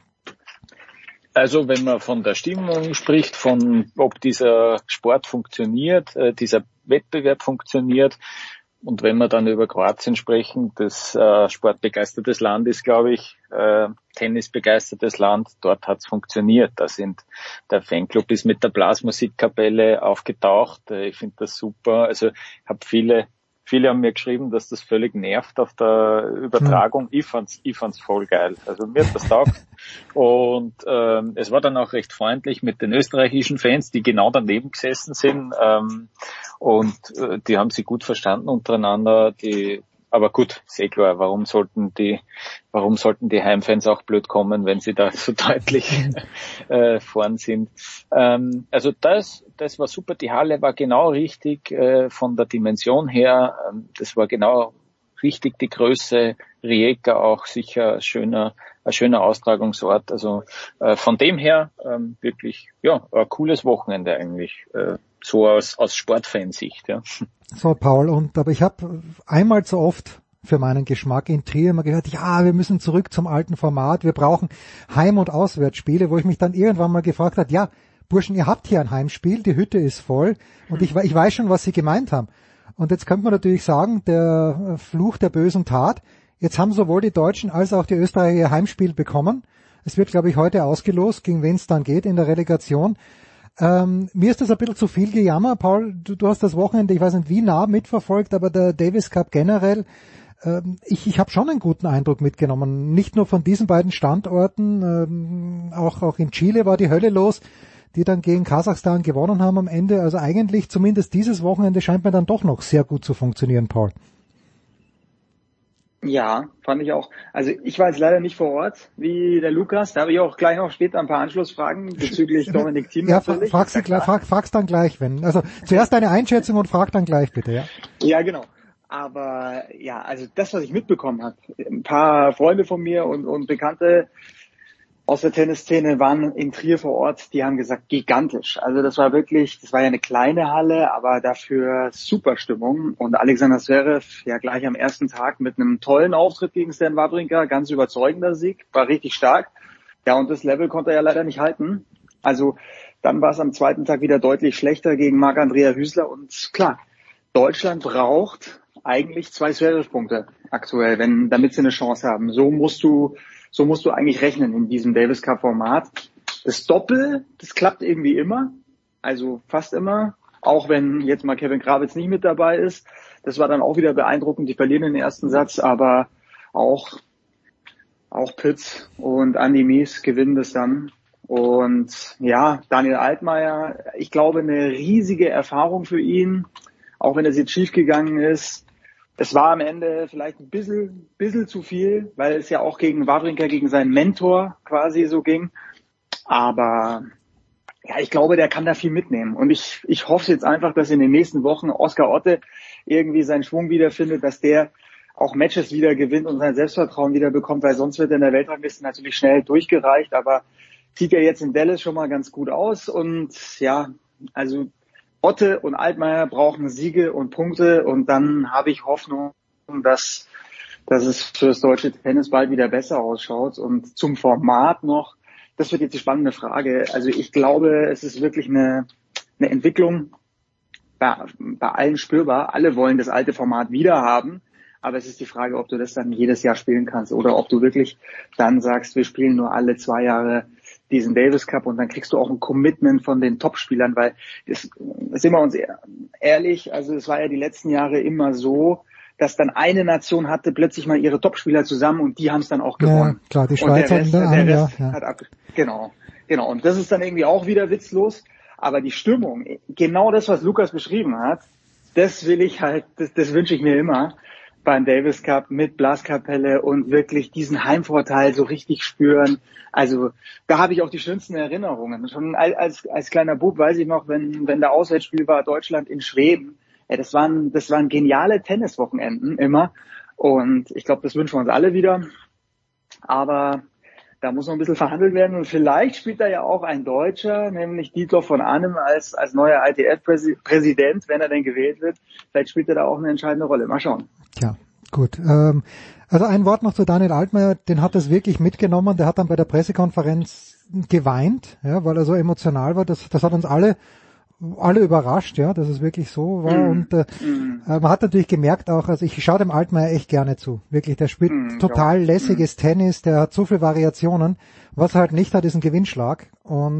Also wenn man von der Stimmung spricht, von ob dieser Sport funktioniert, dieser Wettbewerb funktioniert, und wenn wir dann über Kroatien sprechen, das sportbegeistertes Land ist, glaube ich, tennisbegeistertes Land, dort hat's funktioniert. Der Fanclub ist mit der Blasmusikkapelle aufgetaucht, ich finde das super. Also ich habe viele haben mir geschrieben, dass das völlig nervt auf der Übertragung. Ich fand's voll geil. Also mir hat das taugt. Und es war dann auch recht freundlich mit den österreichischen Fans, die genau daneben gesessen sind. Und die haben sich gut verstanden untereinander. Aber gut, ist eh klar, warum sollten die Heimfans auch blöd kommen, wenn sie da so deutlich vorn sind. Also das war super. Die Halle war genau richtig von der Dimension her. Das war genau richtig die Größe. Rijeka auch sicher ein schöner Austragungsort. Also von dem her wirklich ein cooles Wochenende eigentlich. So aus Sportfansicht, ja. So, Paul, aber ich habe einmal zu oft für meinen Geschmack in Trier immer gehört, ja, wir müssen zurück zum alten Format, wir brauchen Heim- und Auswärtsspiele, wo ich mich dann irgendwann mal gefragt habe, ja, Burschen, ihr habt hier ein Heimspiel, die Hütte ist voll und ich weiß schon, was sie gemeint haben. Und jetzt könnte man natürlich sagen, der Fluch der bösen Tat, jetzt haben sowohl die Deutschen als auch die Österreicher ihr Heimspiel bekommen. Es wird, glaube ich, heute ausgelost, gegen wen es dann geht in der Relegation. Mir ist das ein bisschen zu viel Gejammer, Paul. Du hast das Wochenende, ich weiß nicht wie nah mitverfolgt, aber der Davis Cup generell, ich habe schon einen guten Eindruck mitgenommen. Nicht nur von diesen beiden Standorten, auch in Chile war die Hölle los, die dann gegen Kasachstan gewonnen haben am Ende. Also eigentlich zumindest dieses Wochenende scheint mir dann doch noch sehr gut zu funktionieren, Paul. Ja, fand ich auch. Also ich war jetzt leider nicht vor Ort, wie der Lukas. Da habe ich auch gleich noch später ein paar Anschlussfragen bezüglich Dominik Thiem. Ja, frag's dann gleich, also zuerst deine Einschätzung und frag dann gleich bitte, ja. Ja, genau. Aber ja, also das, was ich mitbekommen habe, ein paar Freunde von mir und Bekannte aus der Tennisszene waren in Trier vor Ort, die haben gesagt, gigantisch. Also das war ja eine kleine Halle, aber dafür super Stimmung. Und Alexander Zverev ja gleich am ersten Tag mit einem tollen Auftritt gegen Stan Wawrinka, ganz überzeugender Sieg, war richtig stark. Ja, und das Level konnte er ja leider nicht halten. Also dann war es am zweiten Tag wieder deutlich schlechter gegen Marc-Andrea Hüsler. Und klar, Deutschland braucht eigentlich 2 Zverev-Punkte aktuell, damit sie eine Chance haben. So musst du eigentlich rechnen in diesem Davis Cup Format. Das Doppel, das klappt irgendwie immer. Also fast immer. Auch wenn jetzt mal Kevin Krawitz nicht mit dabei ist. Das war dann auch wieder beeindruckend. Die verlieren den ersten Satz, aber auch Pitz und Andy Mies gewinnen das dann. Und ja, Daniel Altmaier, ich glaube, eine riesige Erfahrung für ihn. Auch wenn es jetzt schief gegangen ist. Es war am Ende vielleicht ein bisschen zu viel, weil es ja auch gegen Wawrinka, gegen seinen Mentor quasi so ging. Aber ja, ich glaube, der kann da viel mitnehmen. Und ich hoffe jetzt einfach, dass in den nächsten Wochen Oskar Otte irgendwie seinen Schwung wiederfindet, dass der auch Matches wieder gewinnt und sein Selbstvertrauen wieder bekommt, weil sonst wird er in der Weltrangliste natürlich schnell durchgereicht. Aber sieht ja jetzt in Dallas schon mal ganz gut aus. Und ja, also Otte und Altmaier brauchen Siege und Punkte und dann habe ich Hoffnung, dass dass es für das deutsche Tennis bald wieder besser ausschaut. Und zum Format noch, das wird jetzt die spannende Frage. Also ich glaube, es ist wirklich eine Entwicklung bei allen spürbar. Alle wollen das alte Format wieder haben. Aber es ist die Frage, ob du das dann jedes Jahr spielen kannst oder ob du wirklich dann sagst, wir spielen nur alle 2 Jahre diesen Davis Cup und dann kriegst du auch ein Commitment von den Topspielern, weil sind wir uns ehrlich, also es war ja die letzten Jahre immer so, dass dann eine Nation hatte plötzlich mal ihre Topspieler zusammen und die haben es dann auch gewonnen. Ja, klar, die Schweiz hatten da einen, ja. Genau. Und das ist dann irgendwie auch wieder witzlos. Aber die Stimmung, genau das, was Lukas beschrieben hat, das will ich halt, das wünsche ich mir immer beim Davis Cup mit Blaskapelle und wirklich diesen Heimvorteil so richtig spüren. Also da habe ich auch die schönsten Erinnerungen. Schon als kleiner Bub weiß ich noch, wenn der Auswärtsspiel war, Deutschland in Schweden. Ja, das waren geniale Tenniswochenenden immer. Und ich glaube, das wünschen wir uns alle wieder. Aber da muss noch ein bisschen verhandelt werden. Und vielleicht spielt da ja auch ein Deutscher, nämlich Dietloff von Arnim als neuer ITF-Präsident, wenn er denn gewählt wird. Vielleicht spielt er da auch eine entscheidende Rolle. Mal schauen. Ja, gut. Also ein Wort noch zu Daniel Altmaier, den hat das wirklich mitgenommen. Der hat dann bei der Pressekonferenz geweint, ja, weil er so emotional war. Das hat uns alle überrascht, ja, dass es wirklich so war. Und man hat natürlich gemerkt auch, also ich schaue dem Altmaier echt gerne zu. Wirklich, der spielt total lässiges Tennis, der hat so viele Variationen. Was er halt nicht hat, ist ein Gewinnschlag. Und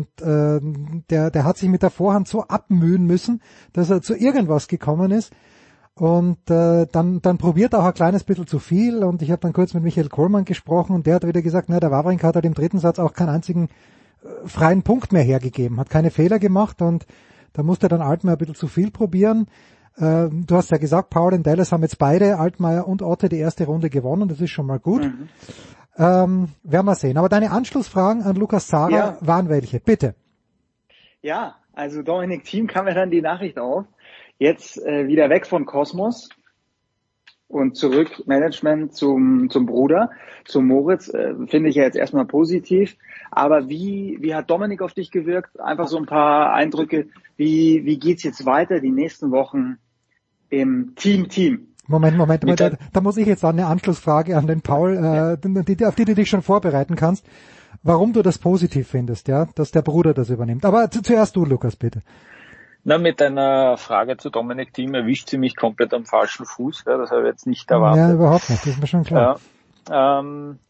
der hat sich mit der Vorhand so abmühen müssen, dass er zu irgendwas gekommen ist. Und dann probiert er auch ein kleines bisschen zu viel. Und ich habe dann kurz mit Michael Kohlmann gesprochen und der hat wieder gesagt, der Wawrinka hat halt im dritten Satz auch keinen einzigen freien Punkt mehr hergegeben, hat keine Fehler gemacht und da musste dann Altmaier ein bisschen zu viel probieren. Du hast ja gesagt, Paul und Dallas haben jetzt beide, Altmaier und Otte, die erste Runde gewonnen. Das ist schon mal gut. Werden wir sehen. Aber deine Anschlussfragen an Lukas Zara waren welche? Bitte. Ja, also Dominic Thiem kam ja dann die Nachricht auf. Jetzt wieder weg von Kosmos und zurück Management zum Bruder, zum Moritz. Finde ich ja jetzt erstmal positiv. Aber wie hat Dominik auf dich gewirkt? Einfach so ein paar Eindrücke. Wie geht's jetzt weiter die nächsten Wochen im Team? Moment, da muss ich jetzt eine Anschlussfrage an den Paul, auf die du dich schon vorbereiten kannst. Warum du das positiv findest, ja, dass der Bruder das übernimmt. Aber zuerst du, Lukas, bitte. Na, mit einer Frage zu Dominic Thiem erwischt sie mich komplett am falschen Fuß. Ja, das habe ich jetzt nicht erwartet. Ja, überhaupt nicht, das ist mir schon klar. Ja,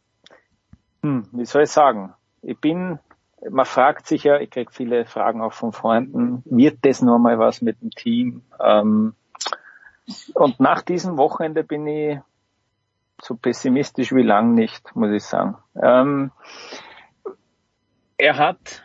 wie soll ich sagen? Man fragt sich ja, ich kriege viele Fragen auch von Freunden, wird das noch mal was mit dem Team? Und nach diesem Wochenende bin ich so pessimistisch wie lang nicht, muss ich sagen. Er hat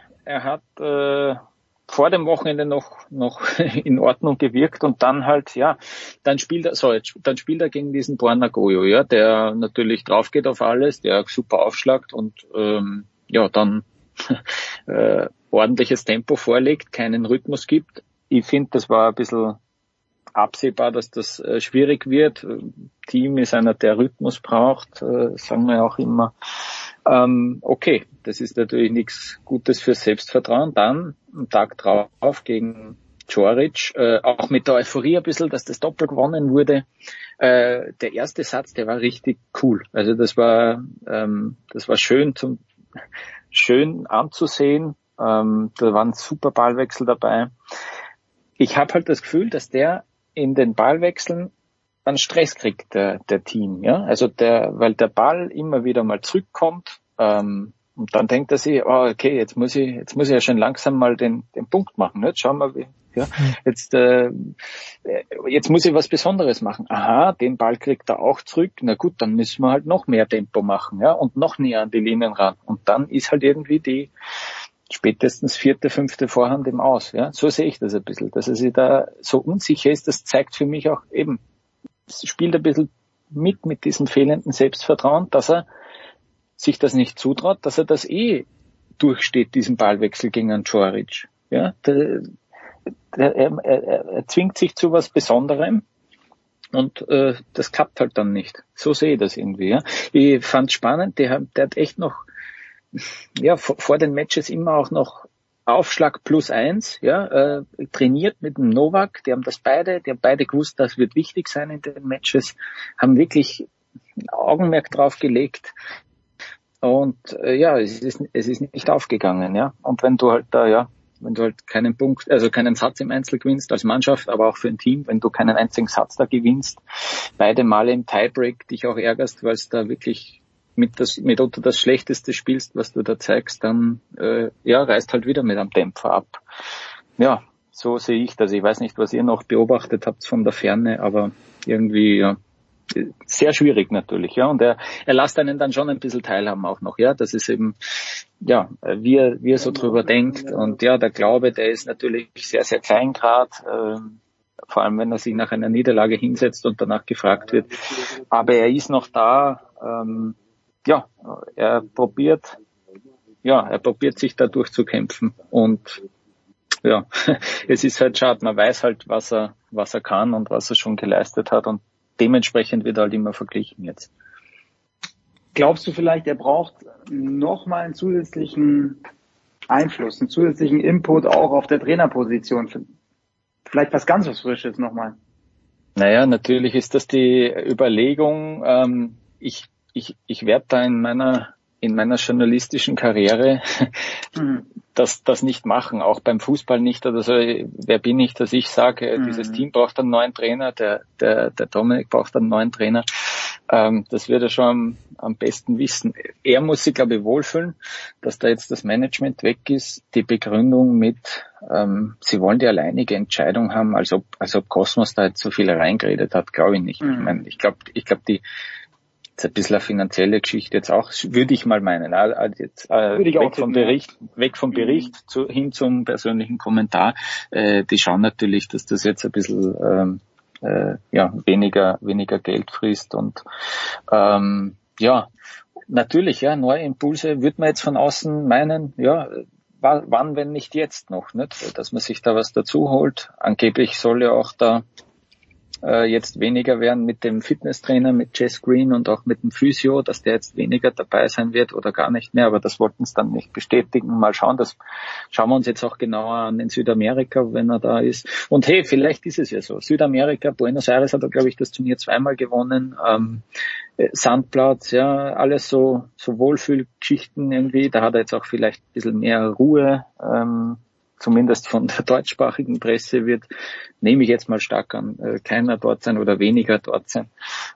vor dem Wochenende noch in Ordnung gewirkt und dann halt, dann spielt er gegen diesen Borna Nagoyo, ja, der natürlich drauf geht auf alles, der super aufschlagt und dann ordentliches Tempo vorlegt, keinen Rhythmus gibt. Ich finde, das war ein bisschen absehbar, dass das schwierig wird. Team ist einer, der Rhythmus braucht, sagen wir auch immer. Okay, das ist natürlich nichts Gutes für Selbstvertrauen. Dann, am Tag drauf, gegen Djoric, auch mit der Euphorie ein bisschen, dass das Doppel gewonnen wurde. Der erste Satz, der war richtig cool. Also das war schön anzusehen. Da waren super Ballwechsel dabei. Ich habe halt das Gefühl, dass der in den Ballwechseln einen Stress kriegt, der Team, ja. Also weil der Ball immer wieder mal zurückkommt, und dann denkt er sich, okay, jetzt muss ich ja schon langsam mal den Punkt machen, ne? Jetzt schauen wir, jetzt muss ich was Besonderes machen. Aha, den Ball kriegt er auch zurück. Na gut, dann müssen wir halt noch mehr Tempo machen, ja, und noch näher an die Linien ran. Und dann ist halt irgendwie die spätestens 4., 5. Vorhand im Aus, ja. So sehe ich das ein bisschen. Dass er sich da so unsicher ist, das zeigt für mich auch eben, es spielt ein bisschen mit diesem fehlenden Selbstvertrauen, dass er sich das nicht zutraut, dass er das durchsteht, diesen Ballwechsel gegen einen Djoric. Ja, er zwingt sich zu was Besonderem und das klappt halt dann nicht. So sehe ich das irgendwie. Ja. Ich fand es spannend, der hat echt noch vor den Matches immer auch noch Aufschlag +1, ja, trainiert mit dem Novak, die haben beide gewusst, das wird wichtig sein in den Matches, haben wirklich Augenmerk drauf gelegt. Und es ist nicht aufgegangen, ja. Und wenn du halt keinen Punkt, also keinen Satz im Einzel gewinnst als Mannschaft, aber auch für ein Team, wenn du keinen einzigen Satz da gewinnst, beide Male im Tiebreak dich auch ärgerst, weil es da wirklich mitunter das Schlechteste spielst, was du da zeigst, dann reißt halt wieder mit einem Dämpfer ab. Ja, so sehe ich das. Ich weiß nicht, was ihr noch beobachtet habt von der Ferne, aber irgendwie sehr schwierig natürlich, ja. Und er lässt einen dann schon ein bisschen teilhaben auch noch, ja. Das ist eben, wie er so drüber denkt. Und ja, der Glaube, der ist natürlich sehr, sehr klein gerade, vor allem wenn er sich nach einer Niederlage hinsetzt und danach gefragt wird. Aber er ist noch da, er probiert sich da durchzukämpfen. Und ja, es ist halt schade, man weiß halt, was er kann und was er schon geleistet hat, und dementsprechend wird halt immer verglichen jetzt. Glaubst du vielleicht, er braucht nochmal einen zusätzlichen Einfluss, einen zusätzlichen Input auch auf der Trainerposition? Vielleicht was ganz Frisches nochmal? Naja, natürlich ist das die Überlegung. Ich werde da in meiner journalistischen Karriere das nicht machen, auch beim Fußball nicht. Oder so. Wer bin ich, dass ich sage, dieses Team braucht einen neuen Trainer, der Dominik braucht einen neuen Trainer. Das wird er schon am besten wissen. Er muss sich, glaube ich, wohlfühlen, dass da jetzt das Management weg ist. Die Begründung mit, sie wollen die alleinige Entscheidung haben, als ob Kosmos da jetzt so viel reingeredet hat, glaube ich nicht. Ich meine, ich glaube, die ist ein bisschen eine finanzielle Geschichte jetzt auch, würde ich mal meinen. Jetzt weg vom Bericht hin zum persönlichen Kommentar. Die schauen natürlich, dass das jetzt ein bisschen weniger Geld frisst, und natürlich, neue Impulse würde man jetzt von außen meinen, wann, wenn nicht jetzt noch, nicht? Dass man sich da was dazu holt. Angeblich soll ja auch da jetzt weniger werden mit dem Fitnesstrainer, mit Jess Green und auch mit dem Physio, dass der jetzt weniger dabei sein wird oder gar nicht mehr, aber das wollten sie dann nicht bestätigen. Mal schauen, das schauen wir uns jetzt auch genauer an in Südamerika, wenn er da ist. Und hey, vielleicht ist es ja so. Südamerika, Buenos Aires hat er, glaube ich, das Turnier zweimal gewonnen. Sandplatz, alles so Wohlfühlgeschichten irgendwie. Da hat er jetzt auch vielleicht ein bisschen mehr Ruhe, zumindest von der deutschsprachigen Presse nehme ich jetzt mal stark an, keiner dort sein oder weniger dort sein.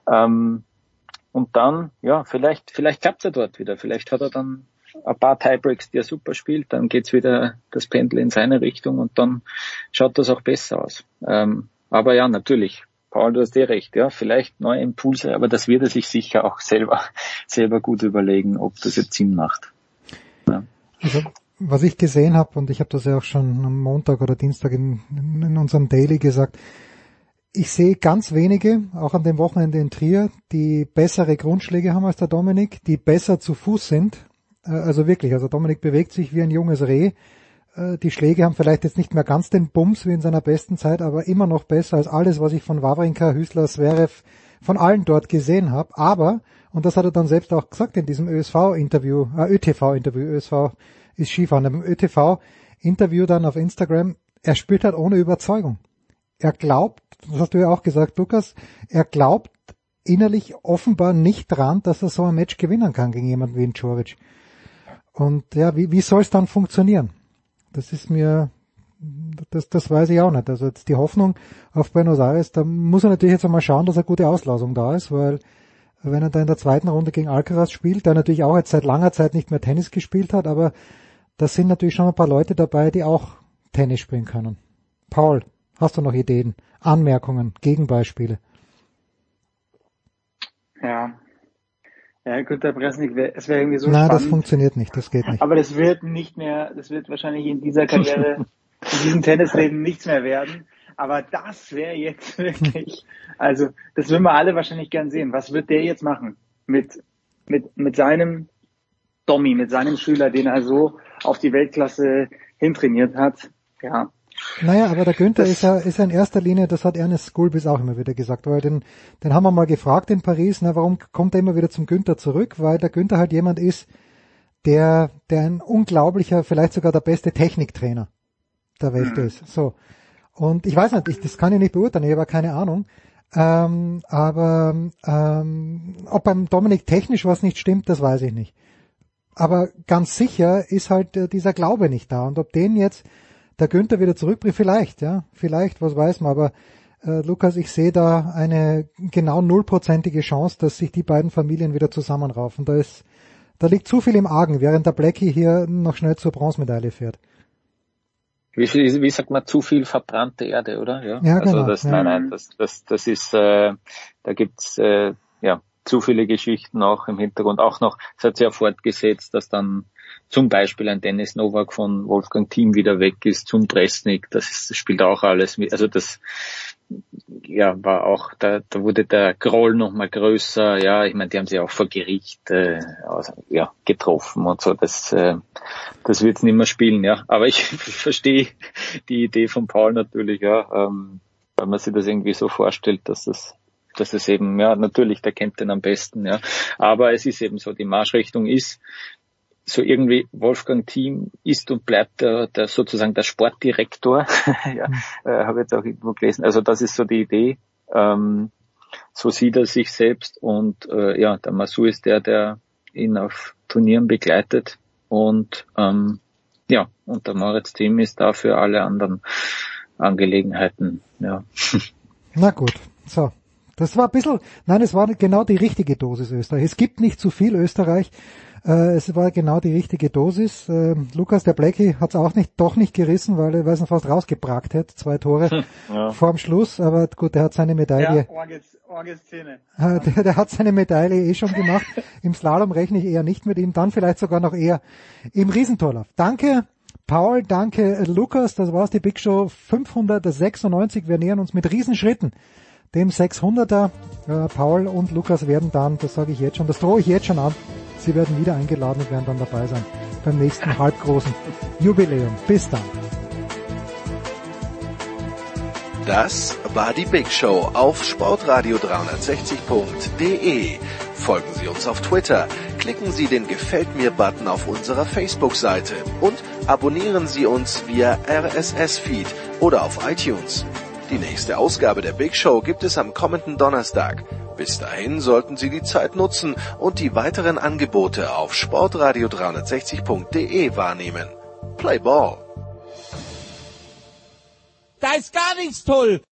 Und dann, vielleicht klappt's ja dort wieder. Vielleicht hat er dann ein paar Tiebreaks, die er super spielt, dann geht's wieder das Pendel in seine Richtung und dann schaut das auch besser aus. Aber ja, natürlich, Paul, du hast recht, vielleicht neue Impulse, aber das wird er sich sicher auch selber gut überlegen, ob das jetzt Sinn macht. Ja. Also, was ich gesehen habe, und ich habe das ja auch schon am Montag oder Dienstag in unserem Daily gesagt, ich sehe ganz wenige, auch an dem Wochenende in Trier, die bessere Grundschläge haben als der Dominik, die besser zu Fuß sind. Also wirklich, Dominik bewegt sich wie ein junges Reh. Die Schläge haben vielleicht jetzt nicht mehr ganz den Bums wie in seiner besten Zeit, aber immer noch besser als alles, was ich von Wawrinka, Hüßler, Zverev, von allen dort gesehen habe. Aber, und das hat er dann selbst auch gesagt in diesem ÖTV-Interview, ÖSV ist Skifahren, im ÖTV-Interview dann auf Instagram, er spielt halt ohne Überzeugung. Er glaubt, das hast du ja auch gesagt, Lukas, er glaubt innerlich offenbar nicht dran, dass er so ein Match gewinnen kann gegen jemanden wie Djokovic. Und wie soll es dann funktionieren? Das ist mir, das weiß ich auch nicht. Also jetzt die Hoffnung auf Buenos Aires, da muss er natürlich jetzt einmal schauen, dass eine gute Auslosung da ist, weil wenn er da in der zweiten Runde gegen Alcaraz spielt, der natürlich auch jetzt seit langer Zeit nicht mehr Tennis gespielt hat, aber da sind natürlich schon ein paar Leute dabei, die auch Tennis spielen können. Paul, hast du noch Ideen, Anmerkungen, Gegenbeispiele? Ja, Günter Bresnik, es wäre irgendwie so spannend. Nein, das funktioniert nicht, das geht nicht. Aber das wird wahrscheinlich in dieser Karriere, in diesem Tennisleben nichts mehr werden. Aber das wäre jetzt wirklich, also das würden wir alle wahrscheinlich gern sehen. Was wird der jetzt machen mit seinem Dommi, mit seinem Schüler, den er so auf die Weltklasse hintrainiert hat? Ja. Naja, aber der Günther ist ja in erster Linie, das hat Ernest Gulbis auch immer wieder gesagt, weil den haben wir mal gefragt in Paris, warum kommt er immer wieder zum Günther zurück? Weil der Günther halt jemand ist, der ein unglaublicher, vielleicht sogar der beste Techniktrainer der Welt ist. So. Und ich weiß nicht, das kann ich nicht beurteilen, ich habe keine Ahnung, Aber ob beim Dominik technisch was nicht stimmt, das weiß ich nicht. Aber ganz sicher ist halt dieser Glaube nicht da. Und ob den jetzt der Günther wieder zurückbringt, vielleicht, was weiß man. Aber Lukas, ich sehe da eine genau 0%ige Chance, dass sich die beiden Familien wieder zusammenraufen. Da liegt zu viel im Argen, während der Blackie hier noch schnell zur Bronzemedaille fährt. Wie sagt man, zu viel verbrannte Erde, oder? Ja, genau. Also nein, das ist, da gibt's zu viele Geschichten auch im Hintergrund. Auch noch, es hat sich ja fortgesetzt, dass dann zum Beispiel ein Dennis Novak von Wolfgang Thiem wieder weg ist zum Presnik. Das spielt auch alles mit. Also das war auch, da wurde der Groll noch mal größer. Ja, ich meine, die haben sich auch vor Gericht getroffen und so. Das wird's nicht mehr spielen, ja. Aber ich verstehe die Idee von Paul natürlich, weil man sich das irgendwie so vorstellt, dass es eben, natürlich, der kennt den am besten, ja. Aber es ist eben so, die Marschrichtung ist so irgendwie, Wolfgang Thiem ist und bleibt der sozusagen der Sportdirektor. Habe jetzt auch irgendwo gelesen. Also das ist so die Idee. So sieht er sich selbst und der Masu ist der ihn auf Turnieren begleitet und und der Moritz Thiem ist da für alle anderen Angelegenheiten, ja. Na gut, so. Es war genau die richtige Dosis Österreich. Es gibt nicht zu viel Österreich. Es war genau die richtige Dosis. Lukas, der Blackie, hat es doch nicht gerissen, weil er fast rausgebragt hätte. 2 Tore vorm Schluss. Aber gut, der hat seine Medaille. Ja, Szene. Der hat seine Medaille schon gemacht. Im Slalom rechne ich eher nicht mit ihm. Dann vielleicht sogar noch eher im Riesentorlauf. Danke, Paul. Danke, Lukas. Das war's, die Big Show 596. Wir nähern uns mit Riesenschritten dem 600er. Paul und Lukas werden dann, das sage ich jetzt schon, das drohe ich jetzt schon an, sie werden wieder eingeladen und werden dann dabei sein beim nächsten halbgroßen Jubiläum. Bis dann. Das war die Big Show auf sportradio360.de. Folgen Sie uns auf Twitter, klicken Sie den Gefällt mir-Button auf unserer Facebook-Seite und abonnieren Sie uns via RSS-Feed oder auf iTunes. Die nächste Ausgabe der Big Show gibt es am kommenden Donnerstag. Bis dahin sollten Sie die Zeit nutzen und die weiteren Angebote auf sportradio360.de wahrnehmen. Play Ball! Da ist gar nichts toll!